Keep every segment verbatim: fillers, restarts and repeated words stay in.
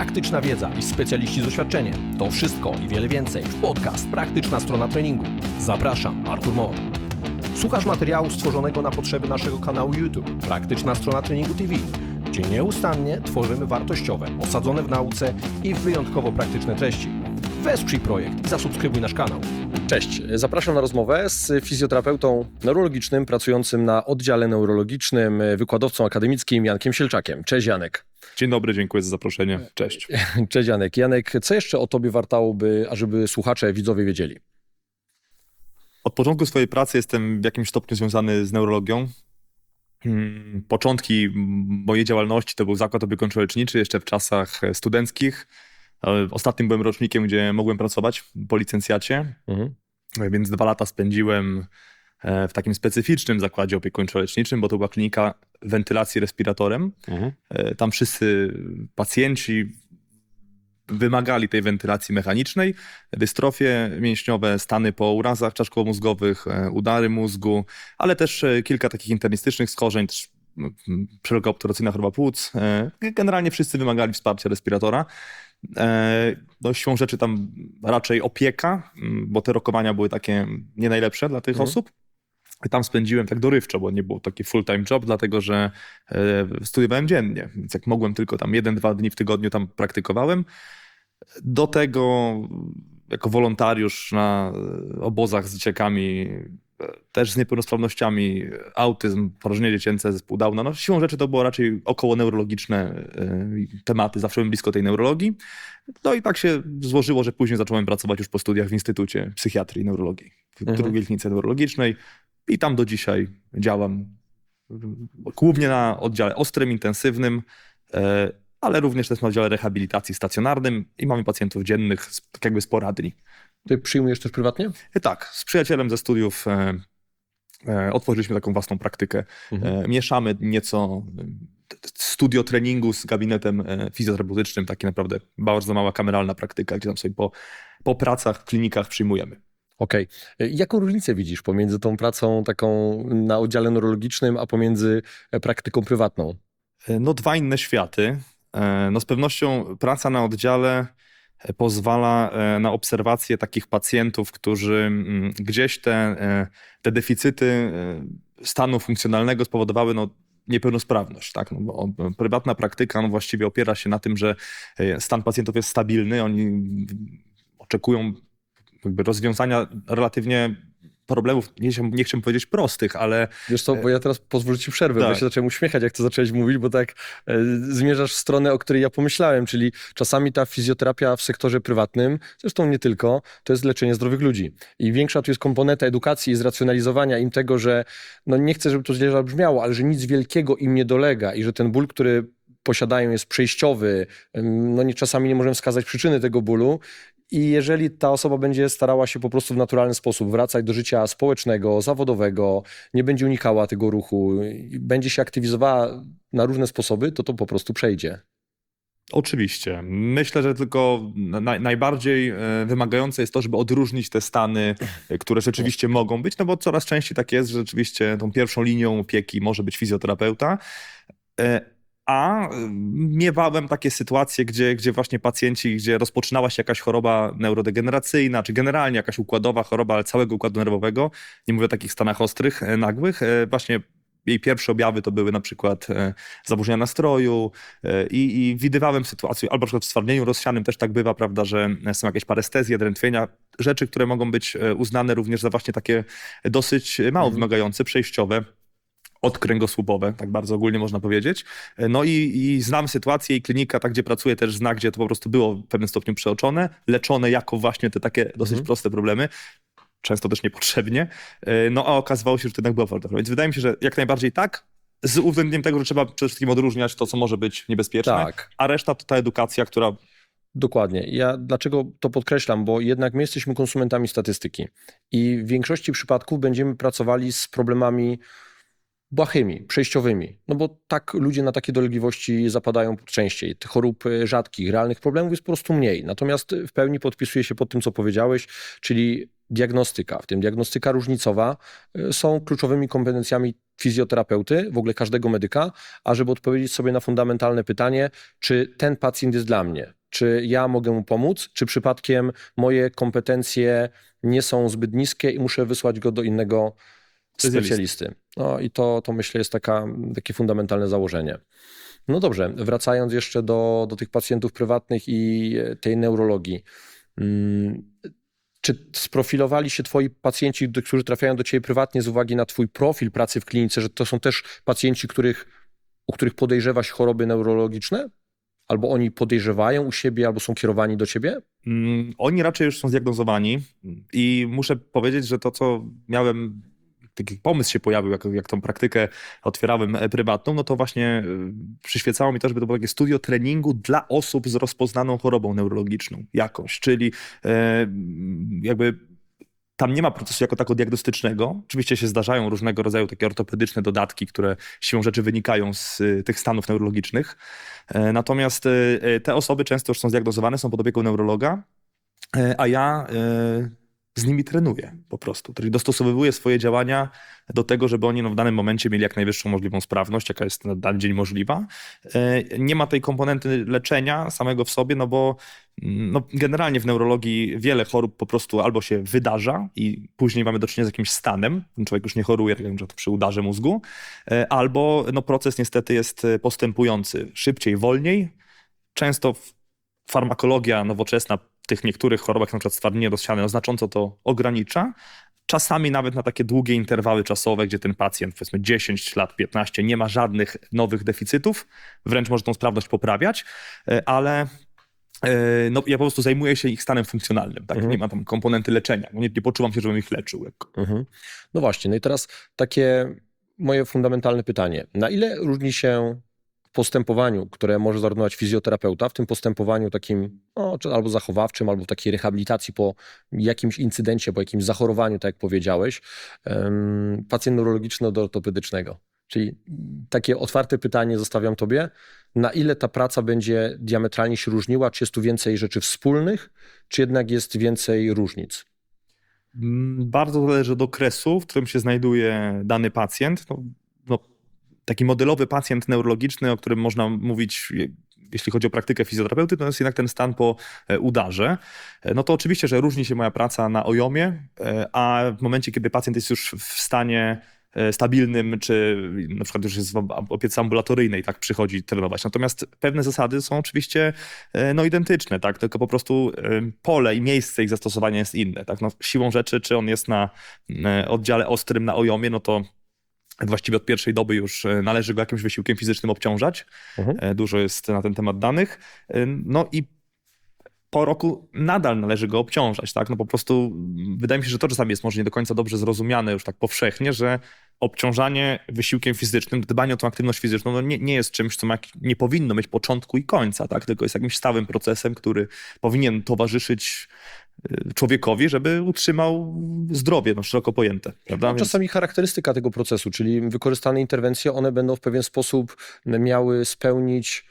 praktyczna wiedza i specjaliści z doświadczeniem. To wszystko i wiele więcej w podcast Praktyczna Strona Treningu. Zapraszam, Artur Mor. Słuchasz materiału stworzonego na potrzeby naszego kanału YouTube Praktyczna Strona Treningu T V, gdzie nieustannie tworzymy wartościowe, osadzone w nauce i wyjątkowo praktyczne treści. Wesprzyj projekt i zasubskrybuj nasz kanał. Cześć, zapraszam na rozmowę z fizjoterapeutą neurologicznym pracującym na oddziale neurologicznym, wykładowcą akademickim Jankiem Sielczakiem. Cześć Janek. Dzień dobry, dziękuję za zaproszenie. Cześć. Cześć Janek. Janek, co jeszcze o tobie wartałoby, ażeby słuchacze, widzowie wiedzieli? Od początku swojej pracy jestem w jakimś stopniu związany z neurologią. Hmm, Początki mojej działalności to był zakład opiekuńczo-leczniczy jeszcze w czasach studenckich. Ostatnim byłem rocznikiem, gdzie mogłem pracować po licencjacie, mhm. więc dwa lata spędziłem w takim specyficznym zakładzie opiekuńczo-leczniczym, bo to była klinika wentylacji respiratorem. Mhm. Tam wszyscy pacjenci wymagali tej wentylacji mechanicznej, dystrofie mięśniowe, stany po urazach czaszkowo-mózgowych, udary mózgu, ale też kilka takich internistycznych schorzeń, też przeroga obturacyjna choroba płuc. Generalnie wszyscy wymagali wsparcia respiratora. No, siłą rzeczy tam raczej opieka, bo te rokowania były takie nie najlepsze dla tych mhm. osób. I tam spędziłem tak dorywczo, bo nie był taki full-time job, dlatego że studiowałem dziennie, więc jak mogłem tylko tam jeden, dwa dni w tygodniu tam praktykowałem. Do tego jako wolontariusz na obozach z dzieciakami, też z niepełnosprawnościami, autyzm, porażenie dziecięce, zespół Downa. No, siłą rzeczy to było raczej około neurologiczne tematy, zawsze byłem blisko tej neurologii. No i tak się złożyło, że później zacząłem pracować już po studiach w Instytucie Psychiatrii i Neurologii, w mhm. drugiej klinice neurologicznej i tam do dzisiaj działam głównie na oddziale ostrym, intensywnym, ale również też na oddziale rehabilitacji stacjonarnym i mamy pacjentów dziennych tak jakby sporadni. Ty przyjmujesz też prywatnie? Tak, z przyjacielem ze studiów e, e, otworzyliśmy taką własną praktykę. Mhm. E, mieszamy nieco studio treningu z gabinetem e, fizjoterapeutycznym, taki naprawdę bardzo mała kameralna praktyka, gdzie tam sobie po, po pracach w klinikach przyjmujemy. Okej. Okay. Jaką różnicę widzisz pomiędzy tą pracą taką na oddziale neurologicznym, a pomiędzy praktyką prywatną? E, no dwa inne światy. E, no z pewnością praca na oddziale pozwala na obserwację takich pacjentów, którzy gdzieś te, te deficyty stanu funkcjonalnego spowodowały no, niepełnosprawność. Tak? No, bo prywatna praktyka no, właściwie opiera się na tym, że stan pacjentów jest stabilny, oni oczekują jakby rozwiązania relatywnie problemów, nie, nie chciałbym powiedzieć prostych, ale... Wiesz co, bo ja teraz pozwól ci przerwę, tak. bo ja się zacząłem uśmiechać, jak to zacząłeś mówić, bo tak e, zmierzasz w stronę, o której ja pomyślałem, czyli czasami ta fizjoterapia w sektorze prywatnym, zresztą nie tylko, to jest leczenie zdrowych ludzi. I większa tu jest komponenta edukacji i zracjonalizowania im tego, że no nie chcę, żeby to źle zabrzmiało, ale że nic wielkiego im nie dolega i że ten ból, który posiadają jest przejściowy, no nie, czasami nie możemy wskazać przyczyny tego bólu. I jeżeli ta osoba będzie starała się po prostu w naturalny sposób wracać do życia społecznego, zawodowego, nie będzie unikała tego ruchu, będzie się aktywizowała na różne sposoby, to to po prostu przejdzie. Oczywiście. Myślę, że tylko na, najbardziej wymagające jest to, żeby odróżnić te stany, które rzeczywiście mogą być, no bo coraz częściej tak jest, że rzeczywiście tą pierwszą linią opieki może być fizjoterapeuta. A miewałem takie sytuacje, gdzie, gdzie właśnie pacjenci, gdzie rozpoczynała się jakaś choroba neurodegeneracyjna, czy generalnie jakaś układowa choroba, ale całego układu nerwowego, nie mówię o takich stanach ostrych, nagłych, właśnie jej pierwsze objawy to były na przykład zaburzenia nastroju i, i widywałem sytuację, albo na przykład w stwardnieniu rozsianym też tak bywa, prawda, że są jakieś parestezje, drętwienia, rzeczy, które mogą być uznane również za właśnie takie dosyć mało mhm. wymagające, przejściowe, odkręgosłupowe, tak bardzo ogólnie można powiedzieć. No i, i znam sytuację i klinika, tak gdzie pracuję, też zna, gdzie to po prostu było w pewnym stopniu przeoczone, leczone jako właśnie te takie dosyć mhm. proste problemy, często też niepotrzebnie, no a okazywało się, że to jednak była warta. Więc wydaje mi się, że jak najbardziej tak, z uwzględnieniem tego, że trzeba przede wszystkim odróżniać to, co może być niebezpieczne, tak. a reszta to ta edukacja, która... Dokładnie. Ja dlaczego to podkreślam? Bo jednak my jesteśmy konsumentami statystyki i w większości przypadków będziemy pracowali z problemami błahymi, przejściowymi. No bo tak ludzie na takie dolegliwości zapadają częściej. Tych chorób rzadkich, realnych problemów jest po prostu mniej. Natomiast w pełni podpisuję się pod tym, co powiedziałeś, czyli diagnostyka, w tym diagnostyka różnicowa, y, są kluczowymi kompetencjami fizjoterapeuty, w ogóle każdego medyka, a żeby odpowiedzieć sobie na fundamentalne pytanie, czy ten pacjent jest dla mnie, czy ja mogę mu pomóc, czy przypadkiem moje kompetencje nie są zbyt niskie i muszę wysłać go do innego Specjalisty. specjalisty. No i to, to myślę jest taka, takie fundamentalne założenie. No dobrze, wracając jeszcze do, do tych pacjentów prywatnych i tej neurologii. Hmm, czy sprofilowali się twoi pacjenci, do- którzy trafiają do ciebie prywatnie z uwagi na twój profil pracy w klinice, że to są też pacjenci, których, u których podejrzewasz choroby neurologiczne? Albo oni podejrzewają u siebie, albo są kierowani do ciebie? Mm, Oni raczej już są zdiagnozowani i muszę powiedzieć, że to, co miałem, taki pomysł się pojawił, jak, jak tą praktykę otwierałem e, prywatną, no to właśnie e, przyświecało mi to, żeby to było takie studio treningu dla osób z rozpoznaną chorobą neurologiczną jakoś, czyli e, jakby tam nie ma procesu jako tako diagnostycznego. Oczywiście się zdarzają różnego rodzaju takie ortopedyczne dodatki, które siłą rzeczy wynikają z y, tych stanów neurologicznych. E, Natomiast y, te osoby często już są zdiagnozowane, są pod opieką neurologa, e, a ja e, z nimi trenuję po prostu. Czyli dostosowywuję swoje działania do tego, żeby oni no, w danym momencie mieli jak najwyższą możliwą sprawność, jaka jest na dany dzień możliwa. E, Nie ma tej komponenty leczenia samego w sobie, no bo no, generalnie w neurologii wiele chorób po prostu albo się wydarza i później mamy do czynienia z jakimś stanem, ten człowiek już nie choruje, tak jak na przykład przy udarze mózgu, e, albo no, proces niestety jest postępujący szybciej, wolniej. Często w- farmakologia nowoczesna w tych niektórych chorobach, na przykład stwardnienie rozsiane, no, znacząco to ogranicza. Czasami nawet na takie długie interwały czasowe, gdzie ten pacjent, powiedzmy dziesięć lat, piętnaście, nie ma żadnych nowych deficytów, wręcz może tą sprawność poprawiać, e, ale e, no, ja po prostu zajmuję się ich stanem funkcjonalnym. Tak? Mhm. Nie ma tam komponenty leczenia. No, nie, nie poczuwam się, żebym ich leczył. Mhm. No właśnie, no i teraz takie moje fundamentalne pytanie. Na ile różni się w postępowaniu, które może zordynować fizjoterapeuta, w tym postępowaniu takim no, czy albo zachowawczym, albo w takiej rehabilitacji po jakimś incydencie, po jakimś zachorowaniu, tak jak powiedziałeś, em, pacjent neurologiczny od ortopedycznego? Czyli takie otwarte pytanie zostawiam tobie. Na ile ta praca będzie diametralnie się różniła? Czy jest tu więcej rzeczy wspólnych, czy jednak jest więcej różnic? Mm, Bardzo zależy od okresu, w którym się znajduje dany pacjent. No, no, taki modelowy pacjent neurologiczny, o którym można mówić, je- jeśli chodzi o praktykę fizjoterapeuty, to jest jednak ten stan po e, udarze. E, No to oczywiście, że różni się moja praca na ojomie, e, a w momencie, kiedy pacjent jest już w stanie e, stabilnym, czy na przykład już jest w ab- opiece ambulatoryjnej, tak przychodzi trenować. Natomiast pewne zasady są oczywiście e, no, identyczne, tak? Tylko po prostu e, pole i miejsce ich zastosowania jest inne. Tak? No, siłą rzeczy, czy on jest na e, oddziale ostrym na ojomie, no to właściwie od pierwszej doby już e, należy go jakimś wysiłkiem fizycznym obciążać. Mhm. E, Dużo jest na ten temat danych. E, No i po roku nadal należy go obciążać, tak? No po prostu mm, wydaje mi się, że to czasami jest może nie do końca dobrze zrozumiane już tak powszechnie, że obciążanie wysiłkiem fizycznym, dbanie o tą aktywność fizyczną no nie, nie jest czymś, co ma, nie powinno mieć początku i końca, tak? Tylko jest jakimś stałym procesem, który powinien towarzyszyć y, człowiekowi, żeby utrzymał zdrowie, no szeroko pojęte, prawda? No, Więc- czasami charakterystyka tego procesu, czyli wykorzystane interwencje, one będą w pewien sposób miały spełnić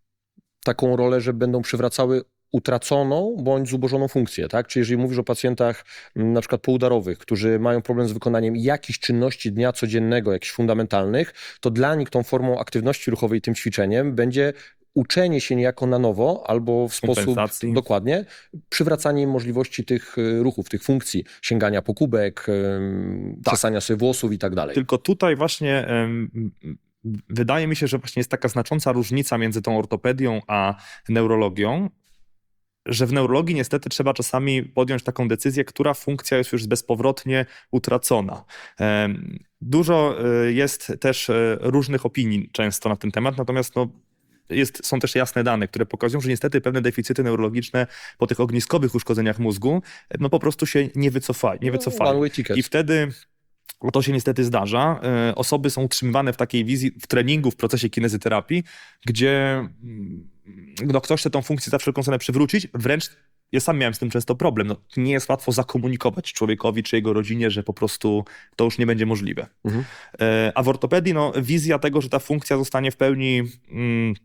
taką rolę, że będą przywracały utraconą bądź zubożoną funkcję, tak? Czyli jeżeli mówisz o pacjentach m, na przykład poudarowych, którzy mają problem z wykonaniem jakichś czynności dnia codziennego, jakichś fundamentalnych, to dla nich tą formą aktywności ruchowej, tym ćwiczeniem będzie uczenie się niejako na nowo albo w sposób Kompensacji. dokładnie przywracanie im możliwości tych y, ruchów, tych funkcji, sięgania po kubek, ym, Tak. czesania sobie włosów i tak dalej. Tylko tutaj właśnie em, wydaje mi się, że właśnie jest taka znacząca różnica między tą ortopedią a neurologią, że w neurologii niestety trzeba czasami podjąć taką decyzję, która funkcja jest już bezpowrotnie utracona. Em, Dużo y, jest też y, różnych opinii często na ten temat, natomiast no, jest, są też jasne dane, które pokazują, że niestety pewne deficyty neurologiczne po tych ogniskowych uszkodzeniach mózgu no, po prostu się nie wycofają. Nie wycofają. One way ticket. I wtedy to się niestety zdarza. E, Osoby są utrzymywane w takiej wizji, w treningu, w procesie kinezyterapii, gdzie mm, no, ktoś chce tą funkcję za wszelką cenę przywrócić, wręcz ja sam miałem z tym często problem. No, nie jest łatwo zakomunikować człowiekowi czy jego rodzinie, że po prostu to już nie będzie możliwe. Mhm. E, A w ortopedii no, wizja tego, że ta funkcja zostanie w pełni mm,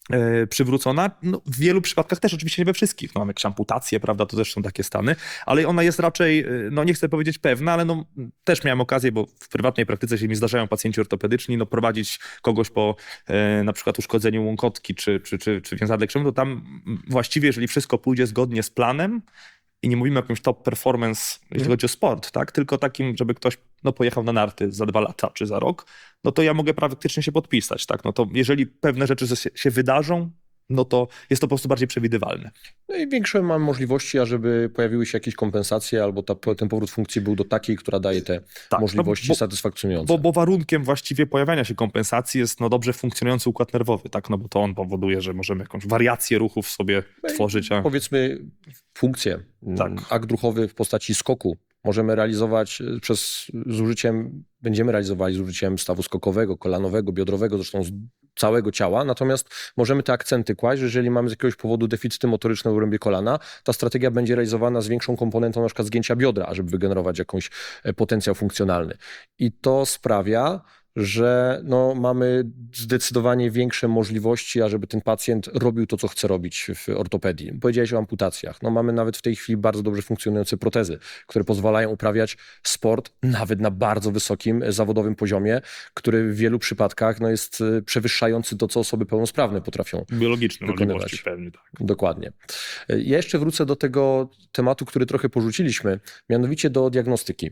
e, przywrócona. No, w wielu przypadkach też, oczywiście nie we wszystkich. No, mamy jakieś amputacje, prawda, to też są takie stany, ale ona jest raczej, e, no nie chcę powiedzieć pewna, ale no, też miałem okazję, bo w prywatnej praktyce się mi zdarzają pacjenci ortopedyczni, no prowadzić kogoś po e, na przykład uszkodzeniu łąkotki czy, czy, czy, czy więzadle krzyżowe, to tam właściwie, jeżeli wszystko pójdzie zgodnie z planem, i nie mówimy o jakimś top performance, jeśli Mhm. chodzi o sport, tak? Tylko takim, żeby ktoś no, pojechał na narty za dwa lata czy za rok, no to ja mogę praktycznie się podpisać, tak? No to jeżeli pewne rzeczy się, się wydarzą, no to jest to po prostu bardziej przewidywalne. No i większe mam możliwości, ażeby pojawiły się jakieś kompensacje albo ta, ten powrót funkcji był do takiej, która daje te Tak, możliwości no bo- satysfakcjonujące. Bo, bo warunkiem właściwie pojawiania się kompensacji jest no, dobrze funkcjonujący układ nerwowy, tak? No bo to on powoduje, że możemy jakąś wariację ruchów sobie No i tworzyć. A... Powiedzmy funkcję, Tak. akt ruchowy w postaci skoku możemy realizować przez z użyciem, będziemy realizowali z użyciem stawu skokowego, kolanowego, biodrowego, zresztą z całego ciała, natomiast możemy te akcenty kłaść, że jeżeli mamy z jakiegoś powodu deficyty motoryczne w obrębie kolana, ta strategia będzie realizowana z większą komponentą na przykład zgięcia biodra, żeby wygenerować jakąś e, potencjał funkcjonalny. I to sprawia, że no, mamy zdecydowanie większe możliwości, ażeby ten pacjent robił to, co chce robić w ortopedii. Powiedziałeś o amputacjach. No, mamy nawet w tej chwili bardzo dobrze funkcjonujące protezy, które pozwalają uprawiać sport nawet na bardzo wysokim zawodowym poziomie, który w wielu przypadkach no, jest e, przewyższający to, co osoby pełnosprawne potrafią Biologiczne wykonywać. możliwości pewnie, tak. Dokładnie. Ja jeszcze wrócę do tego tematu, który trochę porzuciliśmy, mianowicie do diagnostyki.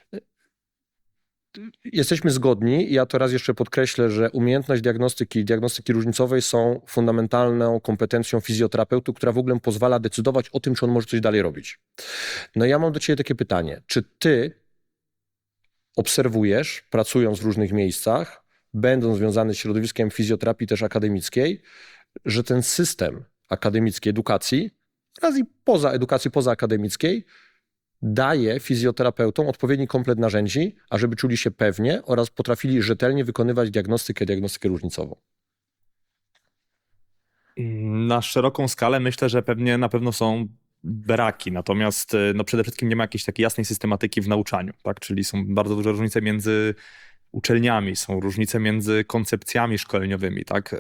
Jesteśmy zgodni, ja to raz jeszcze podkreślę, że umiejętność diagnostyki i diagnostyki różnicowej są fundamentalną kompetencją fizjoterapeuty, która w ogóle pozwala decydować o tym, czy on może coś dalej robić. No ja mam do ciebie takie pytanie. Czy ty obserwujesz, pracując w różnych miejscach, będąc związany z środowiskiem fizjoterapii też akademickiej, że ten system akademickiej edukacji oraz i poza edukacji pozaakademickiej daje fizjoterapeutom odpowiedni komplet narzędzi, ażeby czuli się pewnie oraz potrafili rzetelnie wykonywać diagnostykę, diagnostykę różnicową? Na szeroką skalę myślę, że pewnie na pewno są braki, natomiast no przede wszystkim nie ma jakiejś takiej jasnej systematyki w nauczaniu, tak? Czyli są bardzo duże różnice między uczelniami, są różnice między koncepcjami szkoleniowymi, tak?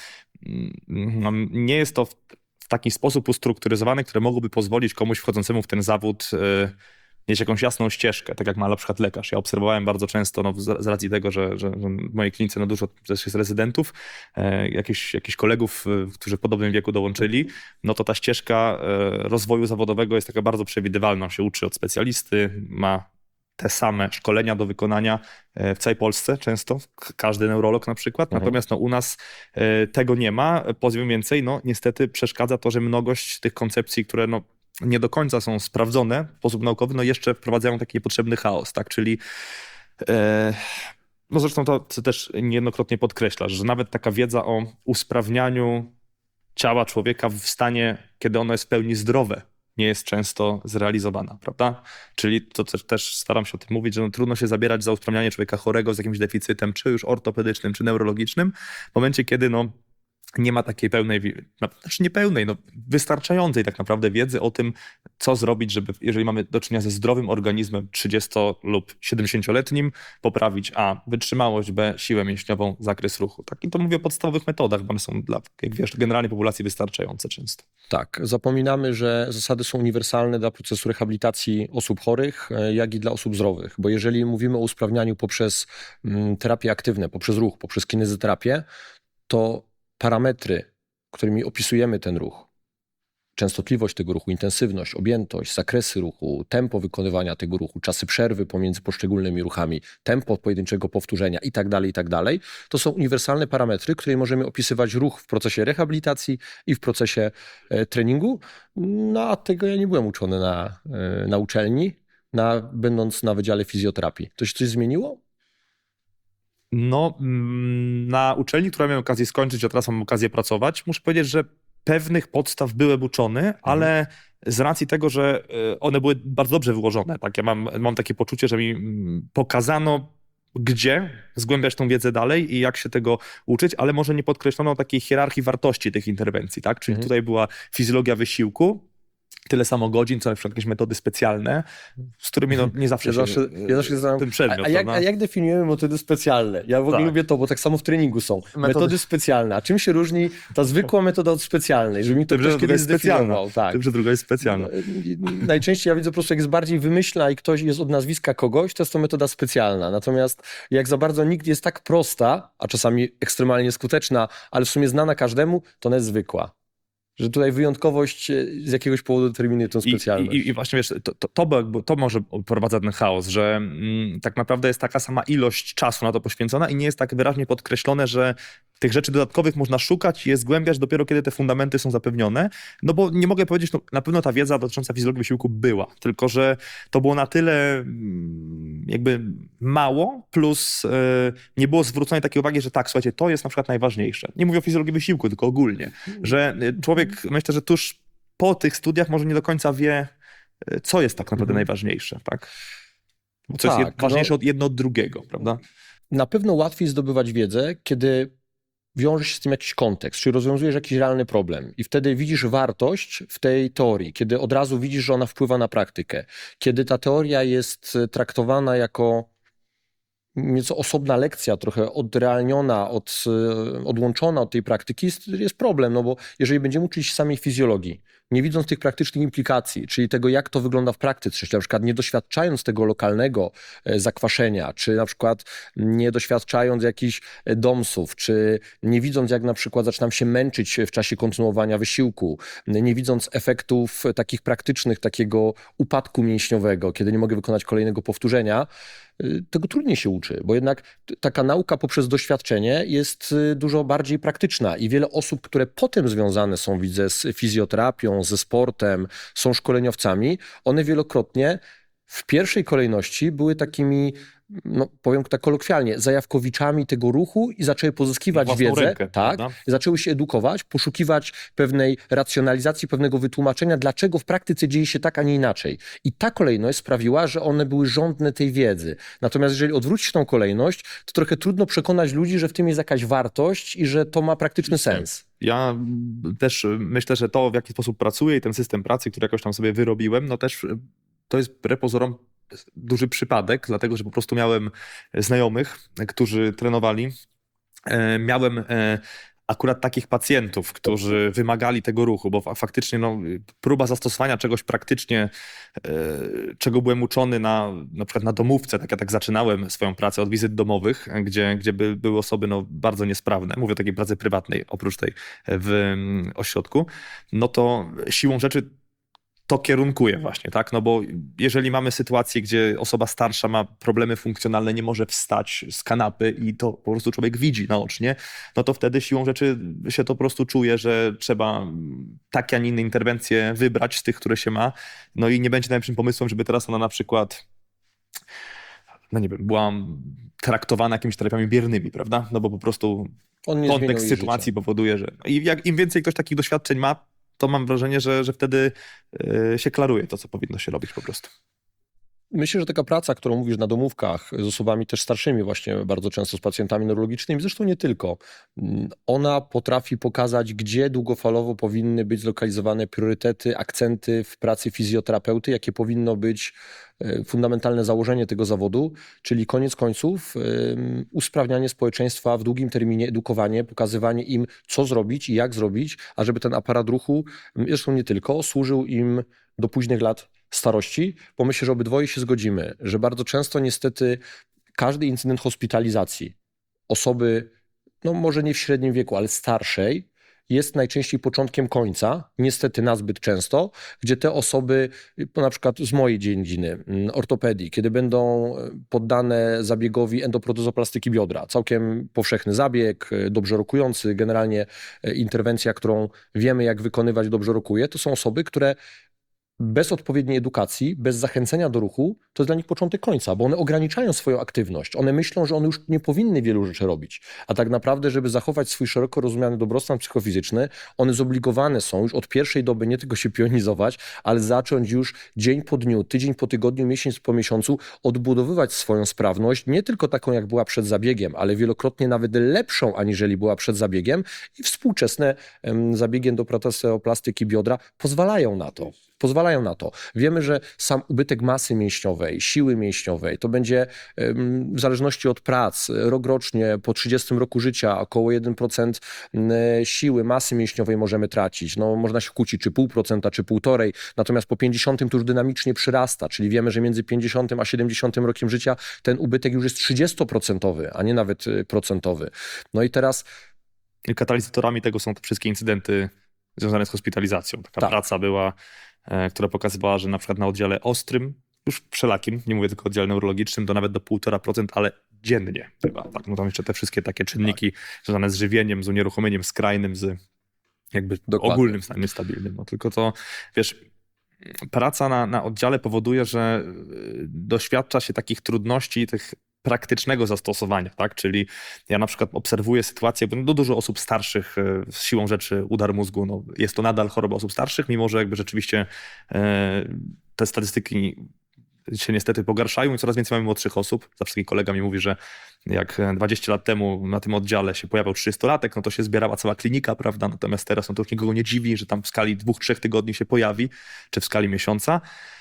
No, nie jest to w w taki sposób ustrukturyzowane, które mogłoby pozwolić komuś wchodzącemu w ten zawód y, mieć jakąś jasną ścieżkę, tak jak ma na przykład lekarz. Ja obserwowałem bardzo często, no, z, z racji tego, że, że, że w mojej klinice no, dużo też jest rezydentów, e, jakichś, jakichś kolegów, e, którzy w podobnym wieku dołączyli, no to ta ścieżka e, rozwoju zawodowego jest taka bardzo przewidywalna. On się uczy od specjalisty, ma te same szkolenia do wykonania w całej Polsce często, każdy neurolog na przykład, Mhm. natomiast no, u nas e, tego nie ma. Powiem więcej, no niestety przeszkadza to, że mnogość tych koncepcji, które no, nie do końca są sprawdzone w sposób naukowy, no jeszcze wprowadzają taki niepotrzebny chaos, tak, czyli e, no zresztą to, co też niejednokrotnie podkreślasz, że nawet taka wiedza o usprawnianiu ciała człowieka w stanie, kiedy ono jest w pełni zdrowe, nie jest często zrealizowana, prawda? Czyli to też, też staram się o tym mówić, że no, trudno się zabierać za usprawnianie człowieka chorego z jakimś deficytem, czy już ortopedycznym, czy neurologicznym, w momencie, kiedy no, nie ma takiej pełnej, no, znaczy nie pełnej, no, wystarczającej tak naprawdę wiedzy o tym, co zrobić, żeby, jeżeli mamy do czynienia ze zdrowym organizmem trzydziesto- lub siedemdziesięcioletnim, poprawić a. wytrzymałość, b. siłę mięśniową, zakres ruchu. Tak? I to mówię o podstawowych metodach, bo one są dla, jak wiesz, generalnej populacji wystarczające często. Tak, zapominamy, że zasady są uniwersalne dla procesu rehabilitacji osób chorych, jak i dla osób zdrowych, bo jeżeli mówimy o usprawnianiu poprzez mm, terapie aktywne, poprzez ruch, poprzez kinezyterapię, to parametry, którymi opisujemy ten ruch, częstotliwość tego ruchu, intensywność, objętość, zakresy ruchu, tempo wykonywania tego ruchu, czasy przerwy pomiędzy poszczególnymi ruchami, tempo pojedynczego powtórzenia i tak dalej, i tak dalej, to są uniwersalne parametry, które możemy opisywać ruch w procesie rehabilitacji i w procesie e, treningu. No a tego ja nie byłem uczony na, e, na uczelni, na, będąc na Wydziale Fizjoterapii. To się coś zmieniło? No, na uczelni, która miałem okazję skończyć, a teraz mam okazję pracować, muszę powiedzieć, że pewnych podstaw byłem uczony, mhm. ale z racji tego, że one były bardzo dobrze wyłożone, tak, ja mam, mam takie poczucie, że mi pokazano, gdzie zgłębiać tą wiedzę dalej i jak się tego uczyć, ale może nie podkreślono takiej hierarchii wartości tych interwencji, tak, czyli mhm. tutaj była fizjologia wysiłku, tyle samo godzin, co na przykład jakieś metody specjalne, z którymi no, nie zawsze Ja się zawsze, ja zawsze znam, ten przedmiot. a, a, jak, prawda? a jak definiujemy metody specjalne? Ja w ogóle Tak. lubię to, bo tak samo w treningu są. Metody, Metody- specjalne. A czym się różni ta zwykła metoda od specjalnej? Żeby mi to Tym, że ktoś druga kiedyś jest specjalna. zdefiniował. Tak. Tym, że druga jest specjalna. Najczęściej ja widzę po prostu, jak jest bardziej wymyślna i ktoś jest od nazwiska kogoś, to jest to metoda specjalna. Natomiast jak za bardzo nikt jest tak prosta, a czasami ekstremalnie skuteczna, ale w sumie znana każdemu, to ona jest zwykła. Że tutaj wyjątkowość z jakiegoś powodu determinuje tę I, specjalność. i, I właśnie wiesz, to, to, to, bo- to może prowadza ten chaos, że mm, tak naprawdę jest taka sama ilość czasu na to poświęcona i nie jest tak wyraźnie podkreślone, że tych rzeczy dodatkowych można szukać i je zgłębiać dopiero kiedy te fundamenty są zapewnione. No bo nie mogę powiedzieć, no na pewno ta wiedza dotycząca fizjologii wysiłku była, tylko że to było na tyle mm, jakby mało, plus y, nie było zwróconej takiej uwagi, że tak, słuchajcie, to jest na przykład najważniejsze. Nie mówię o fizjologii wysiłku, tylko ogólnie, że y, człowiek, myślę, że tuż po tych studiach może nie do końca wie, y, co jest tak naprawdę Mhm. najważniejsze, tak? Co jest Tak, jed- ważniejsze no- od jedno od drugiego, prawda? Na pewno łatwiej zdobywać wiedzę, kiedy wiąże się z tym jakiś kontekst, czyli rozwiązujesz jakiś realny problem i wtedy widzisz wartość w tej teorii, kiedy od razu widzisz, że ona wpływa na praktykę, kiedy ta teoria jest traktowana jako nieco osobna lekcja, trochę odrealniona, od, odłączona od tej praktyki, jest, jest problem, no bo jeżeli będziemy uczyć się samej fizjologii, nie widząc tych praktycznych implikacji, czyli tego, jak to wygląda w praktyce, czyli na przykład nie doświadczając tego lokalnego e, zakwaszenia, czy na przykład nie doświadczając jakichś domsów, czy nie widząc, jak na przykład zaczynam się męczyć w czasie kontynuowania wysiłku, nie widząc efektów takich praktycznych, takiego upadku mięśniowego, kiedy nie mogę wykonać kolejnego powtórzenia, tego trudniej się uczy, bo jednak taka nauka poprzez doświadczenie jest dużo bardziej praktyczna i wiele osób, które potem związane są, widzę, z fizjoterapią, ze sportem, są szkoleniowcami, one wielokrotnie w pierwszej kolejności były takimi, no powiem tak kolokwialnie, zajawkowiczami tego ruchu i zaczęły pozyskiwać Własną wiedzę, rękę, tak, prawda? i zaczęły się edukować, poszukiwać pewnej racjonalizacji, pewnego wytłumaczenia, dlaczego w praktyce dzieje się tak, a nie inaczej. I ta kolejność sprawiła, że one były żądne tej wiedzy. Natomiast jeżeli odwrócisz tą kolejność, to trochę trudno przekonać ludzi, że w tym jest jakaś wartość i że to ma praktyczny sens. Ja też myślę, że to, w jaki sposób pracuję i ten system pracy, który jakoś tam sobie wyrobiłem, no też to jest wbrew pozorom duży przypadek, dlatego że po prostu miałem znajomych, którzy trenowali. E, Miałem e, akurat takich pacjentów, którzy wymagali tego ruchu, bo fa- faktycznie no, próba zastosowania czegoś praktycznie, e, czego byłem uczony na, na przykład na domówce, tak ja tak zaczynałem swoją pracę od wizyt domowych, gdzie, gdzie by, były osoby no, bardzo niesprawne, mówię o takiej pracy prywatnej, oprócz tej w mm, ośrodku, no to siłą rzeczy to kierunkuje właśnie, tak? No bo jeżeli mamy sytuację, gdzie osoba starsza ma problemy funkcjonalne, nie może wstać z kanapy i to po prostu człowiek widzi naocznie, no to wtedy siłą rzeczy się to po prostu czuje, że trzeba takie, a nie inne interwencje wybrać z tych, które się ma. No i nie będzie najlepszym pomysłem, żeby teraz ona na przykład, no nie wiem, była traktowana jakimiś terapiami biernymi, prawda? No bo po prostu On nie zmieniał kontekst jej sytuacji życia. powoduje, że... I jak, im więcej ktoś takich doświadczeń ma, to mam wrażenie, że, że wtedy y, się klaruje to, co powinno się robić po prostu. Myślę, że taka praca, którą mówisz na domówkach z osobami też starszymi, właśnie bardzo często z pacjentami neurologicznymi, zresztą nie tylko, ona potrafi pokazać, gdzie długofalowo powinny być zlokalizowane priorytety, akcenty w pracy fizjoterapeuty, jakie powinno być e, fundamentalne założenie tego zawodu, czyli koniec końców ym, usprawnianie społeczeństwa w długim terminie, edukowanie, pokazywanie im, co zrobić i jak zrobić, ażeby ten aparat ruchu, zresztą nie tylko, służył im do późnych lat starości, bo myślę, że obydwoje się zgodzimy, że bardzo często niestety każdy incydent hospitalizacji osoby, no może nie w średnim wieku, ale starszej, jest najczęściej początkiem końca, niestety nazbyt często, gdzie te osoby, na przykład z mojej dziedziny, ortopedii, kiedy będą poddane zabiegowi endoprotezoplastyki biodra, całkiem powszechny zabieg, dobrze rokujący, generalnie interwencja, którą wiemy, jak wykonywać, dobrze rokuje, to są osoby, które bez odpowiedniej edukacji, bez zachęcenia do ruchu, to jest dla nich początek końca, bo one ograniczają swoją aktywność. One myślą, że one już nie powinny wielu rzeczy robić. A tak naprawdę, żeby zachować swój szeroko rozumiany dobrostan psychofizyczny, one zobligowane są już od pierwszej doby nie tylko się pionizować, ale zacząć już dzień po dniu, tydzień po tygodniu, miesiąc po miesiącu odbudowywać swoją sprawność, nie tylko taką, jak była przed zabiegiem, ale wielokrotnie nawet lepszą, aniżeli była przed zabiegiem i współczesne em, zabiegi endoprotezoplastyki biodra pozwalają na to. pozwalają na to. Wiemy, że sam ubytek masy mięśniowej, siły mięśniowej, to będzie w zależności od prac, rok rocznie, po trzydziestym roku życia około jeden procent siły, masy mięśniowej możemy tracić. No, można się kłócić, czy pół procenta, czy półtorej, natomiast po pięćdziesiątym to już dynamicznie przyrasta, czyli wiemy, że między pięćdziesiątym a siedemdziesiątym rokiem życia ten ubytek już jest trzydziestoprocentowy, a nie nawet procentowy. No i teraz... I katalizatorami tego są te wszystkie incydenty związane z hospitalizacją. Taka Tak. praca była, e, która pokazywała, że na przykład na oddziale ostrym, już wszelakim, nie mówię tylko o oddziale neurologicznym, to nawet do półtora procent, ale dziennie chyba. Tak? No tam jeszcze te wszystkie takie czynniki tak. związane z żywieniem, z unieruchomieniem skrajnym, z jakby Dokładnie. ogólnym stanem stabilnym. No tylko to, wiesz, praca na, na oddziale powoduje, że doświadcza się takich trudności, tych praktycznego zastosowania, tak? Czyli ja na przykład obserwuję sytuację, bo no dużo osób starszych z siłą rzeczy udar mózgu, no jest to nadal choroba osób starszych, mimo że jakby rzeczywiście e, te statystyki się niestety pogarszają i coraz więcej mamy młodszych osób. Zawsze taki kolega mi mówi, że jak dwadzieścia lat temu na tym oddziale się pojawiał trzydziestolatek, no to się zbierała cała klinika, prawda? Natomiast teraz no to już nikogo nie dziwi, że tam w skali dwóch, trzech tygodni się pojawi, czy w skali miesiąca.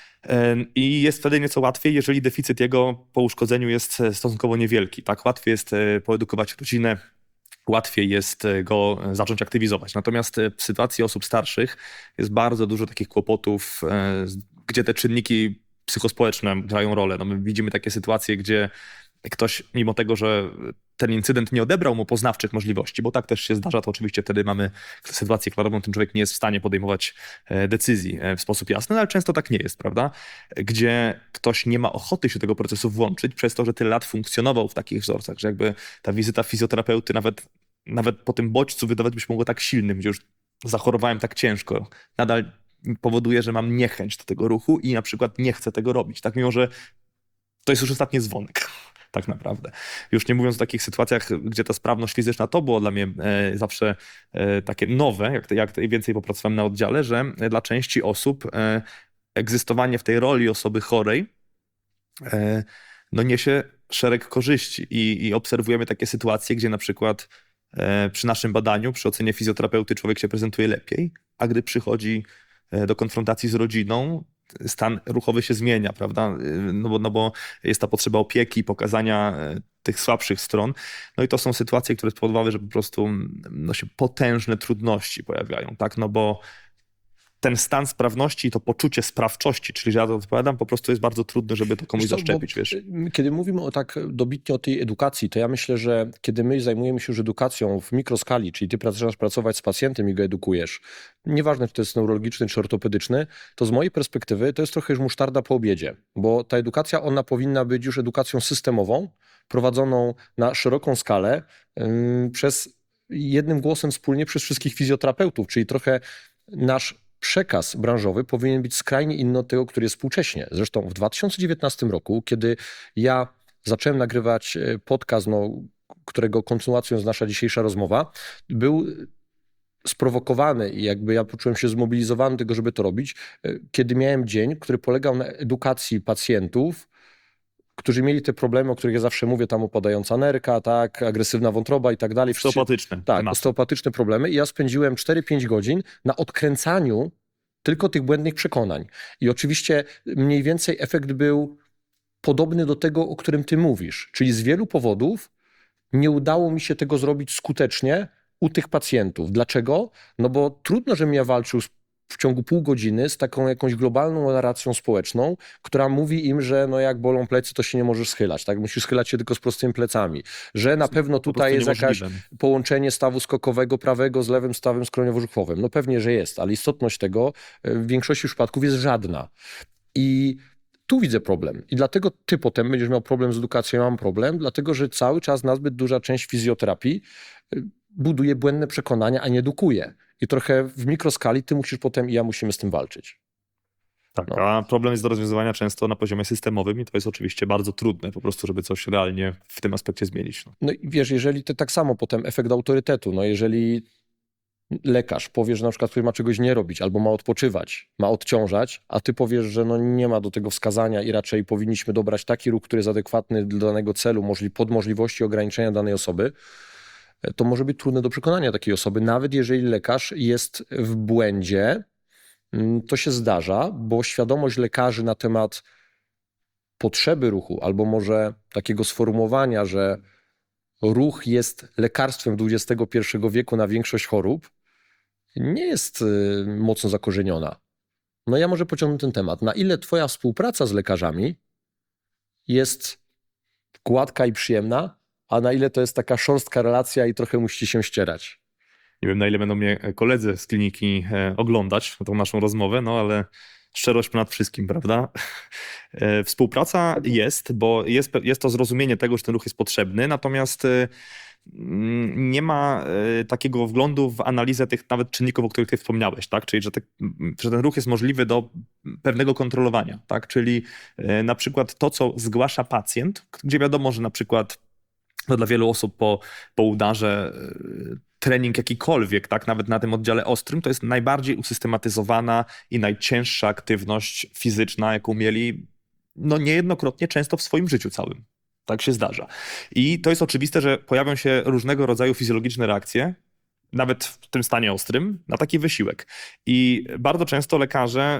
I jest wtedy nieco łatwiej, jeżeli deficyt jego po uszkodzeniu jest stosunkowo niewielki. Tak, łatwiej jest poedukować rodzinę, łatwiej jest go zacząć aktywizować. Natomiast w sytuacji osób starszych jest bardzo dużo takich kłopotów, gdzie te czynniki psychospołeczne grają rolę. No my widzimy takie sytuacje, gdzie ktoś, mimo tego, że ten incydent nie odebrał mu poznawczych możliwości, bo tak też się zdarza, to oczywiście wtedy mamy sytuację klarowną, ten człowiek nie jest w stanie podejmować decyzji w sposób jasny, no ale często tak nie jest, prawda? Gdzie ktoś nie ma ochoty się do tego procesu włączyć przez to, że tyle lat funkcjonował w takich wzorcach, że jakby ta wizyta fizjoterapeuty nawet, nawet po tym bodźcu wydawać by się mogło tak silnym, gdzie już zachorowałem tak ciężko, nadal powoduje, że mam niechęć do tego ruchu i na przykład nie chcę tego robić, tak? Mimo że to jest już ostatni dzwonek. Tak naprawdę. Już nie mówiąc o takich sytuacjach, gdzie ta sprawność fizyczna to było dla mnie e, zawsze e, takie nowe, jak, jak więcej popracowałem na oddziale, że dla części osób e, egzystowanie w tej roli osoby chorej e, no niesie szereg korzyści i, i obserwujemy takie sytuacje, gdzie na przykład e, przy naszym badaniu, przy ocenie fizjoterapeuty człowiek się prezentuje lepiej, a gdy przychodzi e, do konfrontacji z rodziną, stan ruchowy się zmienia, prawda? No bo, no bo jest ta potrzeba opieki, pokazania tych słabszych stron. No i to są sytuacje, które spowodowały, że po prostu no się potężne trudności pojawiają, tak? No bo ten stan sprawności i to poczucie sprawczości, czyli że ja to odpowiadam, po prostu jest bardzo trudne, żeby to komuś Wiesz co, zaszczepić, wiesz. Kiedy mówimy o tak dobitnie o tej edukacji, to ja myślę, że kiedy my zajmujemy się już edukacją w mikroskali, czyli ty zaczynasz pracować z pacjentem i go edukujesz, nieważne czy to jest neurologiczny czy ortopedyczny, to z mojej perspektywy to jest trochę już musztarda po obiedzie, bo ta edukacja, ona powinna być już edukacją systemową, prowadzoną na szeroką skalę yy, przez jednym głosem wspólnie przez wszystkich fizjoterapeutów, czyli trochę nasz przekaz branżowy powinien być skrajnie inny od tego, który jest współcześnie. Zresztą w dwa tysiące dziewiętnastym roku, kiedy ja zacząłem nagrywać podcast, no, którego kontynuacją jest nasza dzisiejsza rozmowa, był sprowokowany i jakby ja poczułem się zmobilizowany do tego, żeby to robić, kiedy miałem dzień, który polegał na edukacji pacjentów, którzy mieli te problemy, o których ja zawsze mówię, tam upadająca nerka, tak, agresywna wątroba i tak dalej. Osteopatyczne. Tak, osteopatyczne problemy. I ja spędziłem cztery pięć godzin na odkręcaniu tylko tych błędnych przekonań. I oczywiście mniej więcej efekt był podobny do tego, o którym ty mówisz. Czyli z wielu powodów nie udało mi się tego zrobić skutecznie u tych pacjentów. Dlaczego? No bo trudno, żebym ja walczył z w ciągu pół godziny z taką jakąś globalną narracją społeczną, która mówi im, że no jak bolą plecy, to się nie możesz schylać, tak? Musisz schylać się tylko z prostymi plecami. Że na pewno tutaj jest jakaś połączenie stawu skokowego prawego z lewym stawem skroniowo-żuchwowym. No pewnie, że jest, ale istotność tego w większości przypadków jest żadna. I tu widzę problem. I dlatego ty potem będziesz miał problem z edukacją, ja mam problem, dlatego że cały czas nazbyt duża część fizjoterapii buduje błędne przekonania, a nie edukuje. I trochę w mikroskali ty musisz potem i ja musimy z tym walczyć. Tak, no. A problem jest do rozwiązywania często na poziomie systemowym i to jest oczywiście bardzo trudne po prostu, żeby coś realnie w tym aspekcie zmienić. No, no i wiesz, jeżeli ty tak samo potem efekt autorytetu, no jeżeli lekarz powie, że na przykład ktoś ma czegoś nie robić albo ma odpoczywać, ma odciążać, a ty powiesz, że no nie ma do tego wskazania i raczej powinniśmy dobrać taki ruch, który jest adekwatny do danego celu, pod możliwości ograniczenia danej osoby, to może być trudne do przekonania takiej osoby, nawet jeżeli lekarz jest w błędzie To się zdarza, bo świadomość lekarzy na temat potrzeby ruchu, albo może takiego sformułowania, że ruch jest lekarstwem dwudziestego pierwszego wieku na większość chorób, nie jest mocno zakorzeniona. No ja może pociągnę ten temat. Na ile twoja współpraca z lekarzami jest gładka i przyjemna, a na ile to jest taka szorstka relacja i trochę musicie się ścierać? Nie wiem, na ile będą mnie koledzy z kliniki oglądać tą naszą rozmowę, no ale szczerość ponad wszystkim, prawda? Współpraca jest, bo jest, jest to zrozumienie tego, że ten ruch jest potrzebny, natomiast nie ma takiego wglądu w analizę tych nawet czynników, o których ty wspomniałeś, tak? Czyli że, te, że ten ruch jest możliwy do pewnego kontrolowania, tak? Czyli na przykład to, co zgłasza pacjent, gdzie wiadomo, że na przykład no dla wielu osób po, po udarze trening jakikolwiek, tak, nawet na tym oddziale ostrym, to jest najbardziej usystematyzowana i najcięższa aktywność fizyczna, jaką mieli no niejednokrotnie często w swoim życiu całym. Tak się zdarza. I to jest oczywiste, że pojawią się różnego rodzaju fizjologiczne reakcje, nawet w tym stanie ostrym, na taki wysiłek. I bardzo często lekarze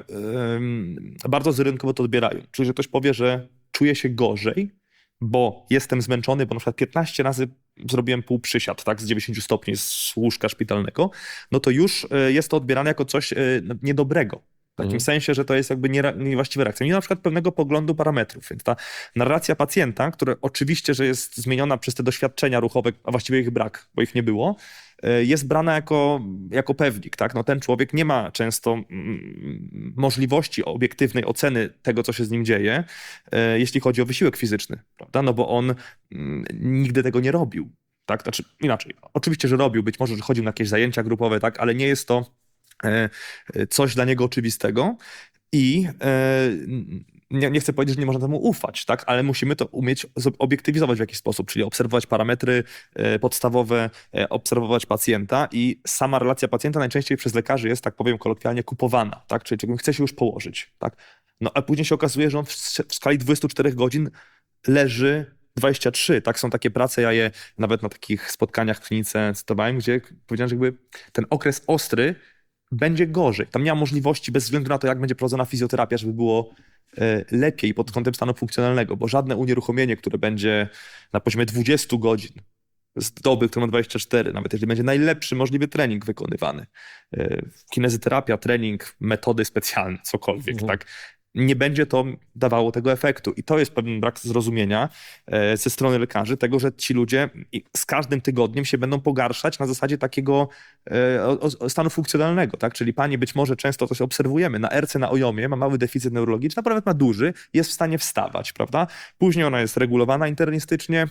yy, bardzo zero-jedynkowo to odbierają. Czyli, że ktoś powie, że czuje się gorzej, bo jestem zmęczony, bo na przykład piętnaście razy zrobiłem półprzysiad, tak, z dziewięćdziesięciu stopni z łóżka szpitalnego, no to już jest to odbierane jako coś niedobrego. W takim Mhm. sensie, że to jest jakby niewłaściwa reakcja. Nie na przykład pewnego poglądu parametrów. Więc ta narracja pacjenta, która oczywiście, że jest zmieniona przez te doświadczenia ruchowe, a właściwie ich brak, bo ich nie było, jest brana jako, jako pewnik. Tak? No ten człowiek nie ma często mm, możliwości obiektywnej oceny tego, co się z nim dzieje, e, jeśli chodzi o wysiłek fizyczny. Prawda? No bo on mm, nigdy tego nie robił. Tak? Znaczy, inaczej, oczywiście, że robił, być może, że chodził na jakieś zajęcia grupowe, tak? Ale nie jest to e, coś dla niego oczywistego. I e, nie, nie chcę powiedzieć, że nie można temu ufać, tak? Ale musimy to umieć obiektywizować w jakiś sposób, czyli obserwować parametry e, podstawowe, e, obserwować pacjenta i sama relacja pacjenta najczęściej przez lekarzy jest, tak powiem kolokwialnie, kupowana, tak? Czyli czego chce się już położyć, tak? No a później się okazuje, że on w, w skali dwudziestu czterech godzin leży dwadzieścia trzy, tak? Są takie prace, ja je nawet na takich spotkaniach w klinice cytowałem, gdzie powiedziałem, że jakby ten okres ostry będzie gorzej. Tam nie ma możliwości, bez względu na to, jak będzie prowadzona fizjoterapia, żeby było e, lepiej pod kątem stanu funkcjonalnego, bo żadne unieruchomienie, które będzie na poziomie dwudziestu godzin z doby, która ma dwadzieścia cztery, nawet jeżeli będzie najlepszy możliwy trening wykonywany, e, kinezyterapia, trening, metody specjalne, cokolwiek, Mhm. tak, nie będzie to dawało tego efektu. I to jest pewien brak zrozumienia e, ze strony lekarzy, tego, że ci ludzie z każdym tygodniem się będą pogarszać na zasadzie takiego e, o, o stanu funkcjonalnego. Tak? Czyli pani być może często coś obserwujemy na erce, na ojomie, ma mały deficyt neurologiczny, a nawet ma duży, jest w stanie wstawać. Prawda? Później ona jest regulowana internistycznie,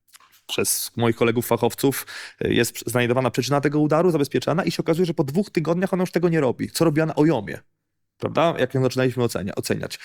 przez moich kolegów fachowców jest znajdowana przyczyna tego udaru, zabezpieczana i się okazuje, że po dwóch tygodniach ona już tego nie robi. Co robiła na ojomie? Prawda? Jak ją zaczynaliśmy ocenia, oceniać.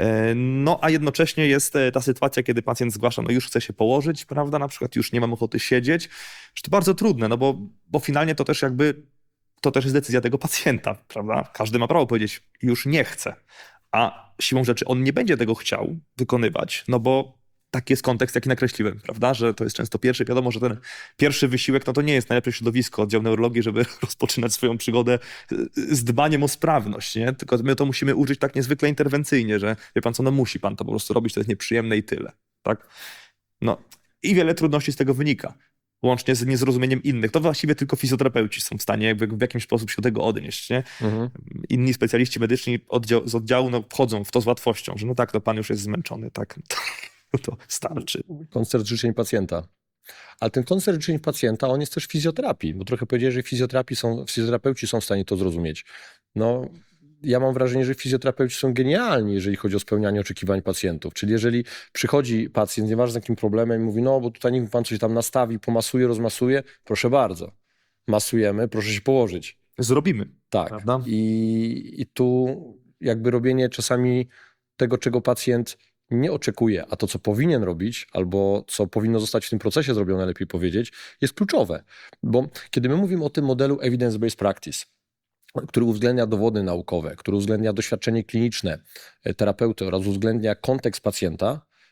No a jednocześnie jest ta sytuacja, kiedy pacjent zgłasza, no już chce się położyć, prawda, na przykład już nie mam ochoty siedzieć, że to bardzo trudne, no bo, bo finalnie to też jakby, to też jest decyzja tego pacjenta, prawda? Każdy ma prawo powiedzieć, już nie chce, a siłą rzeczy on nie będzie tego chciał wykonywać, no bo taki jest kontekst, jaki nakreśliłem, prawda, że to jest często pierwszy, wiadomo, że ten pierwszy wysiłek, no to nie jest najlepsze środowisko, oddział neurologii, żeby rozpoczynać swoją przygodę z dbaniem o sprawność, nie? Tylko my to musimy użyć tak niezwykle interwencyjnie, że wie pan co, no musi pan to po prostu robić, to jest nieprzyjemne i tyle, tak? No i wiele trudności z tego wynika, łącznie z niezrozumieniem innych. To właściwie tylko fizjoterapeuci są w stanie jakby w jakiś sposób się do tego odnieść, nie? Mhm. Inni specjaliści medyczni oddział, z oddziału no, wchodzą w to z łatwością, że no tak, to pan już jest zmęczony, tak, to, to starczy. Koncert życzeń pacjenta. Ale ten koncert życzeń pacjenta, on jest też w fizjoterapii, bo trochę powiedziałeś, że fizjoterapii są, fizjoterapeuci są w stanie to zrozumieć. No, ja mam wrażenie, że fizjoterapeuci są genialni, jeżeli chodzi o spełnianie oczekiwań pacjentów. Czyli jeżeli przychodzi pacjent, nieważne z jakim problemem, i mówi, no bo tutaj niech pan coś tam nastawi, pomasuje, rozmasuje, proszę bardzo, masujemy, proszę się położyć. Zrobimy. Tak. Prawda? I, I tu jakby robienie czasami tego, czego pacjent nie oczekuje, a to, co powinien robić, albo co powinno zostać w tym procesie zrobione, lepiej powiedzieć, jest kluczowe. Bo kiedy my mówimy o tym modelu evidence-based practice, który uwzględnia dowody naukowe, który uwzględnia doświadczenie kliniczne terapeuty oraz uwzględnia kontekst pacjenta,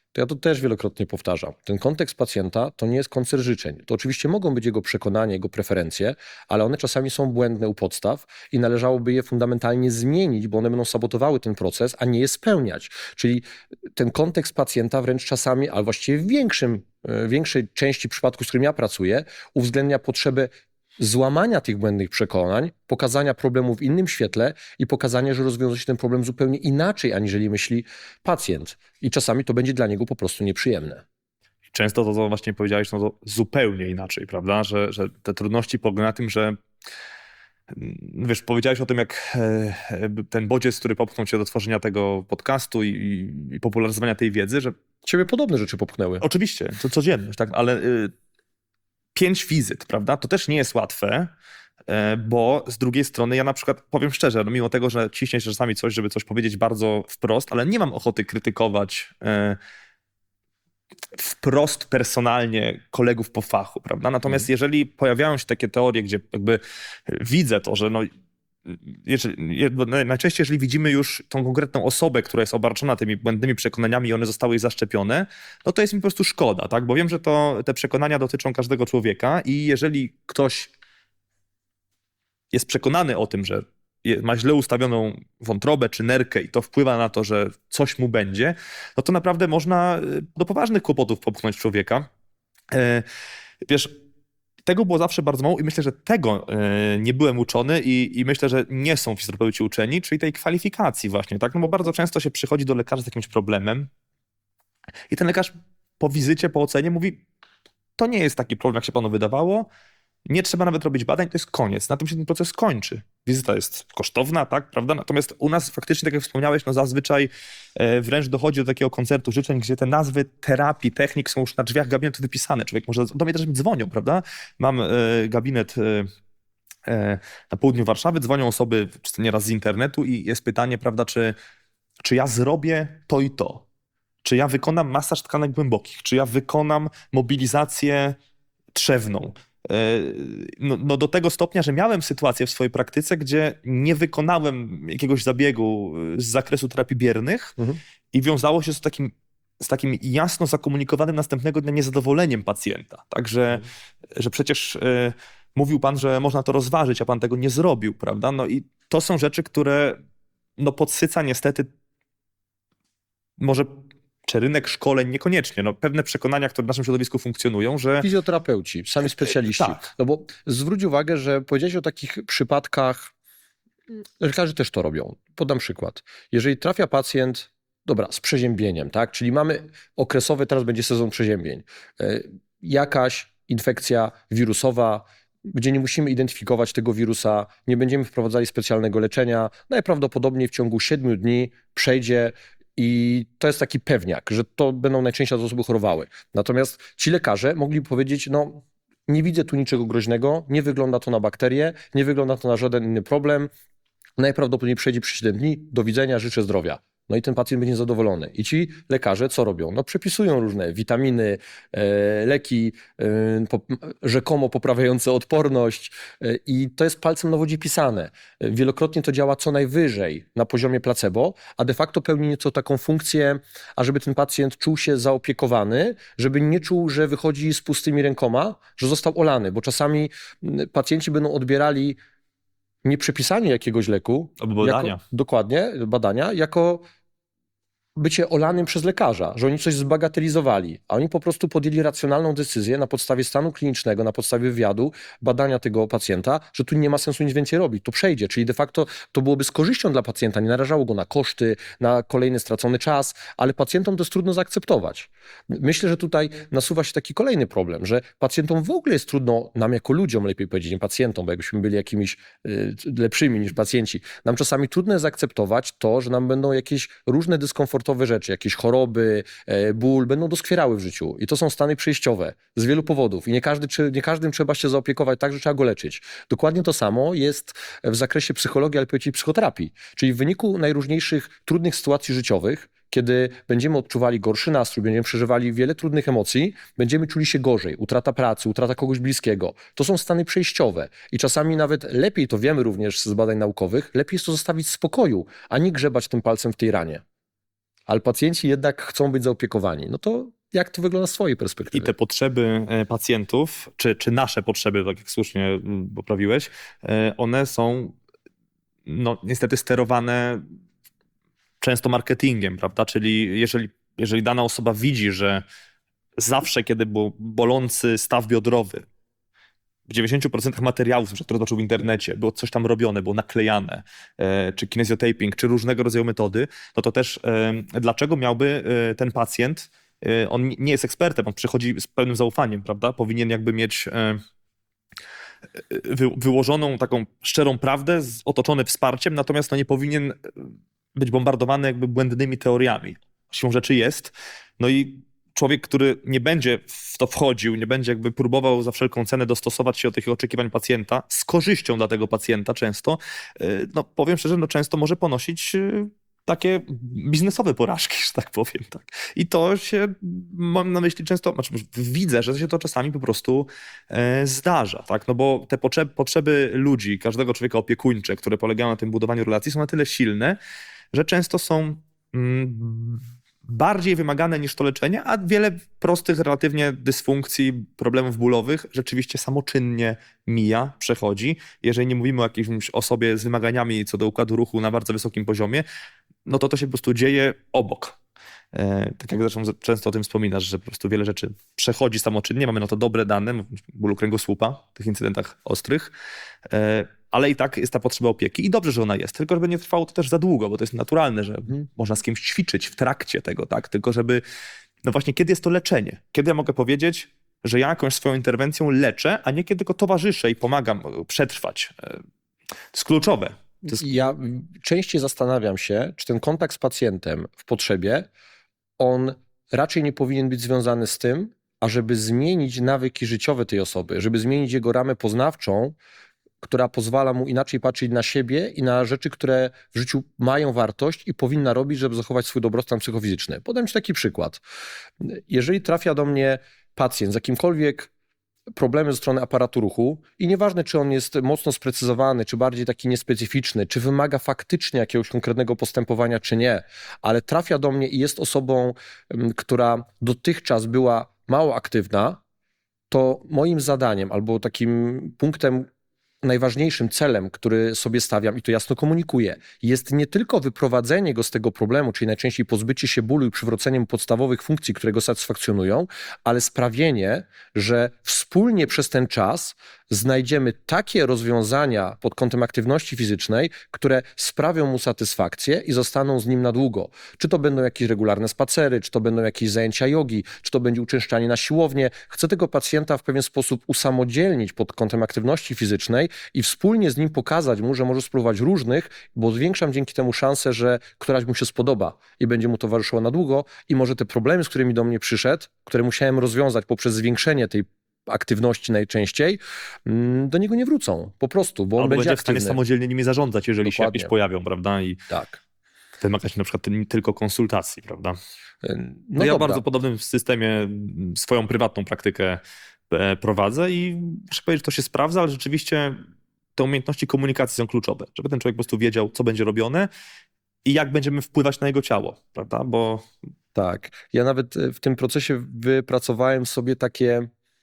to ja to też wielokrotnie powtarzam. Ten kontekst pacjenta to nie jest koncert życzeń. To oczywiście mogą być jego przekonania, jego preferencje, ale one czasami są błędne u podstaw i należałoby je fundamentalnie zmienić, bo one będą sabotowały ten proces, a nie je spełniać. Czyli ten kontekst pacjenta wręcz czasami, ale właściwie w większym, w większej części przypadków, z którym ja pracuję, uwzględnia potrzebę złamania tych błędnych przekonań, pokazania problemu w innym świetle i pokazania, że rozwiąże się ten problem zupełnie inaczej, aniżeli myśli pacjent. I czasami to będzie dla niego po prostu nieprzyjemne. Często to, co właśnie powiedziałeś, no to zupełnie inaczej, prawda? Że, że te trudności polegają na tym, że wiesz, powiedziałeś o tym, jak ten bodziec, który popchnął cię do tworzenia tego podcastu i, i popularyzowania tej wiedzy, że... Ciebie podobne rzeczy popchnęły. Oczywiście, to codzienność, tak? Ale y, pięć wizyt, prawda? To też nie jest łatwe, y, bo z drugiej strony ja na przykład, powiem szczerze, no mimo tego, że ciśniesz czasami coś, żeby coś powiedzieć bardzo wprost, ale nie mam ochoty krytykować y, wprost personalnie kolegów po fachu, prawda? Natomiast mm. jeżeli pojawiają się takie teorie, gdzie jakby widzę to, że no, jeżeli, najczęściej jeżeli widzimy już tą konkretną osobę, która jest obarczona tymi błędnymi przekonaniami i one zostały jej zaszczepione, no to jest mi po prostu szkoda, tak? Bo wiem, że to, te przekonania dotyczą każdego człowieka i jeżeli ktoś jest przekonany o tym, że ma źle ustawioną wątrobę czy nerkę i to wpływa na to, że coś mu będzie, no to naprawdę można do poważnych kłopotów popchnąć człowieka. Wiesz, tego było zawsze bardzo mało i myślę, że tego nie byłem uczony i, i myślę, że nie są fizjoterapeuci uczeni, czyli tej kwalifikacji właśnie, tak? No bo bardzo często się przychodzi do lekarza z jakimś problemem i ten lekarz po wizycie, po ocenie mówi, to nie jest taki problem, jak się panu wydawało, nie trzeba nawet robić badań, to jest koniec. Na tym się ten proces kończy. Wizyta jest kosztowna, tak, prawda? Natomiast u nas faktycznie, tak jak wspomniałeś, no zazwyczaj e, wręcz dochodzi do takiego koncertu życzeń, gdzie te nazwy terapii, technik są już na drzwiach gabinetu wypisane. Człowiek może, do mnie też mi dzwonią, prawda? Mam e, gabinet e, e, na południu Warszawy, dzwonią osoby nieraz z internetu i jest pytanie, prawda, czy, czy ja zrobię to i to? Czy ja wykonam masaż tkanek głębokich? Czy ja wykonam mobilizację trzewną? No, no do tego stopnia, że miałem sytuację w swojej praktyce, gdzie nie wykonałem jakiegoś zabiegu z zakresu terapii biernych mhm. i wiązało się z takim, z takim jasno zakomunikowanym następnego dnia niezadowoleniem pacjenta. Także, mhm. że przecież y, mówił pan, że można to rozważyć, a pan tego nie zrobił, prawda? No i to są rzeczy, które no podsyca niestety może... czy rynek szkoleń, niekoniecznie. No, pewne przekonania, które w naszym środowisku funkcjonują, że... Fizjoterapeuci, sami specjaliści. Tak. No bo zwróć uwagę, że powiedziałeś o takich przypadkach, lekarze też to robią. Podam przykład. Jeżeli trafia pacjent, dobra, z przeziębieniem, tak? Czyli mamy okresowy, teraz będzie sezon przeziębień. Jakaś infekcja wirusowa, gdzie nie musimy identyfikować tego wirusa, nie będziemy wprowadzali specjalnego leczenia, najprawdopodobniej w ciągu siedmiu dni przejdzie. I to jest taki pewniak, że to będą najczęściej osoby chorowały. Natomiast ci lekarze mogliby powiedzieć, no nie widzę tu niczego groźnego, nie wygląda to na bakterię, nie wygląda to na żaden inny problem, najprawdopodobniej przejdzie przez siedem dni, do widzenia, życzę zdrowia. No i ten pacjent będzie zadowolony. I ci lekarze co robią? No przepisują różne witaminy, e, leki, e, po, rzekomo poprawiające odporność e, i to jest palcem na wodzie pisane. E, wielokrotnie to działa co najwyżej na poziomie placebo, a de facto pełni nieco taką funkcję, ażeby ten pacjent czuł się zaopiekowany, żeby nie czuł, że wychodzi z pustymi rękoma, że został olany, bo czasami pacjenci będą odbierali nie przepisanie jakiegoś leku, albo badania. Jako, dokładnie, badania, jako bycie olanym przez lekarza, że oni coś zbagatelizowali, a oni po prostu podjęli racjonalną decyzję na podstawie stanu klinicznego, na podstawie wywiadu, badania tego pacjenta, że tu nie ma sensu nic więcej robić, to przejdzie, czyli de facto to byłoby z korzyścią dla pacjenta, nie narażało go na koszty, na kolejny stracony czas, ale pacjentom to jest trudno zaakceptować. Myślę, że tutaj nasuwa się taki kolejny problem, że pacjentom w ogóle jest trudno, nam jako ludziom lepiej powiedzieć, nie pacjentom, bo jakbyśmy byli jakimiś y, lepszymi niż pacjenci, nam czasami trudno jest zaakceptować to, że nam będą jakieś różne dyskomfortowe rzeczy, jakieś choroby, ból, będą doskwierały w życiu. I to są stany przejściowe z wielu powodów. I nie, każdy, nie każdym trzeba się zaopiekować tak, że trzeba go leczyć. Dokładnie to samo jest w zakresie psychologii, ale powiedzieć psychoterapii. Czyli w wyniku najróżniejszych trudnych sytuacji życiowych, kiedy będziemy odczuwali gorszy nastrój, będziemy przeżywali wiele trudnych emocji, będziemy czuli się gorzej. Utrata pracy, utrata kogoś bliskiego. To są stany przejściowe. I czasami nawet lepiej, to wiemy również z badań naukowych, lepiej jest to zostawić w spokoju, a nie grzebać tym palcem w tej ranie. ale pacjenci jednak chcą być zaopiekowani. No to jak to wygląda z twojej perspektywy? I te potrzeby e, pacjentów, czy, czy nasze potrzeby, tak jak słusznie mm, poprawiłeś, e, one są no, niestety sterowane często marketingiem, prawda? Czyli jeżeli, jeżeli dana osoba widzi, że zawsze, kiedy był bolący staw biodrowy, w dziewięćdziesięciu procentach materiałów, które zobaczył w internecie, było coś tam robione, było naklejane, e, czy kinesiotaping, czy różnego rodzaju metody, no to też e, dlaczego miałby e, ten pacjent, e, on nie jest ekspertem, on przychodzi z pełnym zaufaniem, prawda? Powinien jakby mieć e, wy, wyłożoną taką szczerą prawdę, z, otoczony wsparciem, natomiast no nie powinien być bombardowany jakby błędnymi teoriami. Siłą rzeczy jest. No i człowiek, który nie będzie w to wchodził, nie będzie jakby próbował za wszelką cenę dostosować się do tych oczekiwań pacjenta, z korzyścią dla tego pacjenta często, no powiem szczerze, no często może ponosić takie biznesowe porażki, że tak powiem. Tak. I to się, mam na myśli często, znaczy widzę, że się to czasami po prostu e, zdarza, tak? No bo te potrzeby, potrzeby ludzi, każdego człowieka opiekuńcze, które polegają na tym budowaniu relacji, są na tyle silne, że często są mm, bardziej wymagane niż to leczenie, a wiele prostych relatywnie dysfunkcji, problemów bólowych rzeczywiście samoczynnie mija, przechodzi. Jeżeli nie mówimy o jakiejś osobie z wymaganiami co do układu ruchu na bardzo wysokim poziomie, no to to się po prostu dzieje obok. E, tak jak zresztą często o tym wspominasz, że po prostu wiele rzeczy przechodzi samoczynnie, mamy na to dobre dane, bólu kręgosłupa, w tych incydentach ostrych, e, ale i tak jest ta potrzeba opieki i dobrze, że ona jest, tylko żeby nie trwało to też za długo, bo to jest naturalne, że mhm. można z kimś ćwiczyć w trakcie tego, tak? Tylko żeby, no właśnie, kiedy jest to leczenie? Kiedy ja mogę powiedzieć, że ja jakąś swoją interwencją leczę, a nie kiedy tylko towarzyszę i pomagam przetrwać. To jest kluczowe. To jest... Ja częściej zastanawiam się, czy ten kontakt z pacjentem w potrzebie, on raczej nie powinien być związany z tym, ażeby zmienić nawyki życiowe tej osoby, żeby zmienić jego ramę poznawczą, która pozwala mu inaczej patrzeć na siebie i na rzeczy, które w życiu mają wartość i powinna robić, żeby zachować swój dobrostan psychofizyczny. Podam ci taki przykład. Jeżeli trafia do mnie pacjent z jakimkolwiek problemem ze strony aparatu ruchu i nieważne, czy on jest mocno sprecyzowany, czy bardziej taki niespecyficzny, czy wymaga faktycznie jakiegoś konkretnego postępowania, czy nie, ale trafia do mnie i jest osobą, która dotychczas była mało aktywna, to moim zadaniem albo takim punktem, najważniejszym celem, który sobie stawiam i to jasno komunikuję, jest nie tylko wyprowadzenie go z tego problemu, czyli najczęściej pozbycie się bólu i przywrócenie mu podstawowych funkcji, które go satysfakcjonują, ale sprawienie, że wspólnie przez ten czas znajdziemy takie rozwiązania pod kątem aktywności fizycznej, które sprawią mu satysfakcję i zostaną z nim na długo. Czy to będą jakieś regularne spacery, czy to będą jakieś zajęcia jogi, czy to będzie uczęszczanie na siłownię. Chcę tego pacjenta w pewien sposób usamodzielnić pod kątem aktywności fizycznej i wspólnie z nim pokazać mu, że może spróbować różnych, bo zwiększam dzięki temu szansę, że któraś mu się spodoba i będzie mu towarzyszyła na długo i może te problemy, z którymi do mnie przyszedł, które musiałem rozwiązać poprzez zwiększenie tej aktywności najczęściej, do niego nie wrócą. Po prostu, bo on Albo będzie będzie w stanie aktywny. samodzielnie nimi zarządzać, jeżeli Dokładnie. się jakieś pojawią, prawda? I tak. wymagać na przykład tylko konsultacji, prawda? No, no ja dobra. w bardzo podobnym systemie swoją prywatną praktykę prowadzę i muszę powiedzieć, że to się sprawdza, ale rzeczywiście te umiejętności komunikacji są kluczowe, żeby ten człowiek po prostu wiedział, co będzie robione i jak będziemy wpływać na jego ciało, prawda? Bo... Tak. Ja nawet w tym procesie wypracowałem sobie takie...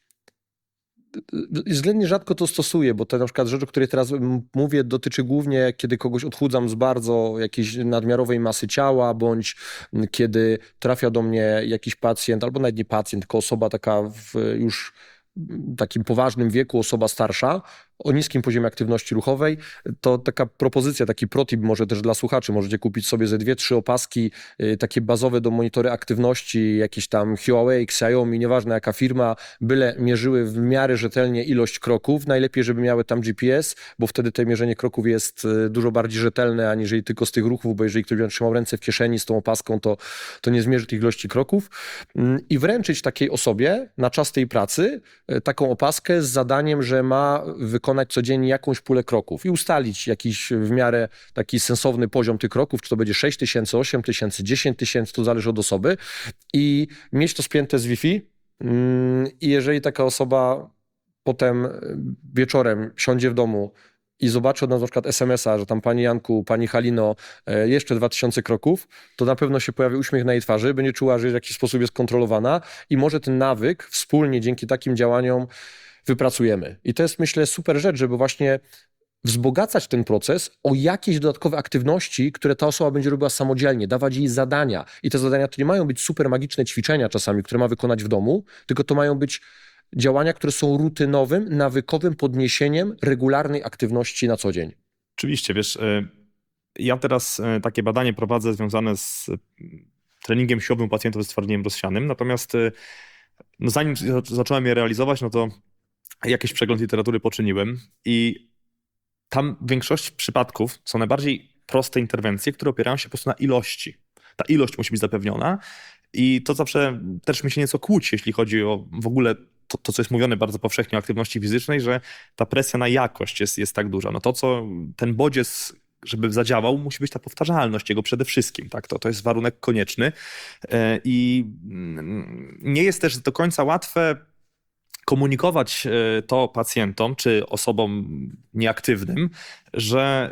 Względnie rzadko to stosuję, bo te na przykład rzecz, o której teraz mówię, dotyczy głównie, kiedy kogoś odchudzam z bardzo jakiejś nadmiarowej masy ciała, bądź kiedy trafia do mnie jakiś pacjent, albo nawet nie pacjent, tylko osoba taka w już takim poważnym wieku, osoba starsza, o niskim poziomie aktywności ruchowej, to taka propozycja, taki protip może też dla słuchaczy. Możecie kupić sobie ze dwie, trzy opaski y, takie bazowe do monitory aktywności, jakieś tam Huawei, Xiaomi, nieważne jaka firma, byle mierzyły w miarę rzetelnie ilość kroków. Najlepiej, żeby miały tam G P S, bo wtedy to mierzenie kroków jest y, dużo bardziej rzetelne, aniżeli tylko z tych ruchów, bo jeżeli ktoś będzie trzymał ręce w kieszeni z tą opaską, to, to nie zmierzy tych ilości kroków. Y, I wręczyć takiej osobie na czas tej pracy y, taką opaskę z zadaniem, że ma wykonać wykonać codziennie jakąś pulę kroków i ustalić jakiś w miarę taki sensowny poziom tych kroków, czy to będzie sześć tysięcy, osiem tysięcy, dziesięć tysięcy, to zależy od osoby i mieć to spięte z Wi-Fi i jeżeli taka osoba potem wieczorem siądzie w domu i zobaczy od nas na przykład es em es a, że tam pani Janku, pani Halino, e, jeszcze dwa tysiące kroków, to na pewno się pojawi uśmiech na jej twarzy, będzie czuła, że w jakiś sposób jest kontrolowana i może ten nawyk wspólnie dzięki takim działaniom wypracujemy. I to jest, myślę, super rzecz, żeby właśnie wzbogacać ten proces o jakieś dodatkowe aktywności, które ta osoba będzie robiła samodzielnie, dawać jej zadania. I te zadania to nie mają być super magiczne ćwiczenia czasami, które ma wykonać w domu, tylko to mają być działania, które są rutynowym, nawykowym podniesieniem regularnej aktywności na co dzień. Oczywiście, wiesz, ja teraz takie badanie prowadzę związane z treningiem siłowym pacjentów z stwardnieniem rozsianym, natomiast no zanim zacząłem je realizować, no to jakiś przegląd literatury poczyniłem i tam w większości przypadków są najbardziej proste interwencje, które opierają się po prostu na ilości. Ta ilość musi być zapewniona i to zawsze też mi się nieco kłóci, jeśli chodzi o w ogóle to, to co jest mówione bardzo powszechnie o aktywności fizycznej, że ta presja na jakość jest, jest tak duża. No to, co ten bodziec, żeby zadziałał, musi być ta powtarzalność jego przede wszystkim. Tak? To, to jest warunek konieczny i nie jest też do końca łatwe komunikować to pacjentom czy osobom nieaktywnym, że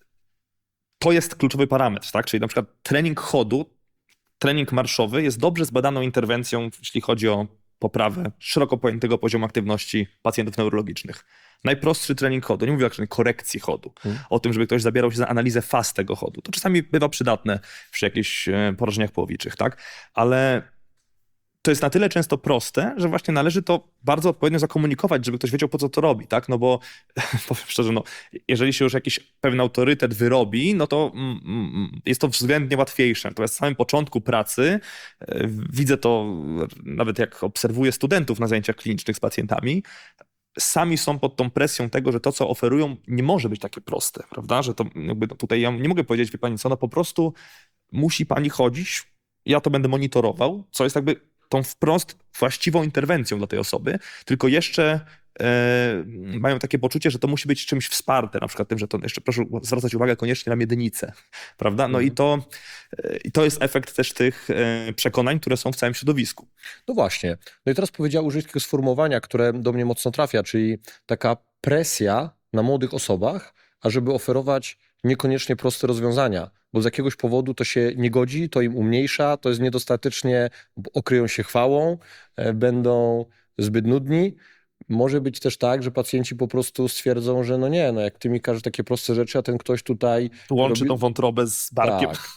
to jest kluczowy parametr, tak? Czyli na przykład trening chodu, trening marszowy jest dobrze zbadaną interwencją, jeśli chodzi o poprawę szeroko pojętego poziomu aktywności pacjentów neurologicznych. Najprostszy trening chodu, nie mówię o korekcji chodu, hmm. o tym, żeby ktoś zabierał się za analizę faz tego chodu. To czasami bywa przydatne przy jakichś porażeniach połowiczych, tak? Ale to jest na tyle często proste, że właśnie należy to bardzo odpowiednio zakomunikować, żeby ktoś wiedział, po co to robi, tak? No bo powiem szczerze, no, jeżeli się już jakiś pewien autorytet wyrobi, no to mm, jest to względnie łatwiejsze. Natomiast w samym początku pracy e, widzę to nawet jak obserwuję studentów na zajęciach klinicznych z pacjentami, sami są pod tą presją tego, że to, co oferują, nie może być takie proste, prawda? Że to jakby no tutaj ja nie mogę powiedzieć, wie pani co, no po prostu musi pani chodzić, ja to będę monitorował, co jest jakby tą wprost właściwą interwencją dla tej osoby, tylko jeszcze e, mają takie poczucie, że to musi być czymś wsparte, na przykład tym, że to jeszcze proszę zwracać uwagę koniecznie na miednicę, prawda? No mhm. i to, e, to jest efekt też tych e, przekonań, które są w całym środowisku. No właśnie. No i teraz powiedział użyć takiego sformułowania, które do mnie mocno trafia, czyli taka presja na młodych osobach, ażeby oferować niekoniecznie proste rozwiązania, bo z jakiegoś powodu to się nie godzi, to im umniejsza, to jest niedostatecznie, okryją się chwałą, e, będą zbyt nudni. Może być też tak, że pacjenci po prostu stwierdzą, że no nie, no jak ty mi każesz takie proste rzeczy, a ten ktoś tutaj łączy robi... tą wątrobę z barkiem. Tak.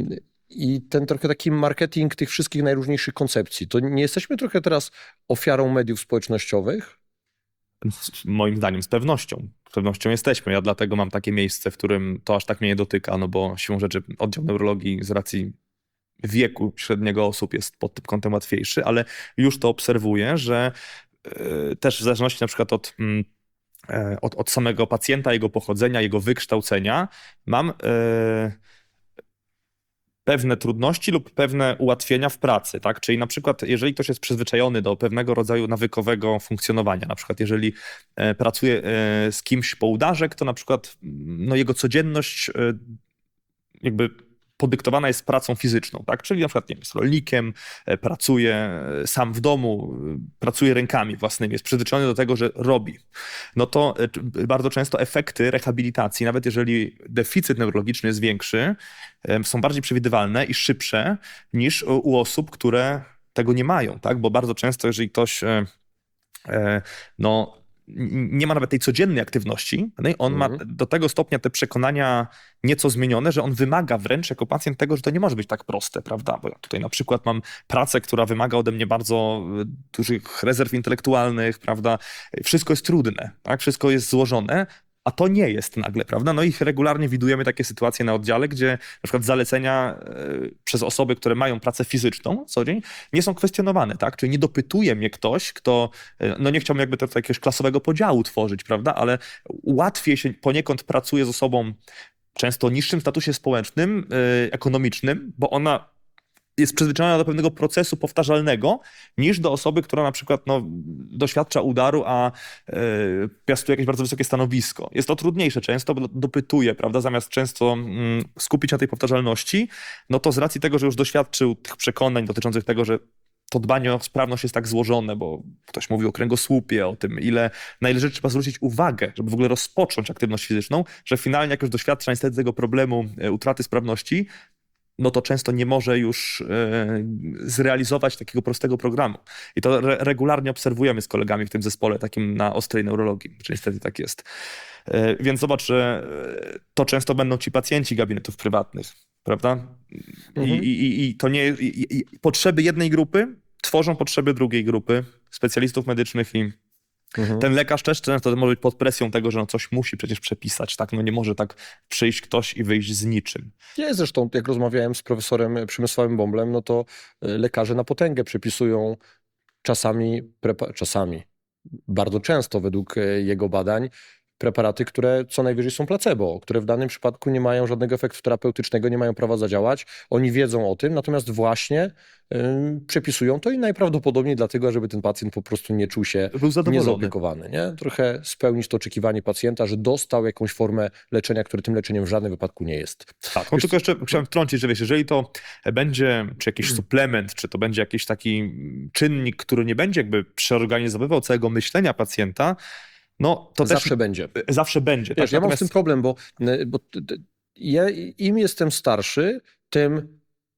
I ten trochę taki marketing tych wszystkich najróżniejszych koncepcji. To nie jesteśmy trochę teraz ofiarą mediów społecznościowych? Moim zdaniem z pewnością. Z pewnością jesteśmy. Ja dlatego mam takie miejsce, w którym to aż tak mnie nie dotyka, no bo siłą rzeczy oddział neurologii z racji wieku średniego osób jest pod tym kątem łatwiejszy, ale już to obserwuję, że yy, też w zależności na przykład od, yy, od, od samego pacjenta, jego pochodzenia, jego wykształcenia, mam yy, pewne trudności lub pewne ułatwienia w pracy, tak? Czyli na przykład, jeżeli ktoś jest przyzwyczajony do pewnego rodzaju nawykowego funkcjonowania, na przykład jeżeli e, pracuje e, z kimś po udarzek, to na przykład no, jego codzienność e, jakby podyktowana jest pracą fizyczną, tak? Czyli na przykład nie wiem, jest rolnikiem, e, pracuje e, sam w domu, e, pracuje rękami własnymi, jest przyzwyczajony do tego, że robi. No to e, bardzo często efekty rehabilitacji, nawet jeżeli deficyt neurologiczny jest większy, e, są bardziej przewidywalne i szybsze niż u, u osób, które tego nie mają, tak? Bo bardzo często, jeżeli ktoś e, e, no nie ma nawet tej codziennej aktywności, on ma do tego stopnia te przekonania nieco zmienione, że on wymaga wręcz jako pacjent tego, że to nie może być tak proste, prawda? Bo ja tutaj na przykład mam pracę, która wymaga ode mnie bardzo dużych rezerw intelektualnych, prawda? Wszystko jest trudne, tak? Wszystko jest złożone, a to nie jest nagle, prawda? No i regularnie widujemy takie sytuacje na oddziale, gdzie na przykład zalecenia y, przez osoby, które mają pracę fizyczną co dzień, nie są kwestionowane, tak? Czyli nie dopytuje mnie ktoś, kto, y, no nie chciałbym jakby to, to jakiegoś klasowego podziału tworzyć, prawda? Ale łatwiej się poniekąd pracuje z osobą często o niższym statusie społecznym, y, ekonomicznym, bo ona jest przyzwyczajona do pewnego procesu powtarzalnego, niż do osoby, która na przykład no, doświadcza udaru, a yy, piastuje jakieś bardzo wysokie stanowisko. Jest to trudniejsze często, bo dopytuje, prawda, zamiast często yy, skupić na tej powtarzalności, no to z racji tego, że już doświadczył tych przekonań dotyczących tego, że to dbanie o sprawność jest tak złożone, bo ktoś mówi o kręgosłupie, o tym, ile, na ile rzeczy trzeba zwrócić uwagę, żeby w ogóle rozpocząć aktywność fizyczną, że finalnie jak już doświadcza niestety tego problemu e, utraty sprawności, no to często nie może już e, zrealizować takiego prostego programu. I to re regularnie obserwujemy z kolegami w tym zespole takim na ostrej neurologii, że niestety tak jest. E, więc zobacz, że to często będą ci pacjenci gabinetów prywatnych, prawda? Mhm. I, i, i to nie, i, i potrzeby jednej grupy tworzą potrzeby drugiej grupy specjalistów medycznych i Mhm. ten lekarz też często może być pod presją tego, że no coś musi przecież przepisać, tak? No nie może tak przyjść ktoś i wyjść z niczym. Ja zresztą, jak rozmawiałem z profesorem Przemysławem Bąblem, no to y, lekarze na potęgę przepisują czasami, prepa- czasami, bardzo często według y, jego badań, preparaty, które co najwyżej są placebo, które w danym przypadku nie mają żadnego efektu terapeutycznego, nie mają prawa zadziałać. Oni wiedzą o tym, natomiast właśnie y, przepisują to i najprawdopodobniej dlatego, żeby ten pacjent po prostu nie czuł się Był zadowolony. niezaopiekowany. Nie? Trochę spełnić to oczekiwanie pacjenta, że dostał jakąś formę leczenia, które tym leczeniem w żadnym wypadku nie jest. Tak, no tylko jeszcze chciałem wtrącić, że wiesz, jeżeli to będzie czy jakiś Hmm. suplement, czy to będzie jakiś taki czynnik, który nie będzie jakby przeorganizowywał całego myślenia pacjenta, no to Zawsze też będzie. zawsze będzie. Wiesz, tak? ja mam z Natomiast tym problem, bo, bo t- t- ja, im jestem starszy, tym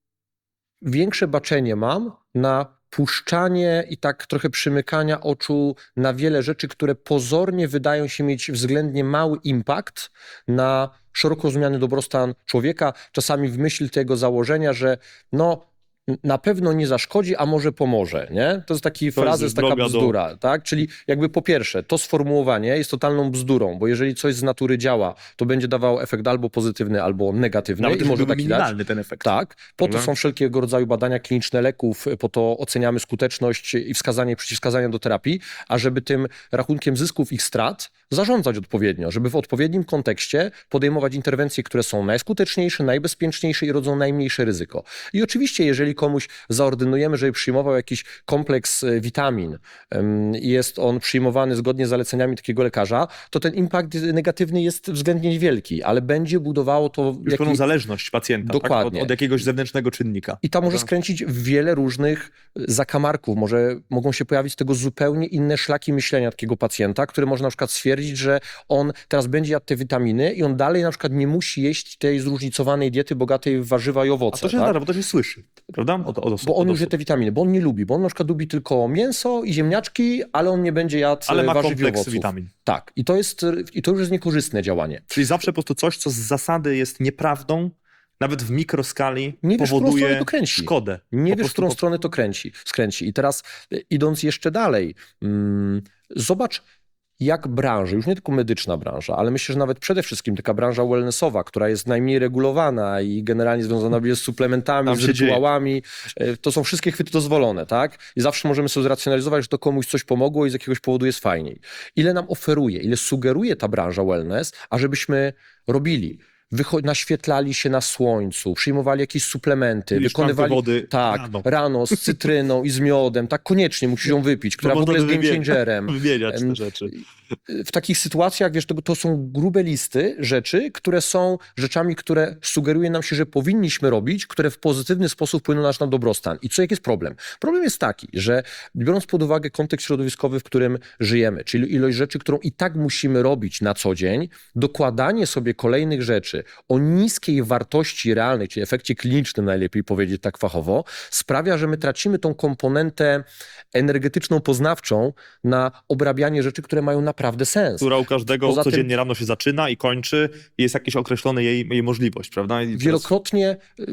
większe baczenie mam na puszczanie i tak trochę przymykania oczu na wiele rzeczy, które pozornie wydają się mieć względnie mały impact na szeroko rozumiany dobrostan człowieka. Czasami w myśl tego założenia, że no na pewno nie zaszkodzi, a może pomoże, nie? To jest taki To frazes, jest taka droga do- bzdura, tak? Czyli jakby po pierwsze, to sformułowanie jest totalną bzdurą, bo jeżeli coś z natury działa, to będzie dawało efekt albo pozytywny, albo negatywny nawet i może byłby taki dać. minimalny ten efekt. Tak, po to Prawda? są wszelkiego rodzaju badania kliniczne leków, po to oceniamy skuteczność i wskazanie i przeciwwskazania do terapii, a żeby tym rachunkiem zysków i strat zarządzać odpowiednio, żeby w odpowiednim kontekście podejmować interwencje, które są najskuteczniejsze, najbezpieczniejsze i rodzą najmniejsze ryzyko. I oczywiście, jeżeli komuś zaordynujemy, żeby przyjmował jakiś kompleks e, witamin em, i jest on przyjmowany zgodnie z zaleceniami takiego lekarza, to ten impact negatywny jest względnie niewielki, ale będzie budowało to Już jaki- pewną zależność pacjenta tak? Dokładnie. Od, od jakiegoś zewnętrznego czynnika. I tam może Prawda? skręcić w wiele różnych zakamarków. Może mogą się pojawić z tego zupełnie inne szlaki myślenia takiego pacjenta, który może na przykład stwierdzić, że on teraz będzie jadł te witaminy i on dalej na przykład nie musi jeść tej zróżnicowanej diety bogatej w warzywa i A owoce. to się tak? zdarza, bo to się słyszy, prawda? Od, od osób, Bo on od już je osób. te witaminy, bo on nie lubi, bo on na przykład lubi tylko mięso i ziemniaczki, ale on nie będzie jadł Ale ma warzyw i kompleks owoców. witamin. Tak, i to, jest, i to już jest niekorzystne działanie. Czyli zawsze po prostu coś, co z zasady jest nieprawdą, nawet w mikroskali Nie wiesz, w którą powoduje stronę to kręci. szkodę. Nie Po wiesz, w prostu którą po- stronę to kręci, skręci. I teraz y, idąc jeszcze dalej, mm, zobacz, jak branża, już nie tylko medyczna branża, ale myślę, że nawet przede wszystkim taka branża wellnessowa, która jest najmniej regulowana i generalnie związana jest z suplementami, Tam z się rytuałami, y, to są wszystkie chwyty dozwolone, tak? I zawsze możemy sobie zracjonalizować, że to komuś coś pomogło i z jakiegoś powodu jest fajniej. Ile nam oferuje, ile sugeruje ta branża wellness, ażebyśmy robili. Wycho- naświetlali się na słońcu, przyjmowali jakieś suplementy, Pili szklankę wykonywali wody tak, rano. rano. z cytryną i z miodem, tak koniecznie musisz ją wypić, która w ogóle jest game changerem. Wymieniać Em, te rzeczy. W takich sytuacjach, wiesz, to, to są grube listy rzeczy, które są rzeczami, które sugeruje nam się, że powinniśmy robić, które w pozytywny sposób wpłyną na nasz na dobrostan. I co, jaki jest problem? Problem jest taki, że biorąc pod uwagę kontekst środowiskowy, w którym żyjemy, czyli ilość rzeczy, którą i tak musimy robić na co dzień, dokładanie sobie kolejnych rzeczy o niskiej wartości realnej, czyli efekcie klinicznym najlepiej powiedzieć tak fachowo, sprawia, że my tracimy tą komponentę energetyczną, poznawczą na obrabianie rzeczy, które mają naprawdę sens. Która u każdego Poza tym- codziennie rano się zaczyna i kończy i jest jakiś określony jej, jej możliwość, prawda? I teraz- Wielokrotnie y,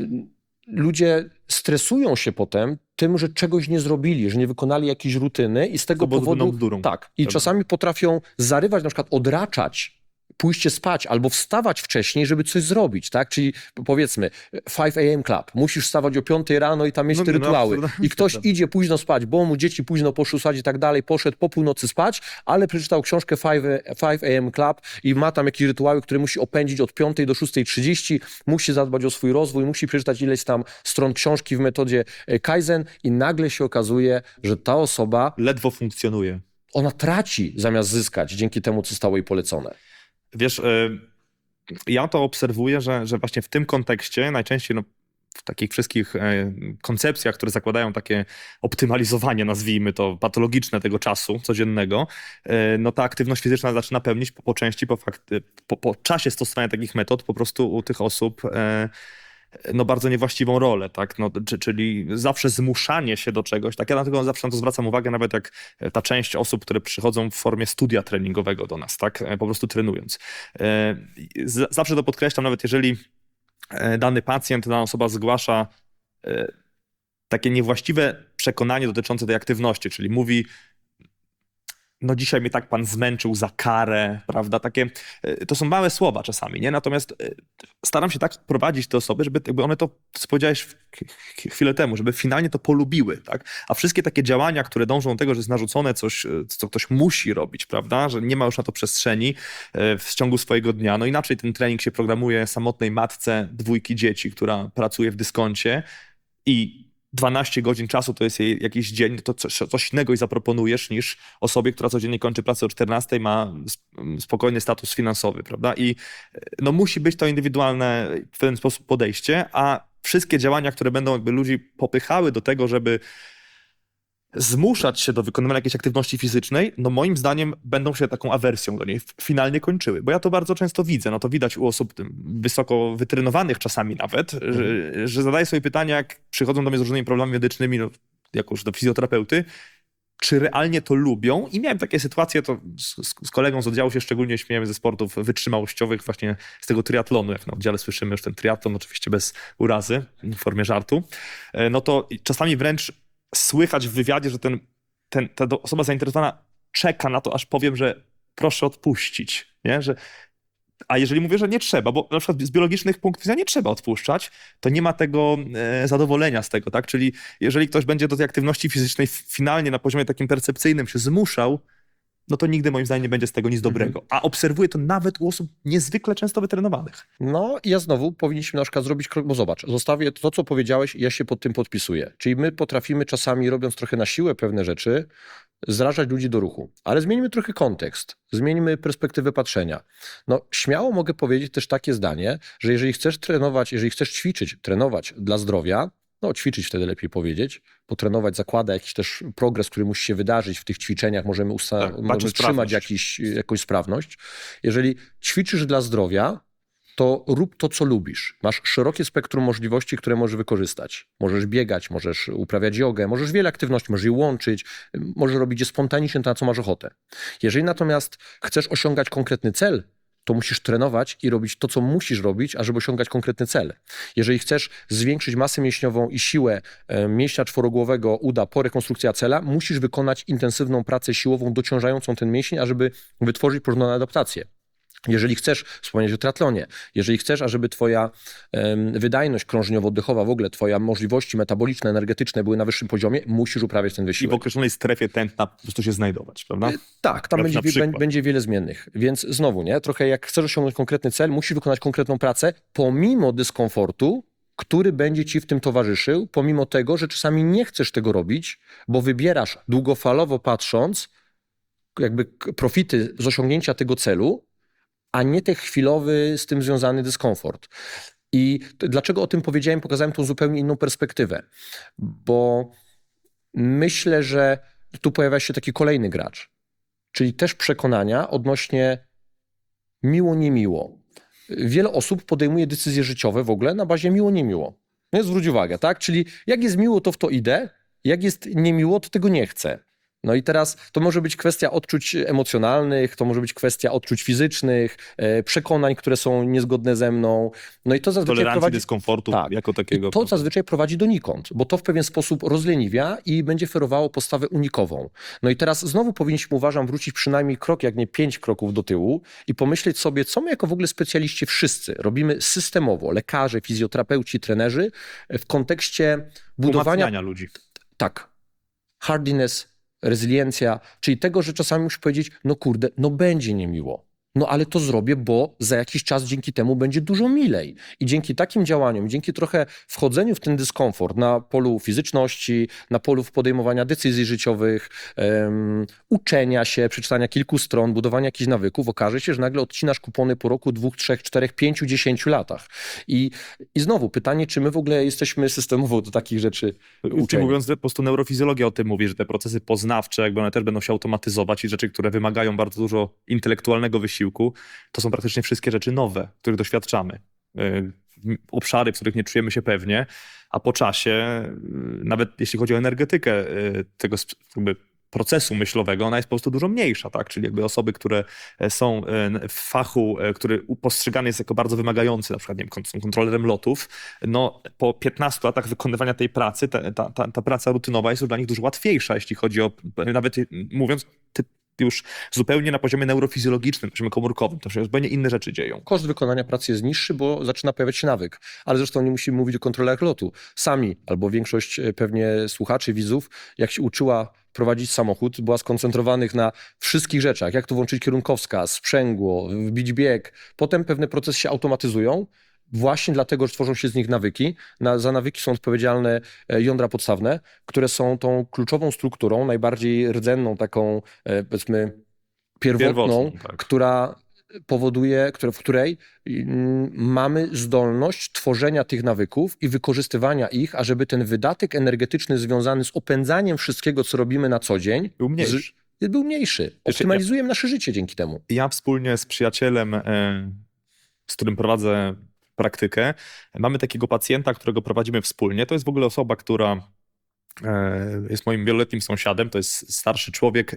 ludzie stresują się potem tym, że czegoś nie zrobili, że nie wykonali jakiejś rutyny i z tego Albo powodu... będą bzdurą. Tak. I Prawda? czasami potrafią zarywać, na przykład odraczać pójście spać albo wstawać wcześniej, żeby coś zrobić, tak? Czyli powiedzmy five a m club, musisz wstawać o piątej rano i tam mieć No te nie, no rytuały. absolutnie. I ktoś idzie późno spać, bo mu dzieci późno poszły spać i tak dalej, poszedł po północy spać, ale przeczytał książkę five a m club i ma tam jakieś rytuały, które musi opędzić od piątej do szóstej trzydzieści, musi zadbać o swój rozwój, musi przeczytać ileś tam stron książki w metodzie e, Kaizen i nagle się okazuje, że ta osoba, Ledwo funkcjonuje. ona traci zamiast zyskać dzięki temu, co zostało jej polecone. Wiesz, y, ja to obserwuję, że, że właśnie w tym kontekście najczęściej no, w takich wszystkich e, koncepcjach, które zakładają takie optymalizowanie, nazwijmy to, patologiczne tego czasu codziennego, e, no ta aktywność fizyczna zaczyna pełnić po, po części, po, fakt, po, po czasie stosowania takich metod po prostu u tych osób e, no bardzo niewłaściwą rolę, tak? No, czy, czyli zawsze zmuszanie się do czegoś, tak? Ja dlatego zawsze na to zwracam uwagę, nawet jak ta część osób, które przychodzą w formie studia treningowego do nas, tak? Po prostu trenując. E, z, zawsze to podkreślam, nawet jeżeli dany pacjent, dana osoba zgłasza e, takie niewłaściwe przekonanie dotyczące tej aktywności, czyli mówi, no dzisiaj mnie tak pan zmęczył za karę, prawda, takie, e, to są małe słowa czasami, nie, natomiast e, staram się tak prowadzić te osoby, żeby jakby one to, co powiedziałeś chwilę temu, żeby finalnie to polubiły, tak, a wszystkie takie działania, które dążą do tego, że jest narzucone coś, co ktoś musi robić, prawda, że nie ma już na to przestrzeni e, w ciągu swojego dnia, no inaczej ten trening się programuje samotnej matce dwójki dzieci, która pracuje w dyskoncie i dwanaście godzin czasu to jest jej jakiś dzień, to coś, coś innego i zaproponujesz niż osobie, która codziennie kończy pracę o czternastej, ma spokojny status finansowy, prawda? I no musi być to indywidualne w pewien sposób podejście, a wszystkie działania, które będą jakby ludzi popychały do tego, żeby zmuszać się do wykonywania jakiejś aktywności fizycznej, no moim zdaniem będą się taką awersją do niej finalnie kończyły. Bo ja to bardzo często widzę, no to widać u osób wysoko wytrenowanych czasami nawet, mhm. że, że zadaję sobie pytania, jak przychodzą do mnie z różnymi problemami medycznymi, no, jako już do fizjoterapeuty, czy realnie to lubią. I miałem takie sytuacje, to z, z kolegą z oddziału się szczególnie śmiejemy ze sportów wytrzymałościowych, właśnie z tego triatlonu, jak na oddziale słyszymy już ten triatlon, oczywiście bez urazy, w formie żartu, no to czasami wręcz słychać w wywiadzie, że ten, ten, ta osoba zainteresowana czeka na to, aż powiem, że proszę odpuścić, nie? Że, a jeżeli mówię, że nie trzeba, bo na przykład z biologicznych punktów widzenia nie trzeba odpuszczać, to nie ma tego e, zadowolenia z tego, tak? Czyli jeżeli ktoś będzie do tej aktywności fizycznej finalnie na poziomie takim percepcyjnym się zmuszał, no to nigdy moim zdaniem nie będzie z tego nic dobrego. Mhm. A obserwuję to nawet u osób niezwykle często wytrenowanych. No i ja znowu powinniśmy na przykład zrobić krok, bo zobacz, zostawię to, co powiedziałeś, ja się pod tym podpisuję. Czyli my potrafimy czasami, robiąc trochę na siłę pewne rzeczy, zrażać ludzi do ruchu. Ale zmieńmy trochę kontekst, zmieńmy perspektywę patrzenia. No śmiało mogę powiedzieć też takie zdanie, że jeżeli chcesz trenować, jeżeli chcesz ćwiczyć, trenować dla zdrowia, no ćwiczyć wtedy lepiej powiedzieć, potrenować zakłada jakiś też progres, który musi się wydarzyć w tych ćwiczeniach, możemy, usta- tak, możemy trzymać jakiś, jakąś sprawność. Jeżeli ćwiczysz dla zdrowia, to rób to, co lubisz. Masz szerokie spektrum możliwości, które możesz wykorzystać. Możesz biegać, możesz uprawiać jogę, możesz wiele aktywności, możesz je łączyć, możesz robić je spontanicznie, to na co masz ochotę. Jeżeli natomiast chcesz osiągać konkretny cel, to musisz trenować i robić to, co musisz robić, ażeby osiągać konkretny cel. Jeżeli chcesz zwiększyć masę mięśniową i siłę e, mięśnia czworogłowego uda po rekonstrukcji acela, musisz wykonać intensywną pracę siłową dociążającą ten mięsień, ażeby wytworzyć pożądaną adaptację. Jeżeli chcesz, wspomnieć o triatlonie, jeżeli chcesz, ażeby twoja um, wydajność krążeniowo-oddechowa, w ogóle twoja możliwości metaboliczne, energetyczne były na wyższym poziomie, musisz uprawiać ten wysiłek. I w określonej strefie tętna po prostu się znajdować, prawda? Y, tak, tam będzie, b- będzie wiele zmiennych. Więc znowu, nie, trochę jak chcesz osiągnąć konkretny cel, musisz wykonać konkretną pracę, pomimo dyskomfortu, który będzie ci w tym towarzyszył, pomimo tego, że czasami nie chcesz tego robić, bo wybierasz długofalowo patrząc, jakby profity z osiągnięcia tego celu, a nie ten chwilowy z tym związany dyskomfort. I dlaczego o tym powiedziałem, pokazałem tą zupełnie inną perspektywę, bo myślę, że tu pojawia się taki kolejny gracz, czyli też przekonania odnośnie miło, niemiło. Wiele osób podejmuje decyzje życiowe w ogóle na bazie miło, niemiło. No zwróć uwagę, tak? Czyli jak jest miło, to w to idę, jak jest niemiło, to tego nie chcę. No i teraz to może być kwestia odczuć emocjonalnych, to może być kwestia odczuć fizycznych, e, przekonań, które są niezgodne ze mną. No i to zazwyczaj tolerancji prowadzi... dyskomfortu tak. jako takiego. I to zazwyczaj prowadzi donikąd, bo to w pewien sposób rozleniwia i będzie ferowało postawę unikową. No i teraz znowu powinniśmy, uważam, wrócić przynajmniej krok, jak nie pięć kroków do tyłu i pomyśleć sobie, co my jako w ogóle specjaliści wszyscy robimy systemowo, lekarze, fizjoterapeuci, trenerzy, w kontekście budowania... Umacniania ludzi. Tak. Hardiness, rezyliencja, czyli tego, że czasami musisz powiedzieć, no kurde, no będzie niemiło. No ale to zrobię, bo za jakiś czas dzięki temu będzie dużo milej. I dzięki takim działaniom, dzięki trochę wchodzeniu w ten dyskomfort na polu fizyczności, na polu podejmowania decyzji życiowych, um, uczenia się, przeczytania kilku stron, budowania jakichś nawyków, okaże się, że nagle odcinasz kupony po roku, dwóch, trzech, czterech, pięciu, dziesięciu latach. I, i znowu pytanie, czy my w ogóle jesteśmy systemowo do takich rzeczy Czyli uczeni. mówiąc, po prostu neurofizjologia o tym mówi, że te procesy poznawcze, jakby one też będą się automatyzować i rzeczy, które wymagają bardzo dużo intelektualnego wysiłku, to są praktycznie wszystkie rzeczy nowe, których doświadczamy. Yy, obszary, w których nie czujemy się pewnie, a po czasie, yy, nawet jeśli chodzi o energetykę yy, tego jakby procesu myślowego, ona jest po prostu dużo mniejsza, tak? Czyli jakby osoby, które są w fachu, który postrzegany jest jako bardzo wymagający, na przykład nie wiem, są kontrolerem lotów, no po piętnastu latach wykonywania tej pracy, ta, ta, ta, ta praca rutynowa jest już dla nich dużo łatwiejsza, jeśli chodzi o, nawet mówiąc ty, już zupełnie na poziomie neurofizjologicznym, poziomie komórkowym, to się zupełnie inne rzeczy dzieją. Koszt wykonania pracy jest niższy, bo zaczyna pojawiać się nawyk. Ale zresztą nie musimy mówić o kontrolerach lotu. Sami, albo większość pewnie słuchaczy, widzów, jak się uczyła prowadzić samochód, była skoncentrowanych na wszystkich rzeczach, jak tu włączyć kierunkowskaz, sprzęgło, wbić bieg. Potem pewne procesy się automatyzują, właśnie dlatego, że tworzą się z nich nawyki. Na, za nawyki są odpowiedzialne jądra podstawne, które są tą kluczową strukturą, najbardziej rdzenną, taką powiedzmy pierwotną, Pierwotną, tak. która powoduje, w której mamy zdolność tworzenia tych nawyków i wykorzystywania ich, ażeby ten wydatek energetyczny związany z opędzaniem wszystkiego, co robimy na co dzień, Był mniejszy. z, był mniejszy. Optymalizujemy nasze życie dzięki temu. Ja wspólnie z przyjacielem, z którym prowadzę praktykę, mamy takiego pacjenta, którego prowadzimy wspólnie. To jest w ogóle osoba, która jest moim wieloletnim sąsiadem. To jest starszy człowiek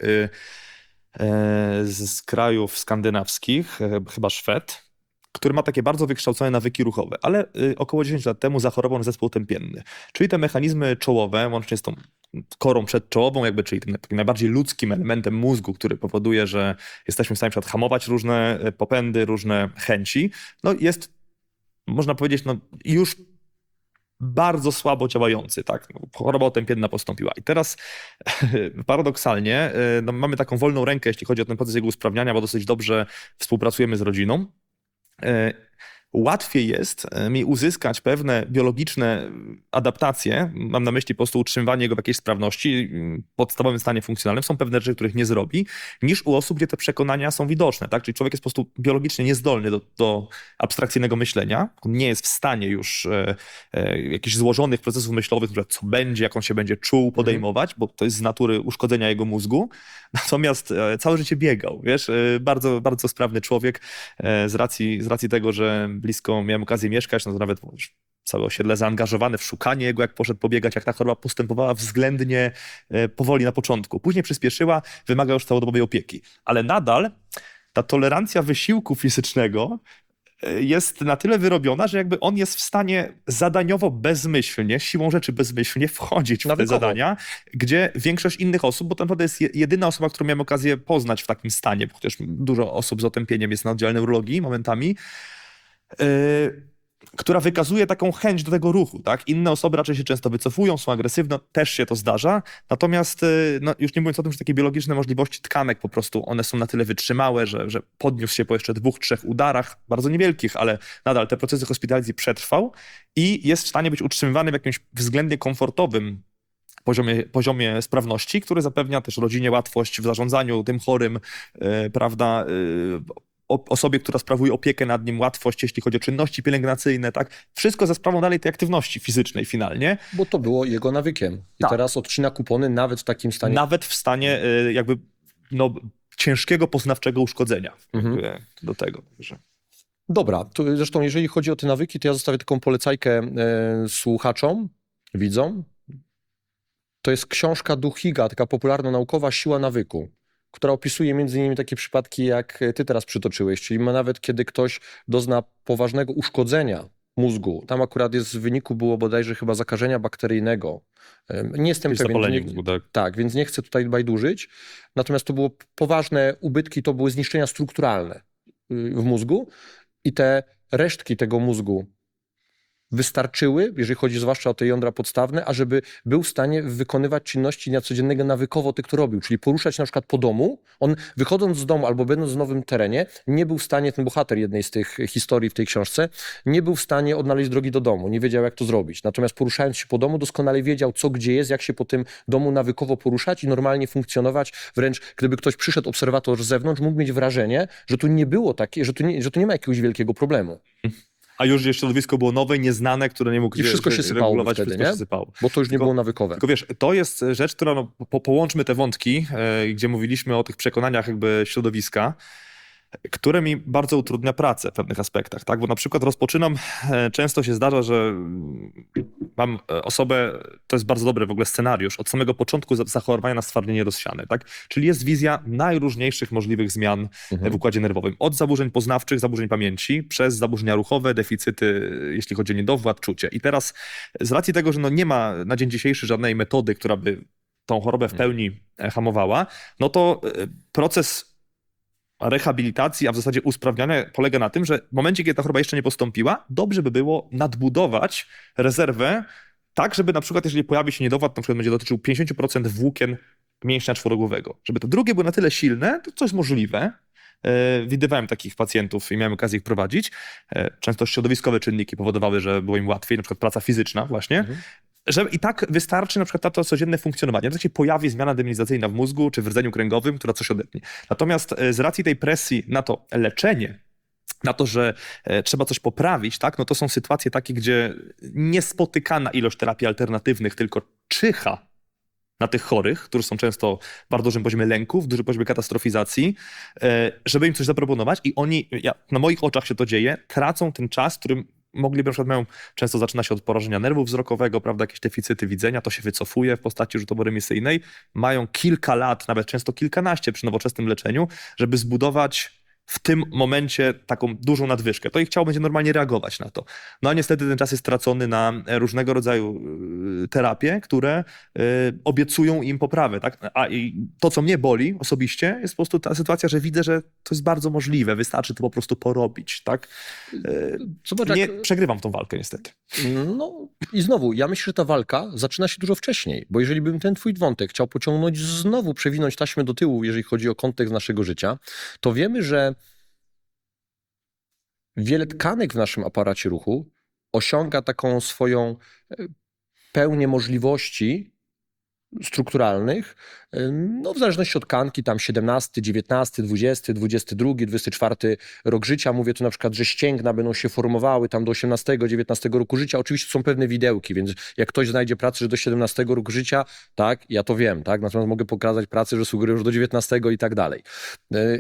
z krajów skandynawskich, chyba Szwed, który ma takie bardzo wykształcone nawyki ruchowe, ale około dziesięć lat temu zachorował na zespół tępienny. Czyli te mechanizmy czołowe, łącznie z tą korą przedczołową, jakby, czyli tym takim najbardziej ludzkim elementem mózgu, który powoduje, że jesteśmy w stanie na przykład hamować różne popędy, różne chęci, no jest, można powiedzieć, no już bardzo słabo działający, tak? Choroba otępienna postąpiła. I teraz paradoksalnie no, mamy taką wolną rękę, jeśli chodzi o ten proces jego usprawniania, bo dosyć dobrze współpracujemy z rodziną. Łatwiej jest mi uzyskać pewne biologiczne adaptacje, mam na myśli po prostu utrzymywanie jego w jakiejś sprawności, w podstawowym stanie funkcjonalnym, są pewne rzeczy, których nie zrobi, niż u osób, gdzie te przekonania są widoczne, tak? Czyli człowiek jest po prostu biologicznie niezdolny do, do abstrakcyjnego myślenia, on nie jest w stanie już e, e, jakichś złożonych procesów myślowych, które co będzie, jak on się będzie czuł, podejmować, mhm. bo to jest z natury uszkodzenia jego mózgu, natomiast e, całe życie biegał, wiesz, e, bardzo, bardzo sprawny człowiek e, z racji, z racji tego, że blisko miałem okazję mieszkać, no to nawet całe osiedle zaangażowane w szukanie jego, jak poszedł pobiegać, jak ta choroba postępowała względnie e, powoli na początku. Później przyspieszyła, wymaga już całodobowej opieki. Ale nadal ta tolerancja wysiłku fizycznego e, jest na tyle wyrobiona, że jakby on jest w stanie zadaniowo, bezmyślnie, siłą rzeczy bezmyślnie wchodzić w Nawykowo. te zadania, gdzie większość innych osób, bo to naprawdę jest jedyna osoba, którą miałem okazję poznać w takim stanie, chociaż dużo osób z otępieniem jest na oddziale neurologii momentami, Yy, która wykazuje taką chęć do tego ruchu, tak? Inne osoby raczej się często wycofują, są agresywne, też się to zdarza, natomiast yy, no, już nie mówiąc o tym, że takie biologiczne możliwości tkanek po prostu, one są na tyle wytrzymałe, że, że podniósł się po jeszcze dwóch, trzech udarach, bardzo niewielkich, ale nadal te procesy hospitalizacji przetrwał i jest w stanie być utrzymywany w jakimś względnie komfortowym Poziomie, poziomie sprawności, który zapewnia też rodzinie łatwość w zarządzaniu tym chorym, yy, prawda, yy, osobie, która sprawuje opiekę nad nim, łatwość, jeśli chodzi o czynności pielęgnacyjne, tak? Wszystko za sprawą dalej tej aktywności fizycznej finalnie. Bo to było jego nawykiem. I tak. teraz odcina kupony nawet w takim stanie. Nawet w stanie jakby no, ciężkiego poznawczego uszkodzenia Mhm. do tego. Że... Dobra, to zresztą jeżeli chodzi o te nawyki, to ja zostawię taką polecajkę e, słuchaczom, widzom. To jest książka Duhiga, taka popularno-naukowa Siła nawyku, która opisuje między innymi takie przypadki, jak ty teraz przytoczyłeś, czyli ma nawet kiedy ktoś dozna poważnego uszkodzenia mózgu. Tam akurat jest w wyniku było bodajże chyba zakażenia bakteryjnego. Nie jestem Jest pewien. zapalenie Nie, mózgu, tak. tak, więc nie chcę tutaj bajdurzyć. Natomiast to było poważne ubytki, to były zniszczenia strukturalne w mózgu i te resztki tego mózgu wystarczyły, jeżeli chodzi zwłaszcza o te jądra podstawne, ażeby był w stanie wykonywać czynności dnia codziennego nawykowo, te, które robił, czyli poruszać na przykład po domu. On wychodząc z domu albo będąc w nowym terenie, nie był w stanie, ten bohater jednej z tych historii w tej książce, nie był w stanie odnaleźć drogi do domu, nie wiedział jak to zrobić. Natomiast poruszając się po domu, doskonale wiedział, co gdzie jest, jak się po tym domu nawykowo poruszać i normalnie funkcjonować. Wręcz gdyby ktoś przyszedł, obserwator z zewnątrz, mógł mieć wrażenie, że tu nie było takie, że tu nie, że tu nie ma jakiegoś wielkiego problemu. A już gdzieś środowisko było nowe, nieznane, które nie mógł I wszystko się sypało regulować, wtedy, wszystko nie? się sypało. Bo to już Tylko- nie było nawykowe. Tylko wiesz, to jest rzecz, która, no, po, połączmy te wątki, e, gdzie mówiliśmy o tych przekonaniach jakby środowiska, które mi bardzo utrudnia pracę w pewnych aspektach, tak? Bo na przykład rozpoczynam, e, często się zdarza, że mm, mam e, osobę, to jest bardzo dobry w ogóle scenariusz, od samego początku za- zachorowania na stwardnienie rozsiane, tak? Czyli jest wizja najróżniejszych możliwych zmian Mhm. w układzie nerwowym. Od zaburzeń poznawczych, zaburzeń pamięci, przez zaburzenia ruchowe, deficyty, jeśli chodzi o niedowład, czucie. I teraz z racji tego, że no nie ma na dzień dzisiejszy żadnej metody, która by tą chorobę w pełni e, hamowała, no to e, proces rehabilitacji, a w zasadzie usprawniania polega na tym, że w momencie, kiedy ta choroba jeszcze nie postąpiła, dobrze by było nadbudować rezerwę tak, żeby na przykład, jeżeli pojawi się niedowład, na przykład będzie dotyczył pięćdziesiąt procent włókien mięśnia czworogłowego. Żeby to drugie było na tyle silne, to co jest możliwe. E, Widywałem takich pacjentów i miałem okazję ich prowadzić. E, Często środowiskowe czynniki powodowały, że było im łatwiej, na przykład praca fizyczna właśnie. Mhm. Że i tak wystarczy na przykład na to codzienne funkcjonowanie. W się pojawi zmiana demilinizacyjna w mózgu czy w rdzeniu kręgowym, która coś odetnie. Natomiast e, z racji tej presji na to leczenie, na to, że e, trzeba coś poprawić, tak, no to są sytuacje takie, gdzie niespotykana ilość terapii alternatywnych tylko czyha na tych chorych, którzy są często w bardzo dużym poziomie lęku, w dużym poziomie katastrofizacji, e, żeby im coś zaproponować i oni, ja, na moich oczach się to dzieje, tracą ten czas, którym mogliby, na przykład mają, często zaczyna się od porażenia nerwu wzrokowego, prawda, jakieś deficyty widzenia, to się wycofuje w postaci rzutowo-remisyjnej, mają kilka lat, nawet często kilkanaście przy nowoczesnym leczeniu, żeby zbudować w tym momencie taką dużą nadwyżkę. To ich ciało będzie normalnie reagować na to. No a niestety ten czas jest stracony na różnego rodzaju y, terapie, które y, obiecują im poprawę. Tak? A i to, co mnie boli osobiście, jest po prostu ta sytuacja, że widzę, że to jest bardzo możliwe. Wystarczy to po prostu porobić. Tak? Y, Zobacz, nie jak- przegrywam tą walkę niestety. No i znowu, ja myślę, że ta walka zaczyna się dużo wcześniej, bo jeżeli bym ten twój wątek chciał pociągnąć znowu, przewinąć taśmę do tyłu, jeżeli chodzi o kontekst naszego życia, to wiemy, że wiele tkanek w naszym aparacie ruchu osiąga taką swoją e, pełnię możliwości strukturalnych, e, no w zależności od tkanki, tam siedemnasty, dziewiętnasty, dwudziesty, dwudziesty drugi, dwudziesty czwarty rok życia. Mówię tu na przykład, że ścięgna będą się formowały tam do osiemnastego, dziewiętnastego roku życia. Oczywiście są pewne widełki, więc jak ktoś znajdzie pracę, że do siedemnastego roku życia, tak, ja to wiem, tak, natomiast mogę pokazać pracę, że sugerują, że do dziewiętnastego i tak dalej. E,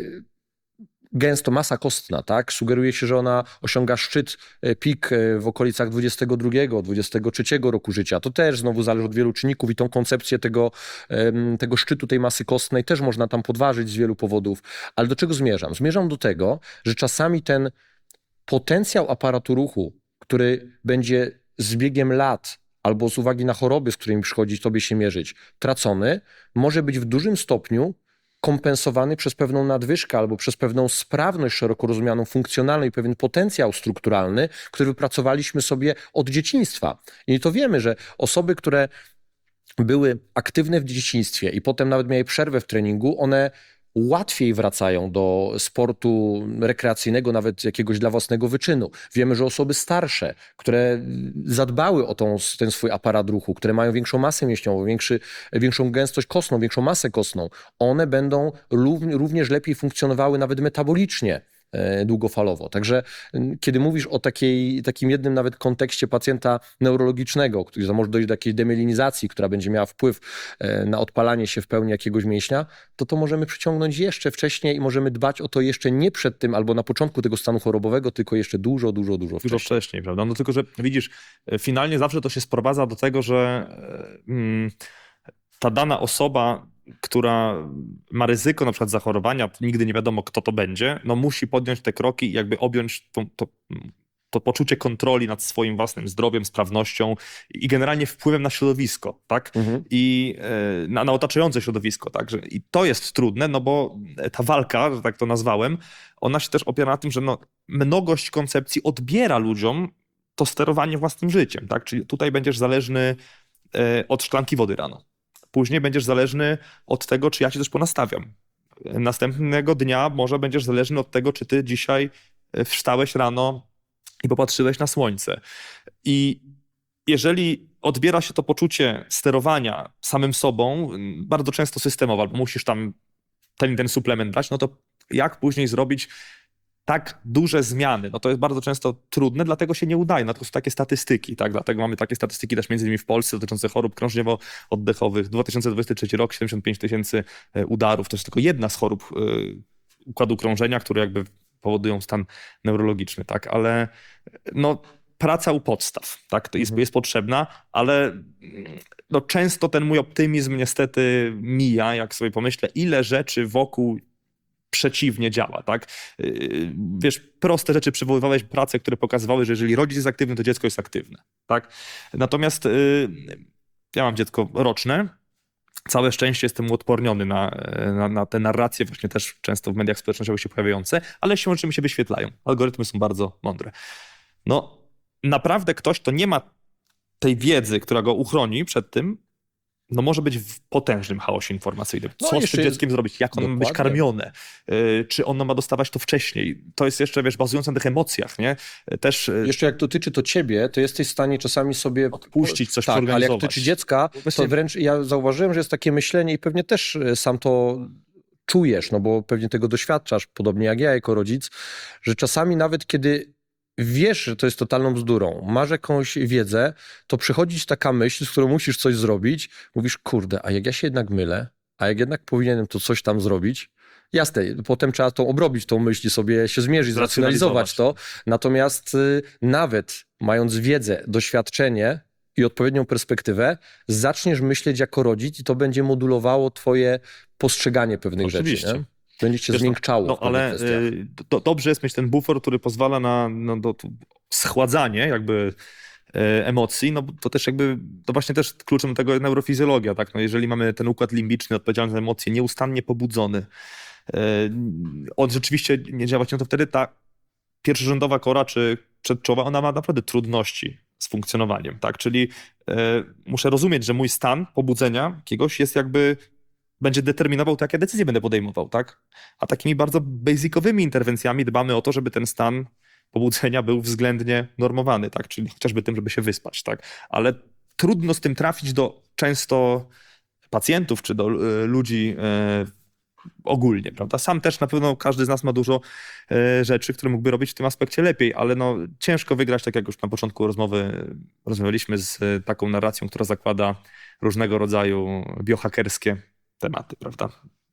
Gęsto masa kostna, tak? Sugeruje się, że ona osiąga szczyt, e, pik e, w okolicach dwudziestego drugiego, dwudziestego trzeciego roku życia. To też znowu zależy od wielu czynników i tą koncepcję tego, em, tego szczytu tej masy kostnej też można tam podważyć z wielu powodów. Ale do czego zmierzam? Zmierzam do tego, że czasami ten potencjał aparatu ruchu, który będzie z biegiem lat albo z uwagi na choroby, z którymi przychodzi tobie się mierzyć, tracony, może być w dużym stopniu kompensowany przez pewną nadwyżkę albo przez pewną sprawność szeroko rozumianą, funkcjonalną i pewien potencjał strukturalny, który wypracowaliśmy sobie od dzieciństwa. I to wiemy, że osoby, które były aktywne w dzieciństwie i potem nawet miały przerwę w treningu, one łatwiej wracają do sportu rekreacyjnego, nawet jakiegoś dla własnego wyczynu. Wiemy, że osoby starsze, które zadbały o tą, ten swój aparat ruchu, które mają większą masę mięśniową, większy, większą gęstość kostną, większą masę kostną, one będą również lepiej funkcjonowały nawet metabolicznie długofalowo. Także kiedy mówisz o takiej, takim jednym nawet kontekście pacjenta neurologicznego, który może dojść do jakiejś demyelinizacji, która będzie miała wpływ na odpalanie się w pełni jakiegoś mięśnia, to to możemy przyciągnąć jeszcze wcześniej i możemy dbać o to jeszcze nie przed tym albo na początku tego stanu chorobowego, tylko jeszcze dużo, dużo, dużo wcześniej. Dużo wcześniej, prawda? No tylko, że widzisz, finalnie zawsze to się sprowadza do tego, że mm, ta dana osoba, która ma ryzyko na przykład zachorowania, nigdy nie wiadomo kto to będzie, no musi podjąć te kroki i jakby objąć to, to, to poczucie kontroli nad swoim własnym zdrowiem, sprawnością i generalnie wpływem na środowisko, tak? Mhm. I e, na, na otaczające środowisko, tak? Że, i to jest trudne, no bo ta walka, że tak to nazwałem, ona się też opiera na tym, że no, mnogość koncepcji odbiera ludziom to sterowanie własnym życiem, tak? Czyli tutaj będziesz zależny e, od szklanki wody rano. Później będziesz zależny od tego, czy ja cię też ponastawiam. Następnego dnia może będziesz zależny od tego, czy ty dzisiaj wstałeś rano i popatrzyłeś na słońce. I jeżeli odbiera się to poczucie sterowania samym sobą, bardzo często systemowo, albo musisz tam ten ten suplement brać, no to jak później zrobić tak duże zmiany? No to jest bardzo często trudne, dlatego się nie udaje. No to są takie statystyki, tak? Dlatego mamy takie statystyki też między innymi w Polsce dotyczące chorób krążniowo-oddechowych. dwa tysiące dwudziesty trzeci rok, siedemdziesiąt pięć tysięcy udarów. To jest tylko jedna z chorób y, układu krążenia, które jakby powodują stan neurologiczny, tak? Ale no, praca u podstaw, tak? To jest, Mhm. jest potrzebna, ale no, często ten mój optymizm niestety mija, jak sobie pomyślę, ile rzeczy wokół przeciwnie działa, tak? Yy, Wiesz, proste rzeczy, przywoływałeś prace, które pokazywały, że jeżeli rodzic jest aktywny, to dziecko jest aktywne, tak? Natomiast yy, ja mam dziecko roczne, całe szczęście jestem uodporniony na, na, na te narracje, właśnie też często w mediach społecznościowych się pojawiające, ale siłą rzeczy mi się wyświetlają. Algorytmy są bardzo mądre. No, naprawdę ktoś, kto nie ma tej wiedzy, która go uchroni przed tym, no może być w potężnym chaosie informacyjnym. No, Co z jeszcze tym jest- dzieckiem zrobić? Jak ono ma być Dokładnie. karmione? Yy, czy ono ma dostawać to wcześniej? To jest jeszcze, wiesz, bazujące na tych emocjach, nie? Też yy, Jeszcze jak dotyczy to ciebie, to jesteś w stanie czasami sobie Odpuścić, coś tak, ale jak przeorganizować. dotyczy dziecka, to Właśnie- wręcz ja zauważyłem, że jest takie myślenie i pewnie też e, sam to czujesz, no bo pewnie tego doświadczasz, podobnie jak ja jako rodzic, że czasami nawet kiedy wiesz, że to jest totalną bzdurą, masz jakąś wiedzę, to przychodzi ci taka myśl, z którą musisz coś zrobić, mówisz, kurde, a jak ja się jednak mylę, a jak jednak powinienem to coś tam zrobić, jasne, potem trzeba to obrobić, tą myśl i sobie się zmierzyć, zracjonalizować to, natomiast y, nawet mając wiedzę, doświadczenie i odpowiednią perspektywę, zaczniesz myśleć jako rodzic i to będzie modulowało twoje postrzeganie pewnych Oczywiście. rzeczy. Nie? Będzie cię Wiesz, zmiękczało No w pewnych ale kwestiach. y, do, dobrze jest mieć ten bufor, który pozwala na, na do, to schładzanie jakby y, emocji, no bo to też jakby, to właśnie też kluczem do tego jest neurofizjologia, tak? No jeżeli mamy ten układ limbiczny odpowiedzialny za emocje nieustannie pobudzony, y, on rzeczywiście nie działa, no to wtedy ta pierwszorzędowa kora czy przedczołowa, ona ma naprawdę trudności z funkcjonowaniem, tak? Czyli y, muszę rozumieć, że mój stan pobudzenia jakiegoś jest jakby będzie determinował to, jakie decyzje będę podejmował, tak? A takimi bardzo basicowymi interwencjami dbamy o to, żeby ten stan pobudzenia był względnie normowany, tak? Czyli chociażby tym, żeby się wyspać, tak? Ale trudno z tym trafić do często pacjentów czy do y, ludzi y, ogólnie, prawda? Sam też na pewno każdy z nas ma dużo y, rzeczy, które mógłby robić w tym aspekcie lepiej, ale no ciężko wygrać, tak jak już na początku rozmowy rozmawialiśmy z y, taką narracją, która zakłada różnego rodzaju biohakerskie tematy, prawda?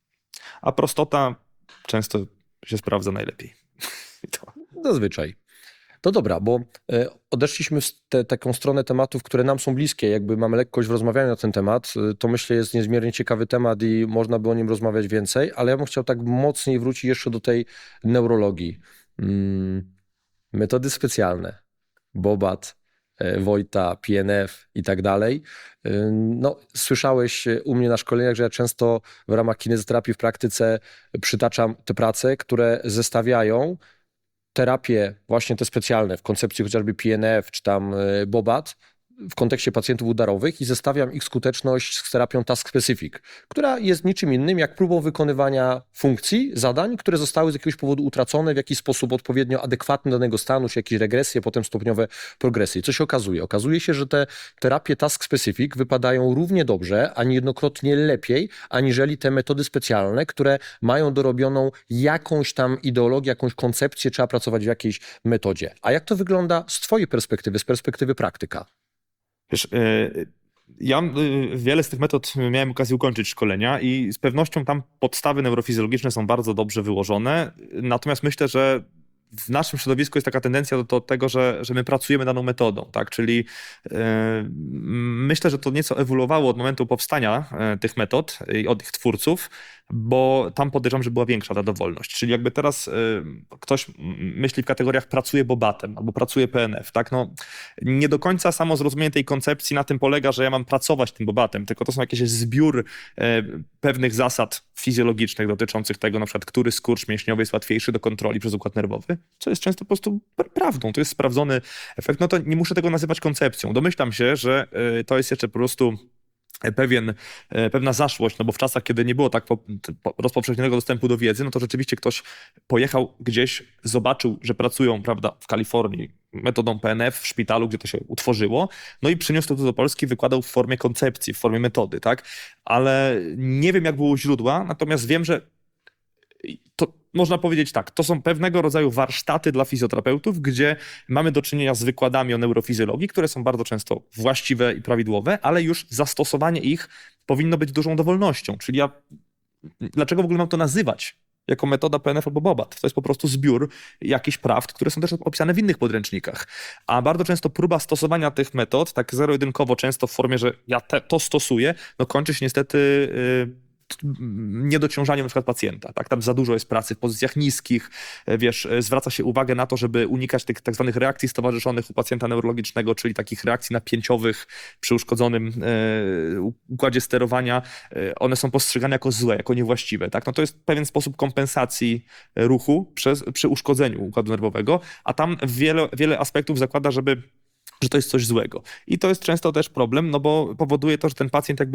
A prostota często się sprawdza najlepiej. I to. Zazwyczaj. To dobra, bo e, odeszliśmy w tę taką stronę tematów, które nam są bliskie, jakby mamy lekkość w rozmawianiu na ten temat, e, to myślę jest niezmiernie ciekawy temat i można by o nim rozmawiać więcej, ale ja bym chciał tak mocniej wrócić jeszcze do tej neurologii. Mm, metody specjalne, Bobat, e, Wojta, P N F i tak dalej. E, No, słyszałeś e, u mnie na szkoleniach, że ja często w ramach kinezoterapii w praktyce przytaczam te prace, które zestawiają terapie właśnie te specjalne w koncepcji chociażby P N F czy tam y, Bobat w kontekście pacjentów udarowych i zestawiam ich skuteczność z terapią task specific, która jest niczym innym jak próbą wykonywania funkcji, zadań, które zostały z jakiegoś powodu utracone w jakiś sposób odpowiednio adekwatny do danego stanu, czy jakieś regresje, potem stopniowe progresje. I co się okazuje? Okazuje się, że te terapie task specific wypadają równie dobrze, a niejednokrotnie lepiej, aniżeli te metody specjalne, które mają dorobioną jakąś tam ideologię, jakąś koncepcję, trzeba pracować w jakiejś metodzie. A jak to wygląda z twojej perspektywy, z perspektywy praktyka? Wiesz, y, ja y, wiele z tych metod miałem okazję ukończyć szkolenia i z pewnością tam podstawy neurofizjologiczne są bardzo dobrze wyłożone. Natomiast myślę, że w naszym środowisku jest taka tendencja do, do tego, że, że my pracujemy daną metodą, tak? Czyli yy, myślę, że to nieco ewoluowało od momentu powstania yy, tych metod i od ich twórców, bo tam podejrzewam, że była większa ta dowolność. Czyli jakby teraz y, ktoś myśli w kategoriach pracuje bobatem albo pracuje P N F, tak? No, nie do końca samo zrozumienie tej koncepcji na tym polega, że ja mam pracować tym bobatem, tylko to są jakieś zbiór y, pewnych zasad fizjologicznych dotyczących tego, na przykład, który skurcz mięśniowy jest łatwiejszy do kontroli przez układ nerwowy, co jest często po prostu prawdą. To jest sprawdzony efekt. No to nie muszę tego nazywać koncepcją. Domyślam się, że y, to jest jeszcze po prostu pewien, pewna zaszłość, no bo w czasach, kiedy nie było tak po, po, rozpowszechnionego dostępu do wiedzy, no to rzeczywiście ktoś pojechał gdzieś, zobaczył, że pracują, prawda, w Kalifornii metodą P N F w szpitalu, gdzie to się utworzyło, no i przyniósł to do Polski, wykładał w formie koncepcji, w formie metody, tak? Ale nie wiem, jak było u źródła, natomiast wiem, że to można powiedzieć tak, to są pewnego rodzaju warsztaty dla fizjoterapeutów, gdzie mamy do czynienia z wykładami o neurofizjologii, które są bardzo często właściwe i prawidłowe, ale już zastosowanie ich powinno być dużą dowolnością. Czyli ja, dlaczego w ogóle mam to nazywać jako metoda P N F albo bobat? To jest po prostu zbiór jakichś prawd, które są też opisane w innych podręczniedrznikach. A bardzo często próba stosowania tych metod, tak zero-jedynkowo często w formie, że ja te, to stosuję, no kończy się niestety Yy, niedociążaniem na przykład pacjenta, tak? Tam za dużo jest pracy w pozycjach niskich, wiesz, zwraca się uwagę na to, żeby unikać tych tak zwanych reakcji stowarzyszonych u pacjenta neurologicznego, czyli takich reakcji napięciowych przy uszkodzonym e, układzie sterowania. E, one są postrzegane jako złe, jako niewłaściwe, tak? No to jest pewien sposób kompensacji ruchu przez, przy uszkodzeniu układu nerwowego, a tam wiele, wiele aspektów zakłada, żeby że to jest coś złego. I to jest często też problem, no bo powoduje to, że ten pacjent jakby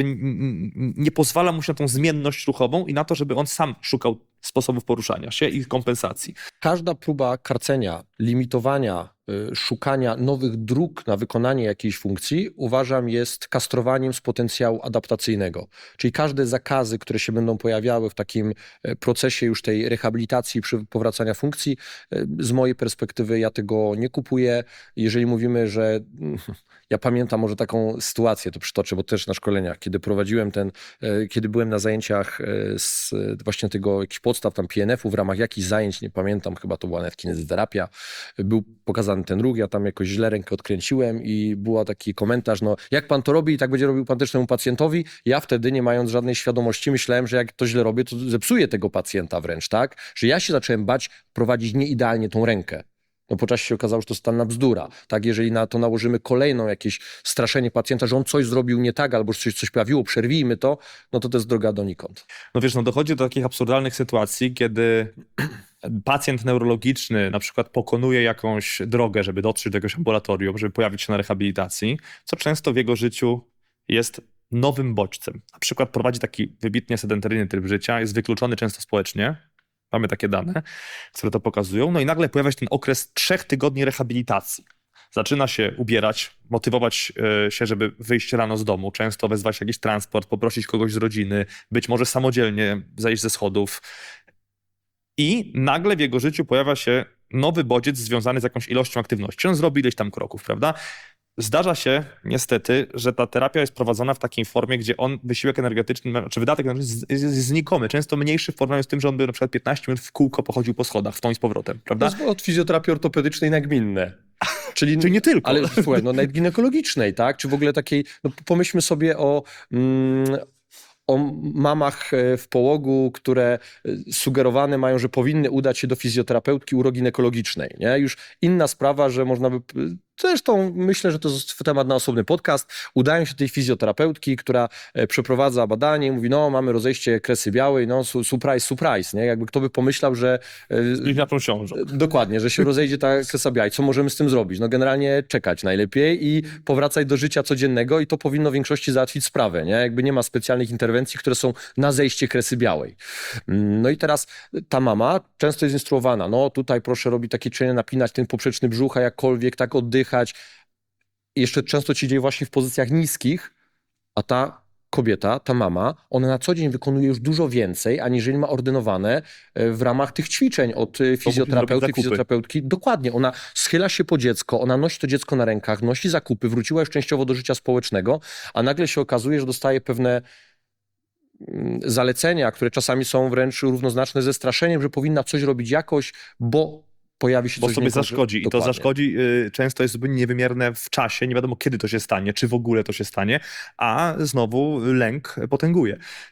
nie pozwala mu się na tą zmienność ruchową i na to, żeby on sam szukał sposobów poruszania się i kompensacji. Każda próba karcenia, limitowania, y, szukania nowych dróg na wykonanie jakiejś funkcji, uważam, jest kastrowaniem z potencjału adaptacyjnego. Czyli każde zakazy, które się będą pojawiały w takim y, procesie już tej rehabilitacji przy powracania funkcji, y, z mojej perspektywy ja tego nie kupuję. Jeżeli mówimy, że ja pamiętam może taką sytuację, to przytoczę, bo też na szkoleniach, kiedy prowadziłem ten, y, kiedy byłem na zajęciach y, z właśnie tego jakichś podstaw tam P N F-u w ramach jakichś zajęć, nie pamiętam, chyba to była nawet kinezoterapia, był pokazany ten ruch, ja tam jakoś źle rękę odkręciłem i był taki komentarz, no jak pan to robi i tak będzie robił pan też temu pacjentowi. Ja wtedy, nie mając żadnej świadomości, myślałem, że jak to źle robię, to zepsuję tego pacjenta wręcz, tak? Że ja się zacząłem bać prowadzić nieidealnie tą rękę. No po czasie się okazało, że to stanna bzdura. Tak, jeżeli na to nałożymy kolejną jakieś straszenie pacjenta, że on coś zrobił nie tak, albo że coś, coś pojawiło, przerwijmy to, no to to jest droga donikąd. No wiesz, no dochodzi do takich absurdalnych sytuacji, kiedy pacjent neurologiczny na przykład pokonuje jakąś drogę, żeby dotrzeć do jakiegoś ambulatorium, żeby pojawić się na rehabilitacji, co często w jego życiu jest nowym bodźcem. Na przykład prowadzi taki wybitnie sedentaryjny tryb życia, jest wykluczony często społecznie. Mamy takie dane, które to pokazują. No i nagle pojawia się ten okres trzech tygodni rehabilitacji. Zaczyna się ubierać, motywować się, żeby wyjść rano z domu, często wezwać jakiś transport, poprosić kogoś z rodziny, być może samodzielnie zejść ze schodów. I nagle w jego życiu pojawia się nowy bodziec związany z jakąś ilością aktywności. On zrobi ileś tam kroków, prawda? Zdarza się niestety, że ta terapia jest prowadzona w takiej formie, gdzie on wysiłek energetyczny, czy wydatek energetyczny jest, jest znikomy, często mniejszy w porównaniu z tym, że on by na przykład piętnaście minut w kółko pochodził po schodach, w tą i z powrotem, prawda? To jest od fizjoterapii ortopedycznej nagminne. Czyli, Czyli nie tylko. Ale słuchaj, no nawet ginekologicznej, tak? Czy w ogóle takiej, no pomyślmy sobie o... Mm, o mamach w połogu, które sugerowane mają, że powinny udać się do fizjoterapeutki uroginekologicznej. Nie? Już inna sprawa, że można by... Zresztą myślę, że to jest temat na osobny podcast. Udają się tej fizjoterapeutki, która przeprowadza badanie i mówi, no mamy rozejście kresy białej, no surprise, surprise. Nie? Jakby kto by pomyślał, że... Bliźniaczą ciążą. Dokładnie, że się rozejdzie ta kresa biała. I co możemy z tym zrobić? No generalnie czekać najlepiej i powracać do życia codziennego i to powinno w większości załatwić sprawę. Nie? Jakby nie ma specjalnych interwencji, które są na zejście kresy białej. No i teraz ta mama często jest instruowana, no tutaj proszę robić takie ćwiczenia, napinać ten poprzeczny brzuch, a jakkolwiek tak oddychać. I jeszcze często ci dzieje właśnie w pozycjach niskich, a ta kobieta, ta mama, ona na co dzień wykonuje już dużo więcej, aniżeli ma ordynowane w ramach tych ćwiczeń od fizjoterapeuty, fizjoterapeutki. Dokładnie, ona schyla się po dziecko, ona nosi to dziecko na rękach, nosi zakupy, wróciła już częściowo do życia społecznego, a nagle się okazuje, że dostaje pewne zalecenia, które czasami są wręcz równoznaczne ze straszeniem, że powinna coś robić jakoś, bo pojawi się bo coś sobie niekorzy- zaszkodzi. Dokładnie. I to zaszkodzi y, często jest zupełnie niewymierne w czasie, nie wiadomo kiedy to się stanie, czy w ogóle to się stanie, a znowu lęk potęguje.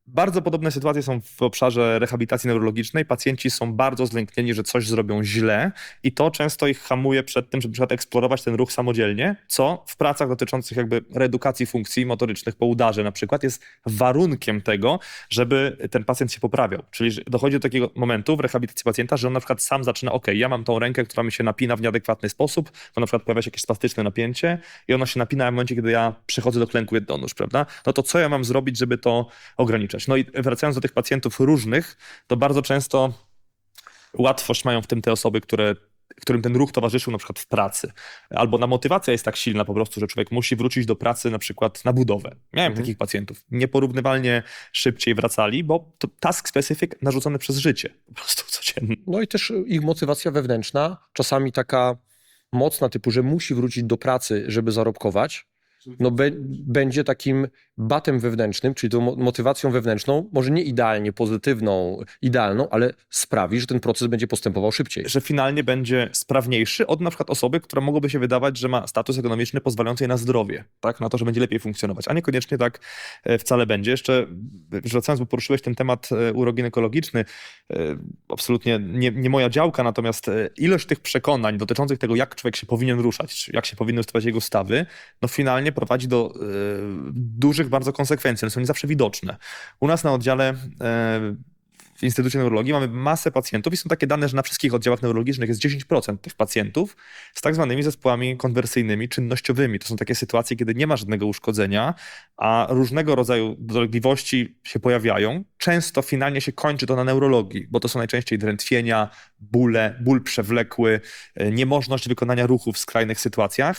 Bardzo podobne sytuacje są w obszarze rehabilitacji neurologicznej. Pacjenci są bardzo zlęknieni, że coś zrobią źle i to często ich hamuje przed tym, żeby na przykład eksplorować ten ruch samodzielnie, co w pracach dotyczących jakby reedukacji funkcji motorycznych po udarze na przykład jest warunkiem tego, żeby ten pacjent się poprawiał. Czyli że dochodzi do takiego momentu w rehabilitacji pacjenta, że on na przykład sam zaczyna, ok, ja mam tą rękę, która mi się napina w nieadekwatny sposób, bo na przykład pojawia się jakieś spastyczne napięcie i ona się napina w momencie, kiedy ja przechodzę do klęku jednonóż, prawda? No to co ja mam zrobić, żeby to ograniczać? No i wracając do tych pacjentów różnych, to bardzo często łatwość mają w tym te osoby, które, którym ten ruch towarzyszył na przykład w pracy. Albo na motywacja jest tak silna po prostu, że człowiek musi wrócić do pracy na przykład na budowę. Miałem Mhm. takich pacjentów. Nieporównywalnie szybciej wracali, bo to task specific narzucony przez życie. Po prostu codziennie. No i też ich motywacja wewnętrzna, czasami taka mocna, typu, że musi wrócić do pracy, żeby zarobkować, no be, będzie takim batem wewnętrznym, czyli tą mo- motywacją wewnętrzną, może nie idealnie pozytywną, idealną, ale sprawi, że ten proces będzie postępował szybciej. Że finalnie będzie sprawniejszy od na przykład osoby, która mogłoby się wydawać, że ma status ekonomiczny pozwalający jej na zdrowie, tak? Na to, że będzie lepiej funkcjonować, a niekoniecznie tak e, wcale będzie. Jeszcze wracając, bo poruszyłeś ten temat e, uroginekologiczny, e, absolutnie nie, nie moja działka, natomiast e, ilość tych przekonań dotyczących tego, jak człowiek się powinien ruszać, czy jak się powinny stosować jego stawy, no finalnie prowadzi do e, dużych bardzo konsekwencji. One są nie zawsze widoczne. U nas na oddziale e, w Instytucie Neurologii mamy masę pacjentów i są takie dane, że na wszystkich oddziałach neurologicznych jest dziesięć procent tych pacjentów z tak zwanymi zespołami konwersyjnymi, czynnościowymi. To są takie sytuacje, kiedy nie ma żadnego uszkodzenia, a różnego rodzaju dolegliwości się pojawiają. Często finalnie się kończy to na neurologii, bo to są najczęściej drętwienia, bóle, ból przewlekły, niemożność wykonania ruchów w skrajnych sytuacjach.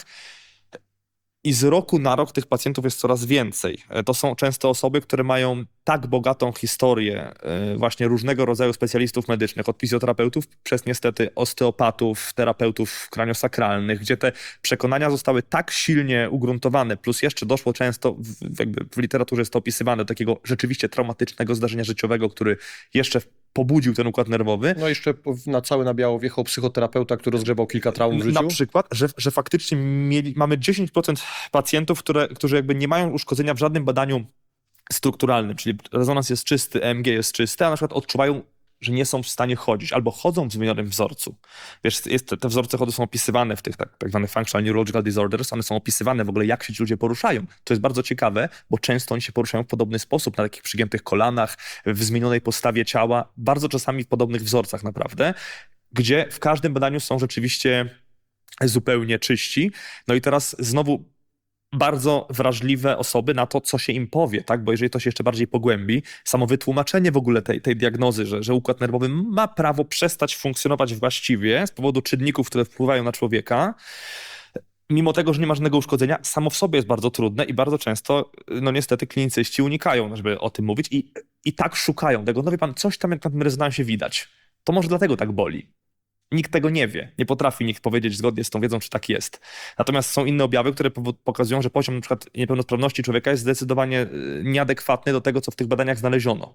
I z roku na rok tych pacjentów jest coraz więcej. To są często osoby, które mają tak bogatą historię właśnie różnego rodzaju specjalistów medycznych, od fizjoterapeutów przez niestety osteopatów, terapeutów kraniosakralnych, gdzie te przekonania zostały tak silnie ugruntowane, plus jeszcze doszło często, w, jakby w literaturze jest to opisywane, do takiego rzeczywiście traumatycznego zdarzenia życiowego, który jeszcze pobudził ten układ nerwowy. No jeszcze na cały na biało wjechał psychoterapeuta, który rozgrzebał kilka traum w życiu. Na przykład, że, że faktycznie mieli, mamy dziesięć procent pacjentów, które, którzy jakby nie mają uszkodzenia w żadnym badaniu strukturalnym, czyli rezonans jest czysty, E M G jest czysty, a na przykład odczuwają, że nie są w stanie chodzić albo chodzą w zmienionym wzorcu. Wiesz, jest, te wzorce chodu są opisywane w tych tak, tak zwanych functional neurological disorders, one są opisywane w ogóle, jak się ci ludzie poruszają. To jest bardzo ciekawe, bo często oni się poruszają w podobny sposób, na takich przygiętych kolanach, w zmienionej postawie ciała, bardzo czasami w podobnych wzorcach naprawdę, gdzie w każdym badaniu są rzeczywiście zupełnie czyści. No i teraz znowu bardzo wrażliwe osoby na to, co się im powie, tak? Bo jeżeli to się jeszcze bardziej pogłębi, samo wytłumaczenie w ogóle tej, tej diagnozy, że, że układ nerwowy ma prawo przestać funkcjonować właściwie z powodu czynników, które wpływają na człowieka, mimo tego, że nie ma żadnego uszkodzenia, samo w sobie jest bardzo trudne i bardzo często, no niestety, klinicyści unikają, żeby o tym mówić i, i tak szukają tego. No wie pan, coś tam jak na tym rezonansie widać. To może dlatego tak boli. Nikt tego nie wie. Nie potrafi nikt powiedzieć zgodnie z tą wiedzą, czy tak jest. Natomiast są inne objawy, które pokazują, że poziom na przykład niepełnosprawności człowieka jest zdecydowanie nieadekwatny do tego, co w tych badaniach znaleziono.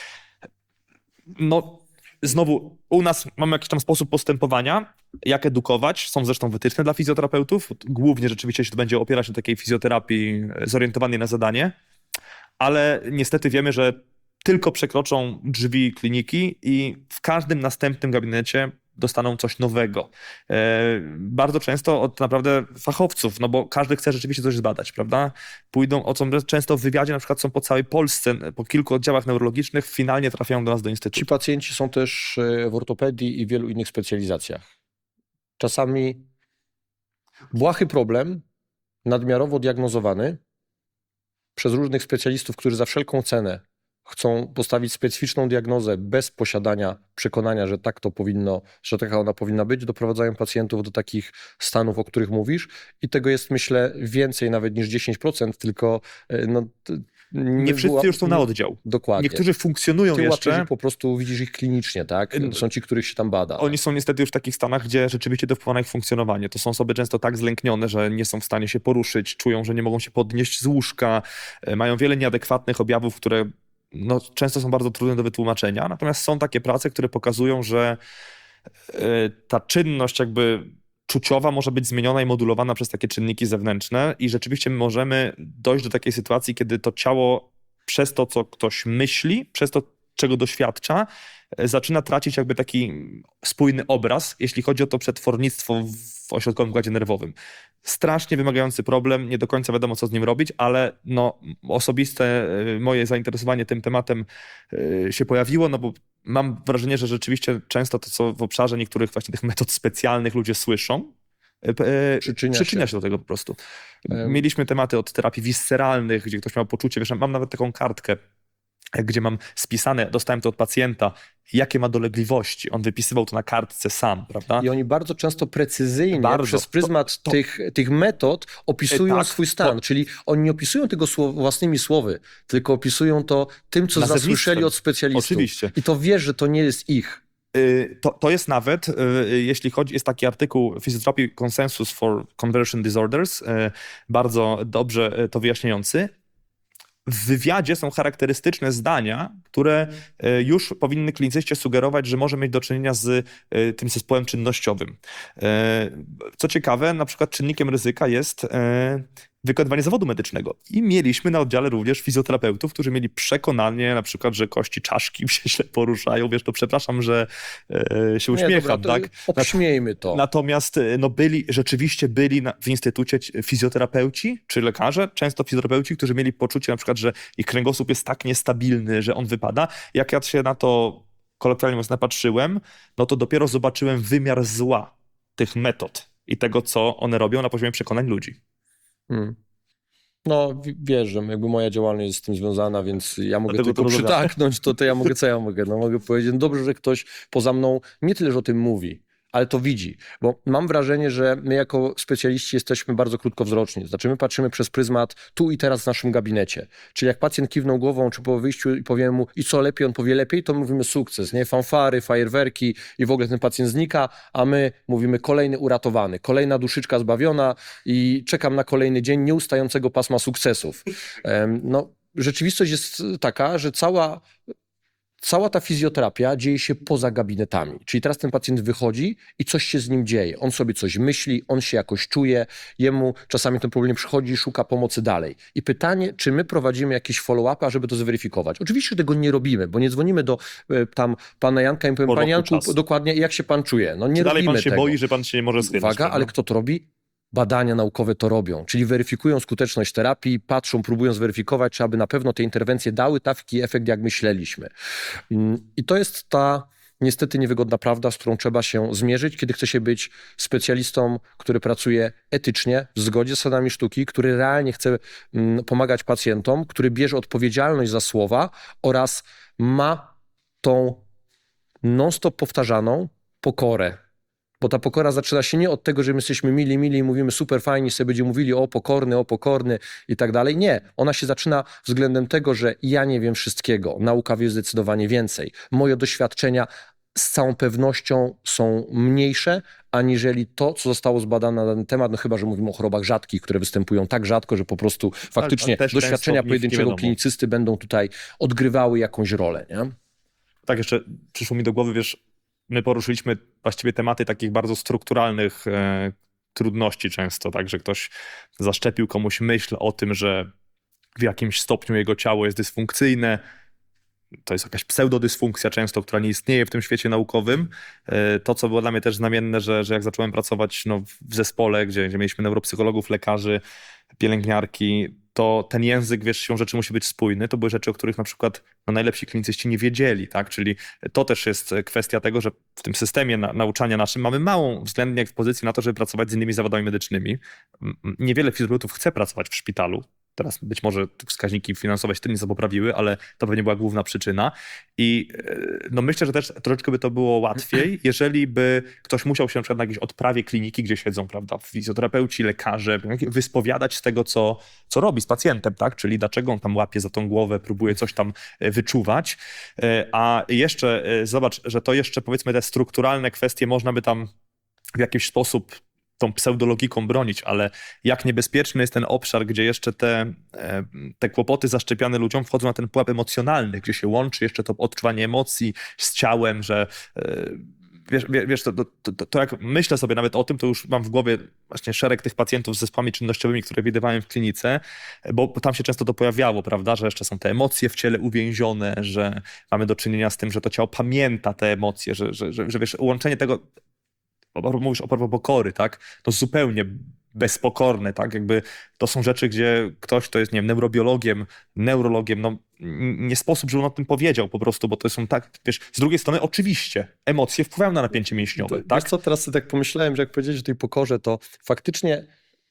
No, znowu, u nas mamy jakiś tam sposób postępowania, jak edukować. Są zresztą wytyczne dla fizjoterapeutów. Głównie rzeczywiście się to będzie opierać na takiej fizjoterapii zorientowanej na zadanie, ale niestety wiemy, że tylko przekroczą drzwi kliniki i w każdym następnym gabinecie dostaną coś nowego. E, bardzo często od naprawdę fachowców, no bo każdy chce rzeczywiście coś zbadać, prawda? Pójdą, o co często w wywiadzie na przykład są po całej Polsce, po kilku oddziałach neurologicznych, finalnie trafiają do nas do instytutu. Ci pacjenci są też w ortopedii i wielu innych specjalizacjach. Czasami błahy problem, nadmiarowo diagnozowany przez różnych specjalistów, którzy za wszelką cenę chcą postawić specyficzną diagnozę bez posiadania przekonania, że tak to powinno, że taka ona powinna być, doprowadzają pacjentów do takich stanów, o których mówisz i tego jest, myślę, więcej nawet niż dziesięć procent, tylko no, nie, nie wszyscy była, już są na oddział. Dokładnie. Niektórzy funkcjonują Ty jeszcze. łapiesz, po prostu widzisz ich klinicznie, tak? To są ci, których się tam bada. Oni są niestety już w takich stanach, gdzie rzeczywiście to wpływa na ich funkcjonowanie. To są osoby często tak zlęknione, że nie są w stanie się poruszyć, czują, że nie mogą się podnieść z łóżka, mają wiele nieadekwatnych objawów, które no, często są bardzo trudne do wytłumaczenia. Natomiast są takie prace, które pokazują, że y, ta czynność jakby czuciowa może być zmieniona i modulowana przez takie czynniki zewnętrzne i rzeczywiście możemy dojść do takiej sytuacji, kiedy to ciało przez to, co ktoś myśli, przez to, czego doświadcza, zaczyna tracić jakby taki spójny obraz, jeśli chodzi o to przetwornictwo w ośrodkowym układzie nerwowym. Strasznie wymagający problem, nie do końca wiadomo, co z nim robić, ale no, osobiste moje zainteresowanie tym tematem się pojawiło, no bo mam wrażenie, że rzeczywiście często to, co w obszarze niektórych właśnie tych metod specjalnych ludzie słyszą, Przyczynia, przyczynia się. się do tego po prostu. Mieliśmy tematy od terapii visceralnych, gdzie ktoś miał poczucie, wiesz, mam nawet taką kartkę, gdzie mam spisane, dostałem to od pacjenta, jakie ma dolegliwości. On wypisywał to na kartce sam, prawda? I oni bardzo często precyzyjnie, Bardzo. przez pryzmat To- to- tych, tych metod opisują tak, swój stan. to- Czyli oni nie opisują tego słow, własnymi słowy, tylko opisują to tym, co Nazewnictwem. zasłyszeli od specjalistów. Oczywiście. I to wiesz, że to nie jest ich. Y, To, to jest nawet, y, jeśli chodzi, jest taki artykuł Physiotherapy Consensus for Conversion Disorders, y, bardzo dobrze y, to wyjaśniający. W wywiadzie są charakterystyczne zdania, które y, już powinny klinicyście sugerować, że może mieć do czynienia z y, tym zespołem czynnościowym. Y, Co ciekawe, na przykład czynnikiem ryzyka jest y, wykonywanie zawodu medycznego. I mieliśmy na oddziale również fizjoterapeutów, którzy mieli przekonanie na przykład, że kości czaszki się źle poruszają. Wiesz, to przepraszam, że y, się uśmiecham, nie, dobra, to tak? obśmiejmy to. Natomiast no byli, rzeczywiście byli na, w instytucie ci- fizjoterapeuci czy lekarze, często fizjoterapeuci, którzy mieli poczucie na przykład, że ich kręgosłup jest tak niestabilny, że on wypada. Jak ja się na to kolokwialnie mówiąc napatrzyłem, no to dopiero zobaczyłem wymiar zła tych metod i tego, co one robią na poziomie przekonań ludzi. Hmm. No, wi- wiesz, że jakby moja działalność jest z tym związana, więc ja mogę Dlatego tylko to dodam. przytaknąć, to, to ja mogę, co ja mogę? No mogę powiedzieć, no dobrze, że ktoś poza mną nie tyle, że o tym mówi, ale to widzi, bo mam wrażenie, że my jako specjaliści jesteśmy bardzo krótkowzroczni. Znaczy my patrzymy przez pryzmat tu i teraz w naszym gabinecie. Czyli jak pacjent kiwnął głową, czy po wyjściu i powiemy mu i co lepiej, on powie lepiej, to mówimy sukces, nie? Fanfary, fajerwerki i w ogóle ten pacjent znika, a my mówimy kolejny uratowany, kolejna duszyczka zbawiona i czekam na kolejny dzień nieustającego pasma sukcesów. Em, No, rzeczywistość jest taka, że cała Cała ta fizjoterapia dzieje się poza gabinetami. Czyli teraz ten pacjent wychodzi i coś się z nim dzieje. On sobie coś myśli, on się jakoś czuje, jemu czasami ten problem przychodzi i szuka pomocy dalej. I pytanie, czy my prowadzimy jakieś follow-upy, żeby to zweryfikować? Oczywiście tego nie robimy, bo nie dzwonimy do e, tam pana Janka i powiemy, Po panie roku Janku, czasu. dokładnie jak się pan czuje? No nie Czy dalej robimy pan się tego. boi, że pan się nie może schylić? Uwaga, prawda? ale kto to robi? Badania naukowe to robią, czyli weryfikują skuteczność terapii, patrzą, próbują zweryfikować, czy aby na pewno te interwencje dały taki efekt, jak myśleliśmy. Mm, I to jest ta niestety niewygodna prawda, z którą trzeba się zmierzyć, kiedy chce się być specjalistą, który pracuje etycznie, w zgodzie z zasadami sztuki, który realnie chce mm, pomagać pacjentom, który bierze odpowiedzialność za słowa oraz ma tą non-stop powtarzaną pokorę. Bo ta pokora zaczyna się nie od tego, że my jesteśmy mili, mili i mówimy super fajnie, sobie będziemy mówili o pokorny, o pokorny i tak dalej. Nie, ona się zaczyna względem tego, że ja nie wiem wszystkiego, nauka wie zdecydowanie więcej. Moje doświadczenia z całą pewnością są mniejsze, aniżeli to, co zostało zbadane na dany temat, no chyba, że mówimy o chorobach rzadkich, które występują tak rzadko, że po prostu faktycznie też doświadczenia często nie pojedynczego wiadomo. klinicysty będą tutaj odgrywały jakąś rolę, nie? Tak, jeszcze przyszło mi do głowy, wiesz, my poruszyliśmy właściwie tematy takich bardzo strukturalnych e, trudności często, tak, że ktoś zaszczepił komuś myśl o tym, że w jakimś stopniu jego ciało jest dysfunkcyjne. To jest jakaś pseudodysfunkcja często, która nie istnieje w tym świecie naukowym. E, to, co było dla mnie też znamienne, że, że jak zacząłem pracować no, w zespole, gdzie, gdzie mieliśmy neuropsychologów, lekarzy, pielęgniarki, to ten język, wiesz, siłą rzeczy musi być spójny. To były rzeczy, o których na przykład no, najlepsi klinicyści nie wiedzieli, tak? Czyli to też jest kwestia tego, że w tym systemie na, nauczania naszym mamy małą względnie ekspozycję na to, żeby pracować z innymi zawodami medycznymi. M- Niewiele fizjoterapeutów chce pracować w szpitalu. Teraz być może wskaźniki finansowe się nie poprawiły, ale to pewnie była główna przyczyna. I e, no myślę, że też troszeczkę by to było łatwiej, jeżeli by ktoś musiał się na przykład na jakiejś odprawie kliniki, gdzie siedzą, prawda, fizjoterapeuci, lekarze, wyspowiadać z tego, co, co robi z pacjentem, tak? Czyli dlaczego on tam łapie za tą głowę, próbuje coś tam e, wyczuwać. E, A jeszcze e, zobacz, że to jeszcze powiedzmy te strukturalne kwestie można by tam w jakiś sposób tą pseudologiką bronić, ale jak niebezpieczny jest ten obszar, gdzie jeszcze te, e, te kłopoty zaszczepiane ludziom wchodzą na ten pułap emocjonalny, gdzie się łączy jeszcze to odczuwanie emocji z ciałem, że e, wiesz, wiesz to, to, to, to jak myślę sobie nawet o tym, to już mam w głowie właśnie szereg tych pacjentów z zespołami czynnościowymi, które widywałem w klinice, bo tam się często to pojawiało, prawda, że jeszcze są te emocje w ciele uwięzione, że mamy do czynienia z tym, że to ciało pamięta te emocje, że, że, że, że wiesz, łączenie tego, mówisz o propos pokory, tak, to zupełnie bezpokorne, tak, jakby to są rzeczy, gdzie ktoś, kto jest, nie wiem, neurobiologiem, neurologiem, no nie sposób, żeby on o tym powiedział po prostu, bo to są tak, wiesz, z drugiej strony oczywiście emocje wpływają na napięcie mięśniowe, To, tak? Wiesz co, teraz sobie tak pomyślałem, że jak powiedziałeś o tej pokorze, to faktycznie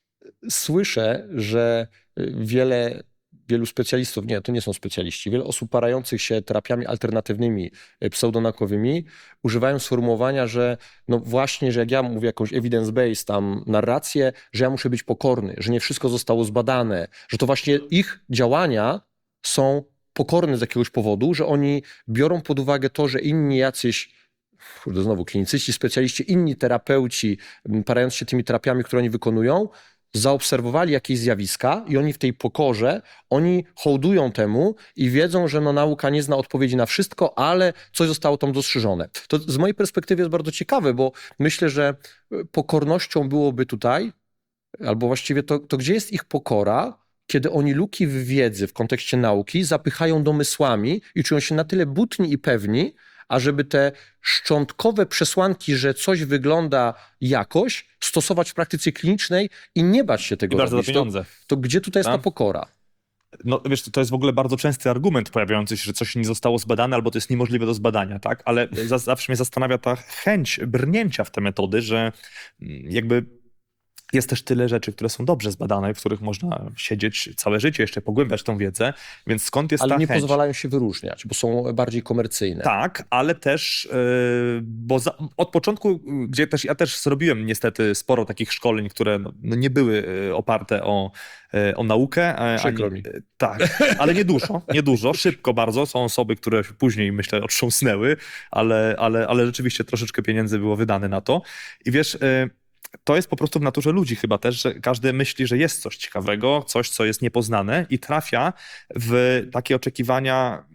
słyszę, że wiele, wielu specjalistów, nie, to nie są specjaliści, wiele osób parających się terapiami alternatywnymi, pseudonaukowymi, używają sformułowania, że no właśnie, że jak ja mówię jakąś evidence-based tam narrację, że ja muszę być pokorny, że nie wszystko zostało zbadane, że to właśnie ich działania są pokorne z jakiegoś powodu, że oni biorą pod uwagę to, że inni jacyś, kurde, znowu klinicyści, specjaliści, inni terapeuci, parając się tymi terapiami, które oni wykonują, zaobserwowali jakieś zjawiska i oni w tej pokorze, oni hołdują temu i wiedzą, że no, nauka nie zna odpowiedzi na wszystko, ale coś zostało tam dostrzeżone. To z mojej perspektywy jest bardzo ciekawe, bo myślę, że pokornością byłoby tutaj, albo właściwie to, to gdzie jest ich pokora, kiedy oni luki w wiedzy w kontekście nauki zapychają domysłami i czują się na tyle butni i pewni, ażeby te szczątkowe przesłanki, że coś wygląda jakoś, stosować w praktyce klinicznej i nie bać się tego I bardzo za robić. pieniądze. To, to gdzie tutaj jest Tak? ta pokora? No wiesz, to jest w ogóle bardzo częsty argument pojawiający się, że coś nie zostało zbadane albo to jest niemożliwe do zbadania, tak? Ale za, zawsze mnie zastanawia ta chęć brnięcia w te metody, że jakby jest też tyle rzeczy, które są dobrze zbadane, w których można siedzieć całe życie, jeszcze pogłębiać tą wiedzę, więc skąd jest Ale ta nie chęć? pozwalają się wyróżniać, bo są bardziej komercyjne. Tak, ale też, yy, bo za, od początku, gdzie też ja też zrobiłem niestety sporo takich szkoleń, które no, no nie były yy, oparte o, yy, o naukę. e, Przykro ani, mi. yy, Tak, ale nie dużo, nie dużo, szybko bardzo. Są osoby, które później, myślę, otrząsnęły, ale, ale, ale rzeczywiście troszeczkę pieniędzy było wydane na to. I wiesz, yy, to jest po prostu w naturze ludzi chyba też, że każdy myśli, że jest coś ciekawego, coś, co jest niepoznane i trafia w takie oczekiwania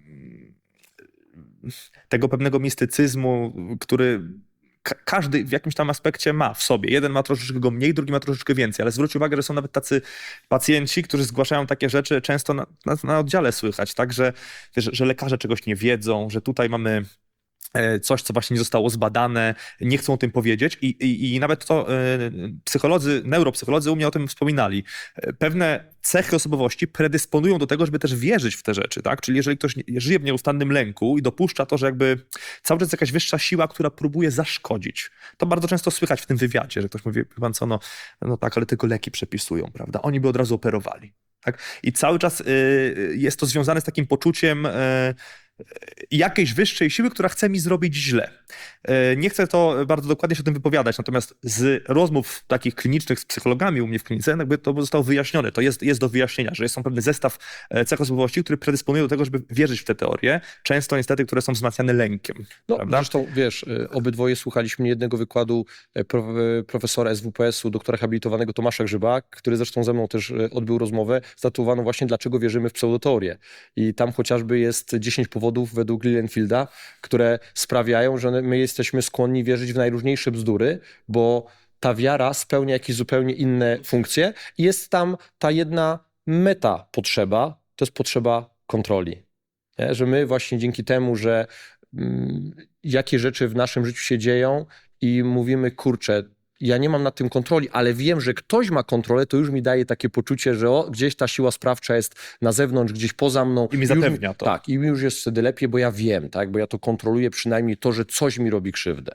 tego pewnego mistycyzmu, który ka- każdy w jakimś tam aspekcie ma w sobie. Jeden ma troszeczkę go mniej, drugi ma troszeczkę więcej, ale zwróć uwagę, że są nawet tacy pacjenci, którzy zgłaszają takie rzeczy często na, na, na oddziale słychać, tak, że, że, że lekarze czegoś nie wiedzą, że tutaj mamy coś, co właśnie nie zostało zbadane, nie chcą o tym powiedzieć i, i, i nawet to e, psycholodzy, neuropsycholodzy u mnie o tym wspominali. E, pewne cechy osobowości predysponują do tego, żeby też wierzyć w te rzeczy, tak? Czyli jeżeli ktoś nie, żyje w nieustannym lęku i dopuszcza to, że jakby cały czas jest jakaś wyższa siła, która próbuje zaszkodzić. To bardzo często słychać w tym wywiadzie, że ktoś mówi, pan co, no, no tak, ale tylko leki przepisują, prawda? Oni by od razu operowali. Tak? I cały czas y, jest to związane z takim poczuciem y, jakiejś wyższej siły, która chce mi zrobić źle. Nie chcę to bardzo dokładnie się o tym wypowiadać, natomiast z rozmów takich klinicznych z psychologami u mnie w klinice jakby to zostało wyjaśnione. To jest, jest do wyjaśnienia, że jest są pewny zestaw cech osobowości, który predysponuje do tego, żeby wierzyć w te teorie, często niestety, które są wzmacniane lękiem. No, prawda? zresztą wiesz, obydwoje słuchaliśmy jednego wykładu profesora S W P S u, doktora habilitowanego Tomasza Grzyba, który zresztą ze mną też odbył rozmowę, zatytułowaną właśnie Dlaczego wierzymy w pseudoteorię. I tam chociażby jest dziesięć powodów według Lilienfielda, które sprawiają, że my jesteśmy skłonni wierzyć w najróżniejsze bzdury, bo ta wiara spełnia jakieś zupełnie inne funkcje i jest tam ta jedna meta potrzeba, to jest potrzeba kontroli. Nie? Że my właśnie dzięki temu, że mm, jakie rzeczy w naszym życiu się dzieją i mówimy, kurczę, ja nie mam nad tym kontroli, ale wiem, że ktoś ma kontrolę, to już mi daje takie poczucie, że o, gdzieś ta siła sprawcza jest na zewnątrz, gdzieś poza mną. I mi już zapewnia to. Tak, i mi już jest wtedy lepiej, bo ja wiem, tak, bo ja to kontroluję przynajmniej to, że coś mi robi krzywdę.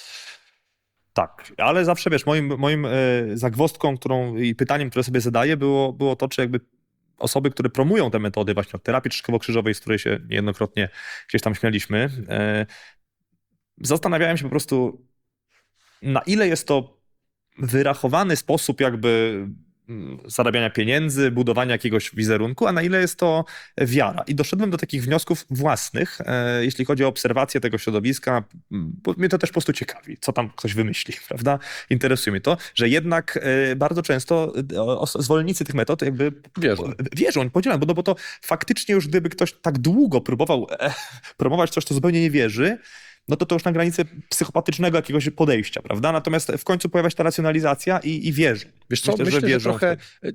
Tak, ale zawsze wiesz, moim, moim e, zagwozdką, którą i pytaniem, które sobie zadaję, było, było to, czy jakby osoby, które promują te metody właśnie od terapii czaszkowo-krzyżowej, z której się niejednokrotnie gdzieś tam śmialiśmy, e, zastanawiałem się po prostu, na ile jest to wyrachowany sposób jakby zarabiania pieniędzy, budowania jakiegoś wizerunku, a na ile jest to wiara. I doszedłem do takich wniosków własnych, e, jeśli chodzi o obserwację tego środowiska, bo mnie to też po prostu ciekawi, co tam ktoś wymyśli, prawda? Interesuje mnie to, że jednak e, bardzo często e, zwolennicy tych metod jakby Wierzą. Wierzą, podzielają, bo, no, bo to faktycznie już gdyby ktoś tak długo próbował e, promować coś, co zupełnie nie wierzy, no to to już na granicy psychopatycznego jakiegoś podejścia, prawda? Natomiast w końcu pojawia się ta racjonalizacja i, i wierzą. Wiesz co, myślę, myślę że, że trochę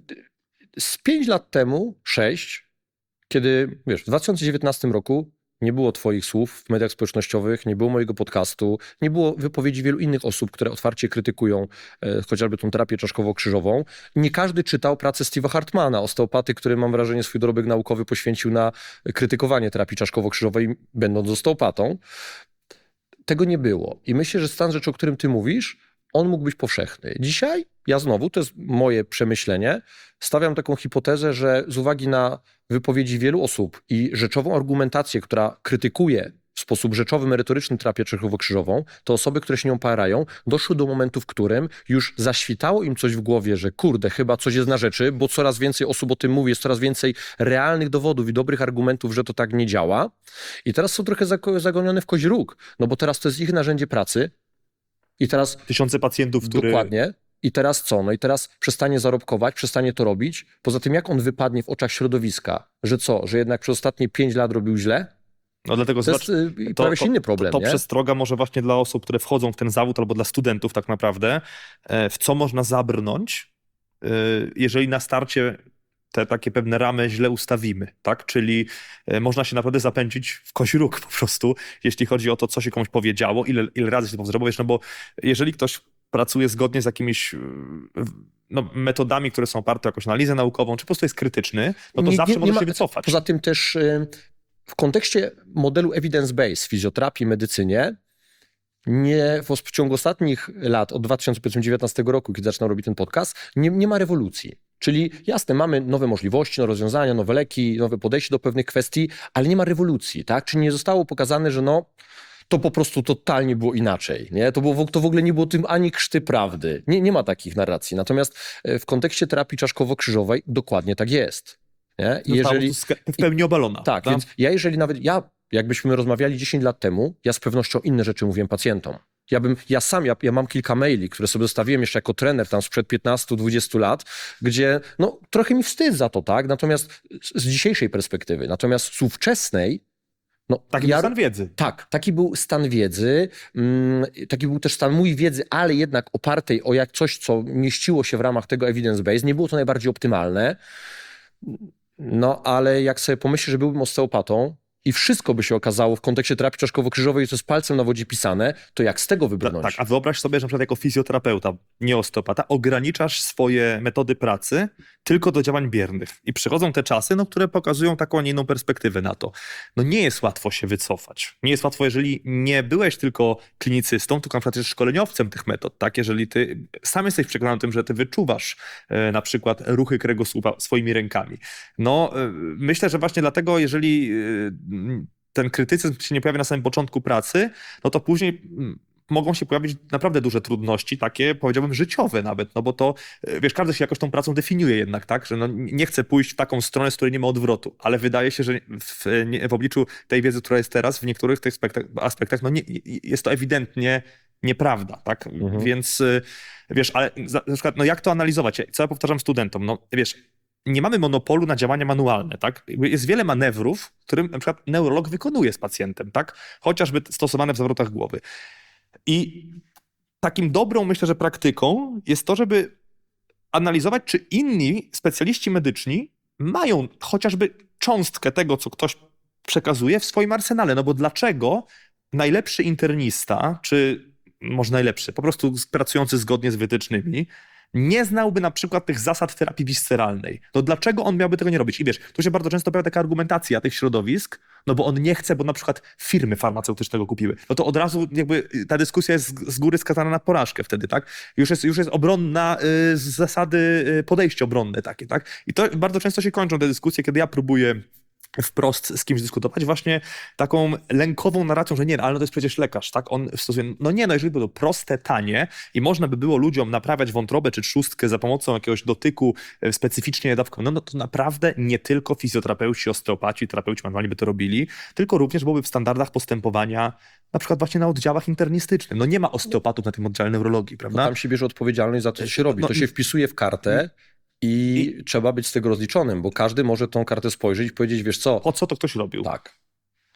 z pięć lat temu, sześć, kiedy, wiesz, w dwa tysiące dziewiętnastym roku nie było twoich słów w mediach społecznościowych, nie było mojego podcastu, nie było wypowiedzi wielu innych osób, które otwarcie krytykują e, chociażby tą terapię czaszkowo-krzyżową. Nie każdy czytał pracę Steve'a Hartmana, osteopaty, który, mam wrażenie, swój dorobek naukowy poświęcił na krytykowanie terapii czaszkowo-krzyżowej, będąc osteopatą. Tego nie było. I myślę, że stan rzeczy, o którym ty mówisz, on mógł być powszechny. Dzisiaj ja znowu, to jest moje przemyślenie, stawiam taką hipotezę, że z uwagi na wypowiedzi wielu osób i rzeczową argumentację, która krytykuje w sposób rzeczowy, merytoryczny terapię czaszkowo-krzyżową, to osoby, które się nią parają, doszły do momentu, w którym już zaświtało im coś w głowie, że kurde, chyba coś jest na rzeczy, bo coraz więcej osób o tym mówi, jest coraz więcej realnych dowodów i dobrych argumentów, że to tak nie działa. I teraz są trochę zagonione w kozi róg, no bo teraz to jest ich narzędzie pracy. I teraz tysiące pacjentów, które... Dokładnie. I teraz co? No i teraz przestanie zarobkować, przestanie to robić. Poza tym jak on wypadnie w oczach środowiska? Że co? Że jednak przez ostatnie pięć lat robił źle? No dlatego to zobacz, jest y, pojawia się inny problem, To, to nie? przestroga może właśnie dla osób, które wchodzą w ten zawód, albo dla studentów tak naprawdę, w co można zabrnąć, jeżeli na starcie te takie pewne ramy źle ustawimy, tak? Czyli można się naprawdę zapędzić w kozi róg po prostu, jeśli chodzi o to, co się komuś powiedziało, ile, ile razy się to zrobiło, wiesz, no bo jeżeli ktoś pracuje zgodnie z jakimiś no, metodami, które są oparte o jakąś analizę naukową, czy po prostu jest krytyczny, no to nie, zawsze nie, może nie ma, się wycofać. Poza tym też y, w kontekście modelu evidence-based w fizjoterapii, medycynie, nie, w, w ciągu ostatnich lat, od dwa tysiące dziewiętnastego roku, kiedy zaczynam robić ten podcast, nie, nie ma rewolucji. Czyli jasne, mamy nowe możliwości, nowe rozwiązania, nowe leki, nowe podejście do pewnych kwestii, ale nie ma rewolucji, tak? Czyli nie zostało pokazane, że no, to po prostu totalnie było inaczej, nie? To, było, to w ogóle nie było tym ani krzty prawdy. Nie, nie ma takich narracji. Natomiast w kontekście terapii czaszkowo-krzyżowej dokładnie tak jest. Nie? I jeżeli, w pełni obalona. Tak, prawda? więc ja jeżeli nawet, ja jakbyśmy rozmawiali dziesięć lat temu, ja z pewnością inne rzeczy mówiłem pacjentom. Ja bym, ja sam, ja, ja mam kilka maili, które sobie zostawiłem jeszcze jako trener tam sprzed piętnastu dwudziestu lat, gdzie no trochę mi wstyd za to, tak? Natomiast z dzisiejszej perspektywy, natomiast z ówczesnej, no, taki ja, był stan wiedzy. Tak, taki był stan wiedzy, mm, taki był też stan mój wiedzy, ale jednak opartej o jak coś, co mieściło się w ramach tego evidence-based. Nie było to najbardziej optymalne, no ale jak sobie pomyślę, że byłbym osteopatą i wszystko by się okazało w kontekście terapii czaszkowo-krzyżowej, to jest palcem na wodzie pisane, to jak z tego wybrnąć? Tak, a wyobraź sobie, że na przykład jako fizjoterapeuta, nie osteopata, ograniczasz swoje metody pracy tylko do działań biernych. I przychodzą te czasy, no, które pokazują taką, a nie inną perspektywę na to. No nie jest łatwo się wycofać. Nie jest łatwo, jeżeli nie byłeś tylko klinicystą, tylko na przykład też szkoleniowcem tych metod, tak? Jeżeli ty sam jesteś przekonany o tym, że ty wyczuwasz e, na przykład ruchy kręgosłupa swoimi rękami. No e, myślę, że właśnie dlatego, jeżeli e, ten krytycyzm się nie pojawia na samym początku pracy, no to później mogą się pojawić naprawdę duże trudności, takie powiedziałbym życiowe nawet, no bo to, wiesz, każdy się jakoś tą pracą definiuje jednak, tak, że no nie chce pójść w taką stronę, z której nie ma odwrotu, ale wydaje się, że w, nie, w obliczu tej wiedzy, która jest teraz, w niektórych tych aspektach, aspektach no nie, jest to ewidentnie nieprawda, tak, mhm. Więc wiesz, ale na przykład, no jak to analizować? Co ja powtarzam studentom, no wiesz, nie mamy monopolu na działania manualne, tak? Jest wiele manewrów, którym na przykład neurolog wykonuje z pacjentem, tak? Chociażby stosowane w zawrotach głowy. I takim dobrą, myślę, że praktyką jest to, żeby analizować, czy inni specjaliści medyczni mają chociażby cząstkę tego, co ktoś przekazuje w swoim arsenale. No bo dlaczego najlepszy internista, czy może najlepszy, po prostu pracujący zgodnie z wytycznymi, nie znałby na przykład tych zasad terapii visceralnej. No dlaczego on miałby tego nie robić? I wiesz, tu się bardzo często pojawia taka argumentacja tych środowisk, no bo on nie chce, bo na przykład firmy farmaceutyczne go kupiły. No to od razu jakby ta dyskusja jest z góry skazana na porażkę wtedy, tak? Już jest, już jest obronna y, z zasady y, podejście obronne takie, tak? I to bardzo często się kończą te dyskusje, kiedy ja próbuję wprost z kimś dyskutować, właśnie taką lękową narracją, że nie, ale no to jest przecież lekarz, tak? On stosuje, no nie, no jeżeli by to proste, tanie i można by było ludziom naprawiać wątrobę czy trzustkę za pomocą jakiegoś dotyku specyficznie dawkowego, no, no to naprawdę nie tylko fizjoterapeuci, osteopaci, terapeuci manualni by to robili, tylko również byłoby w standardach postępowania na przykład właśnie na oddziałach internistycznych. No nie ma osteopatów na tym oddziale neurologii, prawda? No tam się bierze odpowiedzialność za to, co się robi. No, to się wpisuje w kartę, I, I trzeba być z tego rozliczonym, bo każdy może tą kartę spojrzeć i powiedzieć, wiesz co... Po co to ktoś robił? Tak.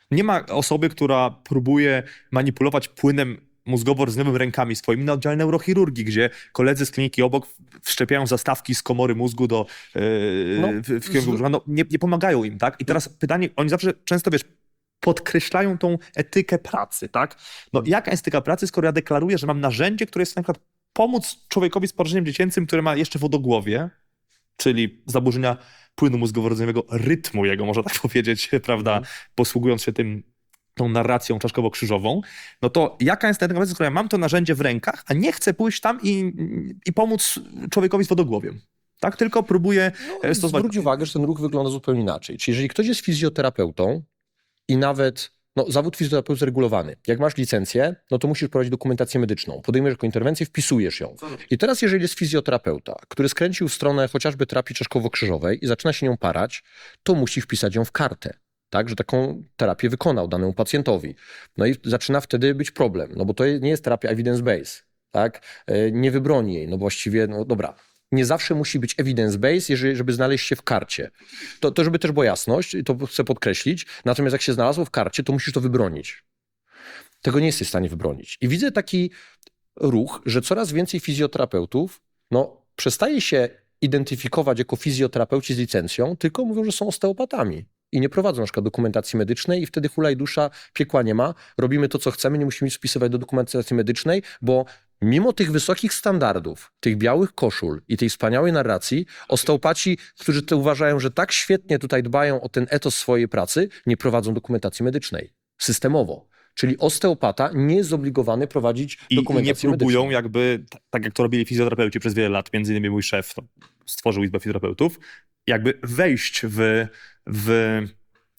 Nie ma osoby, która próbuje manipulować płynem mózgowo-rdzeniowymi rękami swoimi na oddziale neurochirurgii, gdzie koledzy z kliniki obok wszczepiają zastawki z komory mózgu do yy, No, w, w kierunku brzucha. No, nie, nie pomagają im, tak? I teraz pytanie, oni zawsze często, wiesz, podkreślają tą etykę pracy, tak? No jaka jest etyka pracy, skoro ja deklaruję, że mam narzędzie, które jest na przykład pomóc człowiekowi z porażeniem dziecięcym, który ma jeszcze wodogłowie, czyli zaburzenia płynu mózgowo-rdzeniowego, rytmu jego, można tak powiedzieć, prawda, posługując się tym, tą narracją czaszkowo-krzyżową, no to jaka jest ta etyka pracy, skoro ja mam to narzędzie w rękach, a nie chcę pójść tam i, i pomóc człowiekowi z wodogłowiem. Tak, tylko próbuję No, stosować... zwróć uwagę, że ten ruch wygląda zupełnie inaczej. Czyli jeżeli ktoś jest fizjoterapeutą i nawet, no zawód fizjoterapeuty jest regulowany. Jak masz licencję, no to musisz prowadzić dokumentację medyczną. Podejmujesz jako interwencję, wpisujesz ją. I teraz jeżeli jest fizjoterapeuta, który skręcił w stronę chociażby terapii czaszkowo-krzyżowej i zaczyna się nią parać, to musi wpisać ją w kartę. Tak, że taką terapię wykonał danemu pacjentowi. No i zaczyna wtedy być problem, no bo to nie jest terapia evidence-based, tak? Nie wybroni jej, no właściwie, no dobra. Nie zawsze musi być evidence-based, jeżeli, żeby znaleźć się w karcie. To, to żeby też była jasność, to chcę podkreślić. Natomiast jak się znalazło w karcie, to musisz to wybronić. Tego nie jesteś w stanie wybronić. I widzę taki ruch, że coraz więcej fizjoterapeutów no, przestaje się identyfikować jako fizjoterapeuci z licencją, tylko mówią, że są osteopatami. I nie prowadzą na przykład dokumentacji medycznej i wtedy hulaj dusza, piekła nie ma. Robimy to, co chcemy, nie musimy nic wpisywać do dokumentacji medycznej, bo mimo tych wysokich standardów, tych białych koszul i tej wspaniałej narracji, osteopaci, którzy to uważają, że tak świetnie tutaj dbają o ten etos swojej pracy, nie prowadzą dokumentacji medycznej systemowo. Czyli osteopata nie jest zobligowany prowadzić I, dokumentację i nie próbują medyczną. jakby, t- tak jak to robili fizjoterapeuci przez wiele lat, między innymi mój szef to stworzył Izbę Fizjoterapeutów, jakby wejść w, w, e,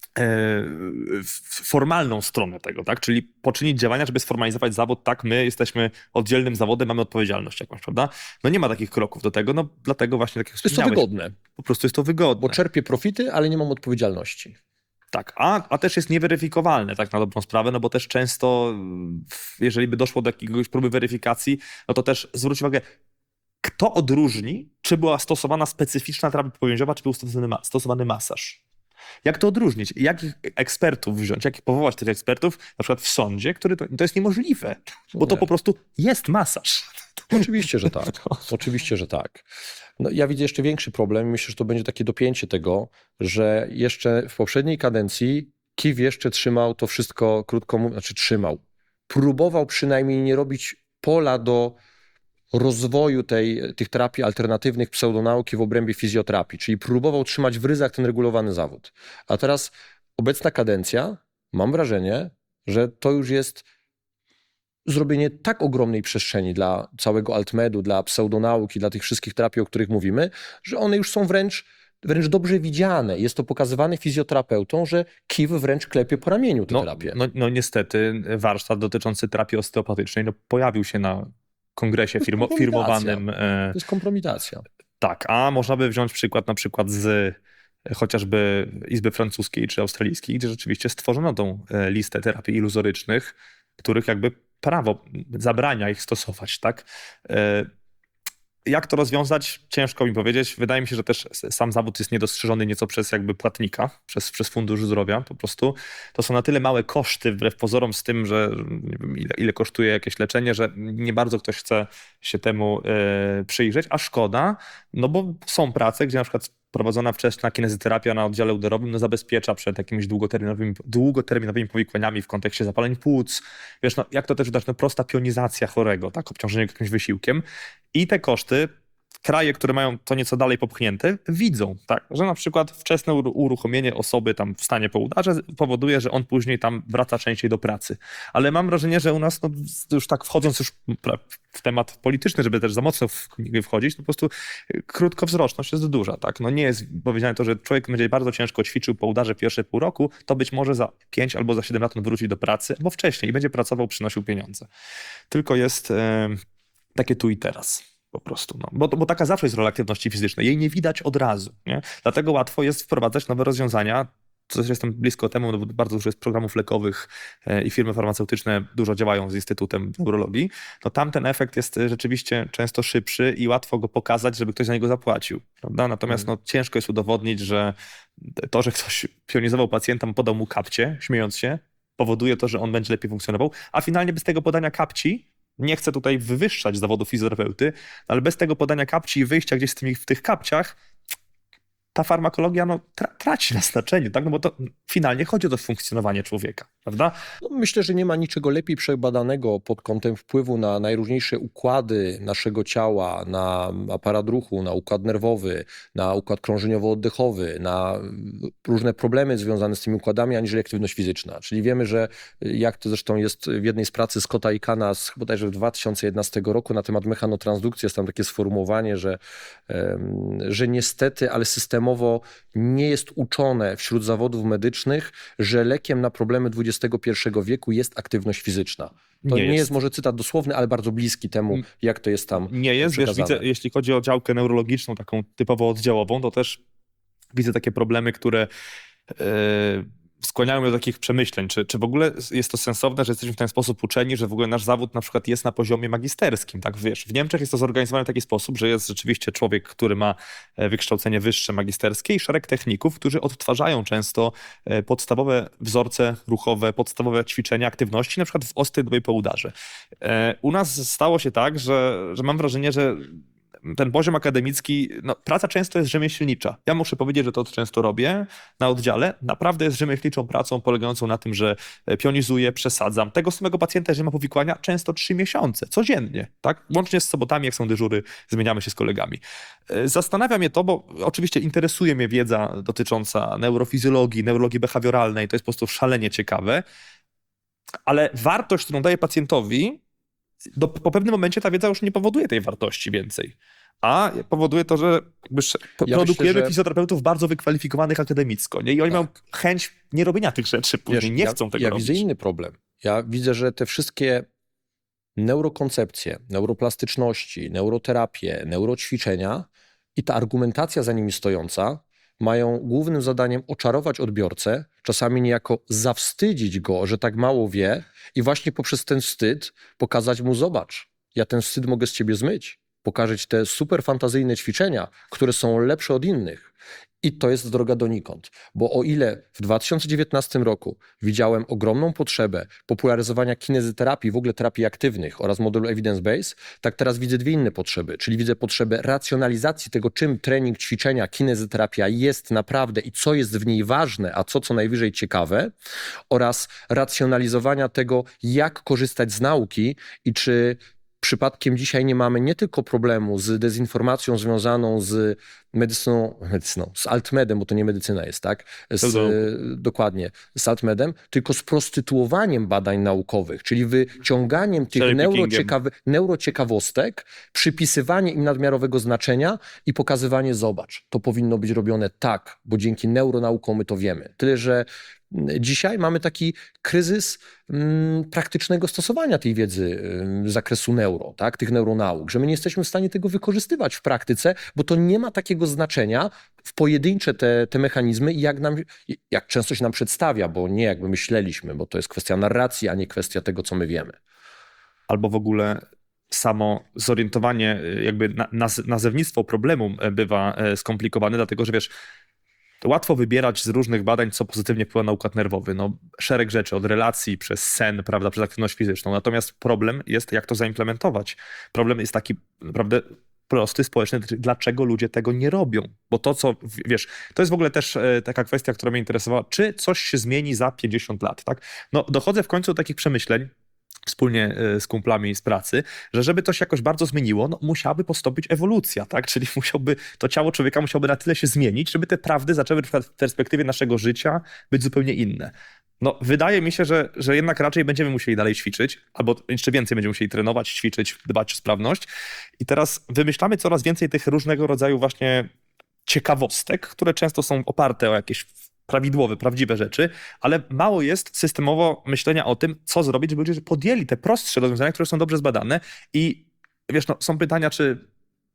w formalną stronę tego, tak? Czyli poczynić działania, żeby sformalizować zawód, tak, my jesteśmy oddzielnym zawodem, mamy odpowiedzialność jakąś, prawda? No nie ma takich kroków do tego, no dlatego właśnie, tak jak To jest to wspomniałeś, wygodne, po prostu jest to wygodne. bo czerpię profity, ale nie mam odpowiedzialności. Tak, a, a też jest nieweryfikowalne tak na dobrą sprawę, no bo też często, jeżeli by doszło do jakiegoś próby weryfikacji, no to też zwróć uwagę, kto odróżni, czy była stosowana specyficzna terapia powięziowa, czy był stosowany, ma- stosowany masaż. Jak to odróżnić? Jakich ekspertów wziąć? Jak powołać tych ekspertów, na przykład w sądzie, który to, to jest niemożliwe, bo to Nie. po prostu jest masaż. Oczywiście, że tak. Oczywiście, że tak. No, ja widzę jeszcze większy problem. Myślę, że to będzie takie dopięcie tego, że jeszcze w poprzedniej kadencji K I W jeszcze trzymał to wszystko, krótko mówiąc, znaczy trzymał. Próbował przynajmniej nie robić pola do rozwoju tej, tych terapii alternatywnych, pseudonauki w obrębie fizjoterapii, czyli próbował trzymać w ryzach ten regulowany zawód. A teraz obecna kadencja, mam wrażenie, że to już jest zrobienie tak ogromnej przestrzeni dla całego altmedu, dla pseudonauki, dla tych wszystkich terapii, o których mówimy, że one już są wręcz, wręcz dobrze widziane. Jest to pokazywane fizjoterapeutom, że K I W wręcz klepie po ramieniu te No, terapie. no, no niestety warsztat dotyczący terapii osteopatycznej no, pojawił się na kongresie To jest firmo, kompromitacja. firmowanym. E, To jest kompromitacja. Tak, a można by wziąć przykład na przykład z e, chociażby Izby Francuskiej czy Australijskiej, gdzie rzeczywiście stworzono tą e, listę terapii iluzorycznych, których jakby prawo zabrania ich stosować, tak? E, Jak to rozwiązać? Ciężko mi powiedzieć. Wydaje mi się, że też sam zawód jest niedostrzeżony nieco przez jakby płatnika, przez, przez Fundusz Zdrowia po prostu. To są na tyle małe koszty, wbrew pozorom z tym, że nie wiem, ile, ile kosztuje jakieś leczenie, że nie bardzo ktoś chce się temu e, przyjrzeć, a szkoda, no bo są prace, gdzie na przykład prowadzona wczesna kinezyterapia na oddziale uderowym no, zabezpiecza przed jakimiś długoterminowymi, długoterminowymi powikłaniami w kontekście zapaleń płuc. Wiesz, no, jak to też widać, no, prosta pionizacja chorego, tak, obciążenie jakimś wysiłkiem. I te koszty, kraje, które mają to nieco dalej popchnięte, widzą, tak, że na przykład wczesne uru- uruchomienie osoby tam w stanie po udarze powoduje, że on później tam wraca częściej do pracy. Ale mam wrażenie, że u nas, no, już tak wchodząc już w temat polityczny, żeby też za mocno w nie wchodzić, no po prostu krótkowzroczność jest duża, tak. No nie jest powiedziane to, że człowiek będzie bardzo ciężko ćwiczył po udarze pierwsze pół roku, to być może za pięć albo za siedem lat on wróci do pracy, albo wcześniej i będzie pracował, przynosił pieniądze. Tylko jest e, takie tu i teraz. Po prostu, no. bo, bo taka zawsze jest rola aktywności fizycznej. Jej nie widać od razu. Nie? Dlatego łatwo jest wprowadzać nowe rozwiązania co też jestem blisko temu, no bo bardzo dużo jest programów lekowych i firmy farmaceutyczne dużo działają z Instytutem Neurologii, no tam ten efekt jest rzeczywiście często szybszy i łatwo go pokazać, żeby ktoś za niego zapłacił, prawda? Natomiast no, ciężko jest udowodnić, że to, że ktoś pionizował pacjenta, podał mu kapcie, śmiejąc się, powoduje to, że on będzie lepiej funkcjonował, a finalnie bez tego podania kapci, nie chcę tutaj wywyższać zawodu fizjoterapeuty, ale bez tego podania kapci i wyjścia gdzieś z tymi, w tych kapciach, ta farmakologia no, tra- traci na znaczeniu, tak? No bo to finalnie chodzi o to funkcjonowanie człowieka, prawda? No, myślę, że nie ma niczego lepiej przebadanego pod kątem wpływu na najróżniejsze układy naszego ciała, na aparat ruchu, na układ nerwowy, na układ krążeniowo-oddechowy, na różne problemy związane z tymi układami, aniżeli aktywność fizyczna. Czyli wiemy, że jak to zresztą jest w jednej z pracy Scotta i Kahna z bodajże w dwa tysiące jedenastego roku na temat mechanotransdukcji, jest tam takie sformułowanie, że, że niestety, ale systemowo nie jest uczone wśród zawodów medycznych, że lekiem na problemy dwudziestego pierwszego wieku jest aktywność fizyczna. To nie, nie jest. jest może cytat dosłowny, ale bardzo bliski temu, jak to jest tam Nie jest, wiesz, widzę, jeśli chodzi o działkę neurologiczną, taką typowo oddziałową, to też widzę takie problemy, które yy, skłaniają mnie do takich przemyśleń, czy, czy w ogóle jest to sensowne, że jesteśmy w ten sposób uczeni, że w ogóle nasz zawód na przykład jest na poziomie magisterskim, tak wiesz, w Niemczech jest to zorganizowane w taki sposób, że jest rzeczywiście człowiek, który ma wykształcenie wyższe magisterskie i szereg techników, którzy odtwarzają często podstawowe wzorce ruchowe, podstawowe ćwiczenia, aktywności, na przykład w ostrej dobie po udarze. U nas stało się tak, że, że mam wrażenie, że ten poziom akademicki, no, praca często jest rzemieślnicza. Ja muszę powiedzieć, że to często robię na oddziale. Naprawdę jest rzemieślniczą pracą polegającą na tym, że pionizuję, przesadzam. Tego samego pacjenta, jeżeli ma powikłania, często trzy miesiące, codziennie, tak? Łącznie z sobotami, jak są dyżury, zmieniamy się z kolegami. Zastanawia mnie to, bo oczywiście interesuje mnie wiedza dotycząca neurofizjologii, neurologii behawioralnej, to jest po prostu szalenie ciekawe, ale wartość, którą daje pacjentowi, Do, po pewnym momencie ta wiedza już nie powoduje tej wartości więcej. A powoduje to, że jakby ja produkujemy myślę, że... fizjoterapeutów bardzo wykwalifikowanych akademicko. Nie? I oni tak. mają chęć nie robienia tych rzeczy później, Wiesz, nie ja, chcą tego ja robić. Ja widzę inny problem. Ja widzę, że te wszystkie neurokoncepcje, neuroplastyczności, neuroterapie, neuroćwiczenia i ta argumentacja za nimi stojąca mają głównym zadaniem oczarować odbiorcę, czasami niejako zawstydzić go, że tak mało wie i właśnie poprzez ten wstyd pokazać mu, zobacz, ja ten wstyd mogę z ciebie zmyć, pokażę ci te super fantazyjne ćwiczenia, które są lepsze od innych. I to jest droga donikąd, bo o ile w dwa tysiące dziewiętnastym roku widziałem ogromną potrzebę popularyzowania kinezyterapii, w ogóle terapii aktywnych oraz modelu evidence-based, tak teraz widzę dwie inne potrzeby, czyli widzę potrzebę racjonalizacji tego, czym trening, ćwiczenia, kinezyterapia jest naprawdę i co jest w niej ważne, a co co najwyżej ciekawe, oraz racjonalizowania tego, jak korzystać z nauki i czy przypadkiem dzisiaj nie mamy nie tylko problemu z dezinformacją związaną z medycyną, medycyną z altmedem, bo to nie medycyna jest, tak? Z, dokładnie, z altmedem, tylko z prostytuowaniem badań naukowych, czyli wyciąganiem tych neurociekawy, neurociekawostek, przypisywanie im nadmiarowego znaczenia i pokazywanie, zobacz, to powinno być robione tak, bo dzięki neuronaukom my to wiemy. Tyle, że dzisiaj mamy taki kryzys mm, praktycznego stosowania tej wiedzy z zakresu neuro, tak, tych neuronauk, że my nie jesteśmy w stanie tego wykorzystywać w praktyce, bo to nie ma takiego znaczenia w pojedyncze te, te mechanizmy i jak, nam, jak często się nam przedstawia, bo nie jakby myśleliśmy, bo to jest kwestia narracji, a nie kwestia tego, co my wiemy. Albo w ogóle samo zorientowanie, jakby naz- nazewnictwo problemu bywa skomplikowane, dlatego że wiesz, łatwo wybierać z różnych badań, co pozytywnie wpływa na układ nerwowy. No, szereg rzeczy, od relacji, przez sen, prawda, przez aktywność fizyczną. Natomiast problem jest, jak to zaimplementować. Problem jest taki naprawdę prosty, społeczny, dlaczego ludzie tego nie robią. Bo to, co, wiesz, to jest w ogóle też e, taka kwestia, która mnie interesowała, czy coś się zmieni za pięćdziesiąt lat, tak? No, dochodzę w końcu do takich przemyśleń, wspólnie z kumplami z pracy, że żeby to się jakoś bardzo zmieniło, no musiałaby postąpić ewolucja, tak? Czyli musiałby, to ciało człowieka musiałoby na tyle się zmienić, żeby te prawdy zaczęły w perspektywie naszego życia być zupełnie inne. No wydaje mi się, że, że jednak raczej będziemy musieli dalej ćwiczyć, albo jeszcze więcej będziemy musieli trenować, ćwiczyć, dbać o sprawność. I teraz wymyślamy coraz więcej tych różnego rodzaju właśnie ciekawostek, które często są oparte o jakieś prawidłowe, prawdziwe rzeczy, ale mało jest systemowo myślenia o tym, co zrobić, żeby ludzie podjęli te prostsze rozwiązania, które są dobrze zbadane i wiesz, no, są pytania, czy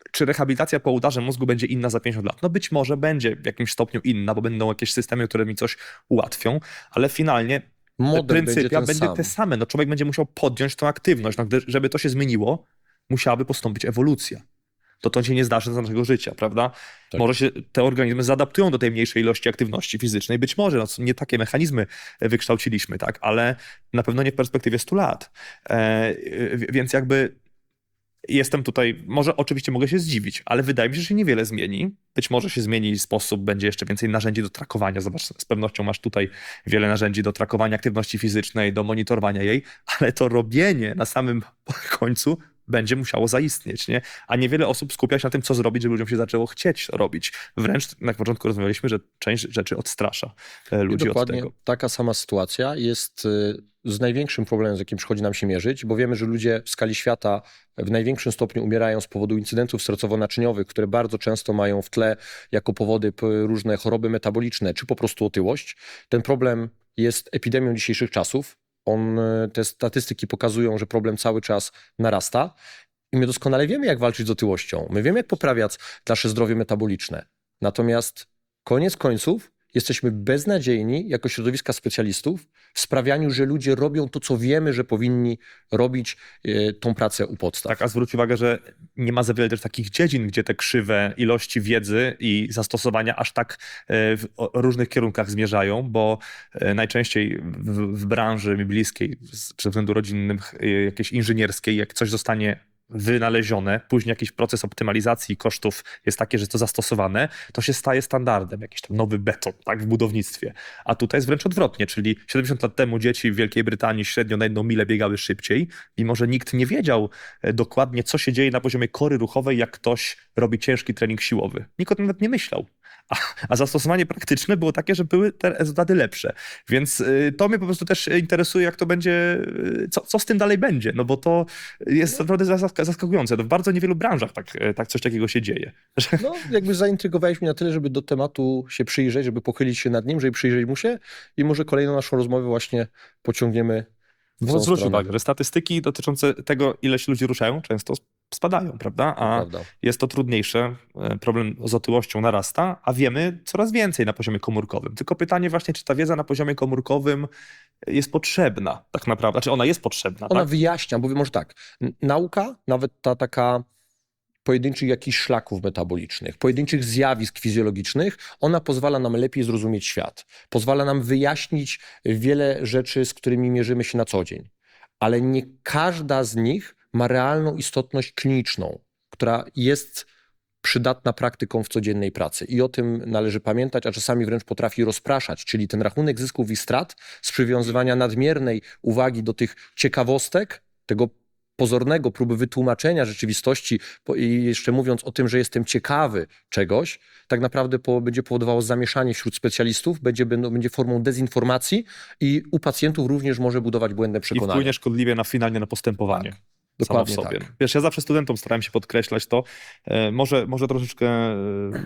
czy rehabilitacja po udarze mózgu będzie inna za pięćdziesiąt lat? No być może będzie w jakimś stopniu inna, bo będą jakieś systemy, które mi coś ułatwią, ale finalnie Model pryncypia będzie ten będzie sam. te same. No człowiek będzie musiał podjąć tą aktywność. No, gdy, żeby to się zmieniło, musiałaby postąpić ewolucja. To to się nie zdarzy za naszego życia, prawda? Tak. Może się te organizmy zaadaptują do tej mniejszej ilości aktywności fizycznej. Być może, no, nie takie mechanizmy wykształciliśmy, tak? Ale na pewno nie w perspektywie stu lat. E, więc jakby jestem tutaj, może oczywiście mogę się zdziwić, ale wydaje mi się, że się niewiele zmieni. Być może się zmieni sposób, będzie jeszcze więcej narzędzi do trakowania. Zobacz, z pewnością masz tutaj wiele narzędzi do trakowania aktywności fizycznej, do monitorowania jej, ale to robienie na samym końcu będzie musiało zaistnieć, nie? A niewiele osób skupia się na tym, co zrobić, żeby ludziom się zaczęło chcieć robić. Wręcz na początku rozmawialiśmy, że część rzeczy odstrasza e, ludzi Dokładnie od tego. taka sama sytuacja jest y, z największym problemem, z jakim przychodzi nam się mierzyć, bo wiemy, że ludzie w skali świata w największym stopniu umierają z powodu incydentów sercowo-naczyniowych, które bardzo często mają w tle jako powody p- różne choroby metaboliczne, czy po prostu otyłość. Ten problem jest epidemią dzisiejszych czasów. On, y, te statystyki pokazują, że problem cały czas narasta i my doskonale wiemy, jak walczyć z otyłością. My wiemy, jak poprawiać nasze zdrowie metaboliczne. Natomiast koniec końców jesteśmy beznadziejni jako środowiska specjalistów w sprawianiu, że ludzie robią to, co wiemy, że powinni robić, y, tą pracę u podstaw. Tak, a zwróć uwagę, że nie ma za wiele też takich dziedzin, gdzie te krzywe ilości wiedzy i zastosowania aż tak e, w o- różnych kierunkach zmierzają, bo e, najczęściej w, w branży mi bliskiej, z- ze względu rodzinnych, e, jakiejś inżynierskiej, jak coś zostanie wynalezione, później jakiś proces optymalizacji kosztów jest takie, że to zastosowane, to się staje standardem, jakiś tam nowy beton, tak, w budownictwie. A tutaj jest wręcz odwrotnie, czyli siedemdziesiąt lat temu dzieci w Wielkiej Brytanii średnio na jedną milę biegały szybciej, mimo że nikt nie wiedział e, dokładnie, co się dzieje na poziomie kory ruchowej, jak ktoś robi ciężki trening siłowy. Nikt o tym nawet nie myślał. A, a zastosowanie praktyczne było takie, że były te rezultaty lepsze. Więc y, to mnie po prostu też interesuje, jak to będzie, y, co, co z tym dalej będzie, no bo to jest naprawdę zask- zaskakujące. W bardzo niewielu branżach tak, y, tak coś takiego się dzieje. Że... No, jakby zaintrygowałeś mnie na tyle, żeby do tematu się przyjrzeć, żeby pochylić się nad nim, żeby przyjrzeć mu się i może kolejną naszą rozmowę właśnie pociągniemy w Bo tą zwróć stronę. uwagę, że statystyki dotyczące tego, ile się ludzi ruszają, często spadają, prawda? A Prawda. jest to trudniejsze, e, problem z otyłością narasta, a wiemy coraz więcej na poziomie komórkowym. Tylko pytanie właśnie, czy ta wiedza na poziomie komórkowym jest potrzebna tak naprawdę, znaczy ona jest potrzebna, Ona tak? wyjaśnia, bo może tak, n- nauka, nawet ta taka pojedynczych jakichś szlaków metabolicznych, pojedynczych zjawisk fizjologicznych, ona pozwala nam lepiej zrozumieć świat. Pozwala nam wyjaśnić wiele rzeczy, z którymi mierzymy się na co dzień. Ale nie każda z nich ma realną istotność kliniczną, która jest przydatna praktyką w codziennej pracy. I o tym należy pamiętać, a czasami wręcz potrafi rozpraszać, czyli ten rachunek zysków i strat z przywiązywania nadmiernej uwagi do tych ciekawostek, tego pozornego próby wytłumaczenia rzeczywistości po- i jeszcze mówiąc o tym, że jestem ciekawy czegoś, tak naprawdę po, będzie powodowało zamieszanie wśród specjalistów, będzie, będą- będzie formą dezinformacji i u pacjentów również może budować błędne I przekonania. wpłynie szkodliwie na finalnie na postępowanie. Tak, Samo w dokładnie sobie. tak. Wiesz, ja zawsze studentom starałem się podkreślać to, e, może, może troszeczkę e,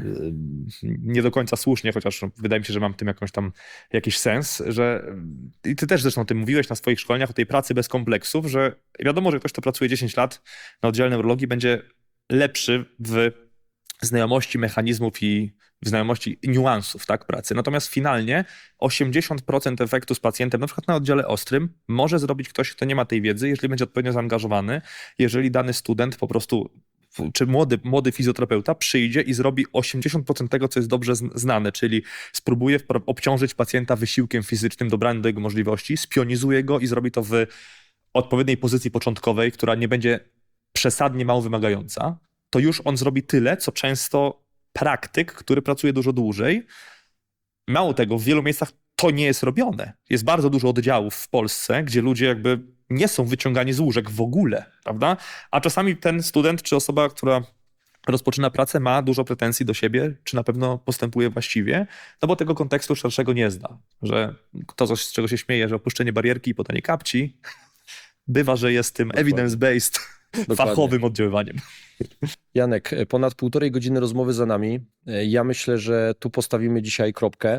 nie do końca słusznie, chociaż no, wydaje mi się, że mam w tym jakąś tam jakiś sens, że i ty też zresztą o tym mówiłeś na swoich szkoleniach, o tej pracy bez kompleksów, że wiadomo, że ktoś, kto pracuje dziesięć lat na oddziale neurologii, będzie lepszy w znajomości mechanizmów i w znajomości niuansów, tak, pracy. Natomiast finalnie osiemdziesiąt procent efektu z pacjentem, na przykład na oddziale ostrym, może zrobić ktoś, kto nie ma tej wiedzy, jeżeli będzie odpowiednio zaangażowany, jeżeli dany student po prostu, czy młody, młody fizjoterapeuta przyjdzie i zrobi osiemdziesiąt procent tego, co jest dobrze zn- znane, czyli spróbuje wpro- obciążyć pacjenta wysiłkiem fizycznym dobrany do jego możliwości, spionizuje go i zrobi to w odpowiedniej pozycji początkowej, która nie będzie przesadnie mało wymagająca, to już on zrobi tyle, co często praktyk, który pracuje dużo dłużej. Mało tego, w wielu miejscach to nie jest robione. Jest bardzo dużo oddziałów w Polsce, gdzie ludzie jakby nie są wyciągani z łóżek w ogóle, prawda? A czasami ten student czy osoba, która rozpoczyna pracę, ma dużo pretensji do siebie, czy na pewno postępuje właściwie, no bo tego kontekstu szerszego nie zna. Że to, coś, z czego się śmieje, że opuszczenie barierki i podanie kapci, bywa, że jest tym evidence-based, fachowym oddziaływaniem. Janek, ponad półtorej godziny rozmowy za nami. Ja myślę, że tu postawimy dzisiaj kropkę.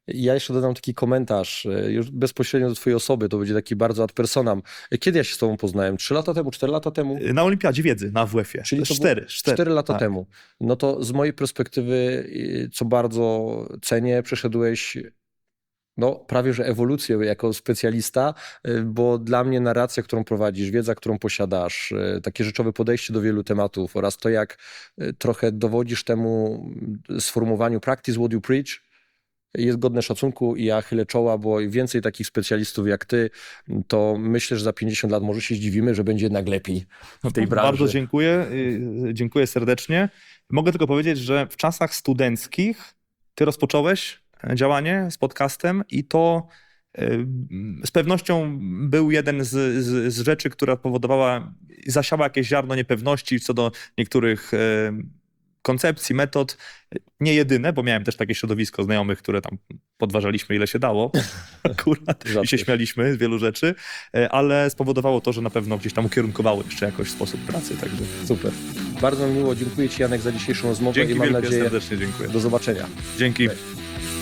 Ja jeszcze dodam taki komentarz, e, już bezpośrednio do twojej osoby, to będzie taki bardzo ad personam. E, Kiedy ja się z tobą poznałem? Trzy lata temu, cztery lata temu? Na Olimpiadzie Wiedzy na A W F-ie. Czyli to było cztery, cztery. cztery lata tak. temu. No to z mojej perspektywy, y, co bardzo cenię, przeszedłeś no, prawie że ewolucję jako specjalista, y, bo dla mnie narracja, którą prowadzisz, wiedza, którą posiadasz, y, takie rzeczowe podejście do wielu tematów oraz to, jak y, trochę dowodzisz temu y, sformułowaniu practice what you preach, jest godne szacunku i ja chylę czoła, bo im więcej takich specjalistów jak ty, to myślę, że za pięćdziesiąt lat może się zdziwimy, że będzie jednak lepiej w tej branży. Bardzo dziękuję, y, dziękuję serdecznie. Mogę tylko powiedzieć, że w czasach studenckich ty rozpocząłeś działanie z podcastem i to y, z pewnością był jeden z, z, z rzeczy, która powodowała, zasiała jakieś ziarno niepewności co do niektórych y, koncepcji, metod. Nie jedyne, bo miałem też takie środowisko znajomych, które tam podważaliśmy ile się dało akurat i się śmialiśmy z wielu rzeczy, ale spowodowało to, że na pewno gdzieś tam ukierunkowało jeszcze jakoś sposób pracy. Także super. Bardzo mi miło, dziękuję ci Janek za dzisiejszą rozmowę dzięki i mam wielkie, nadzieję serdecznie dziękuję. do zobaczenia. Dzięki. Cześć.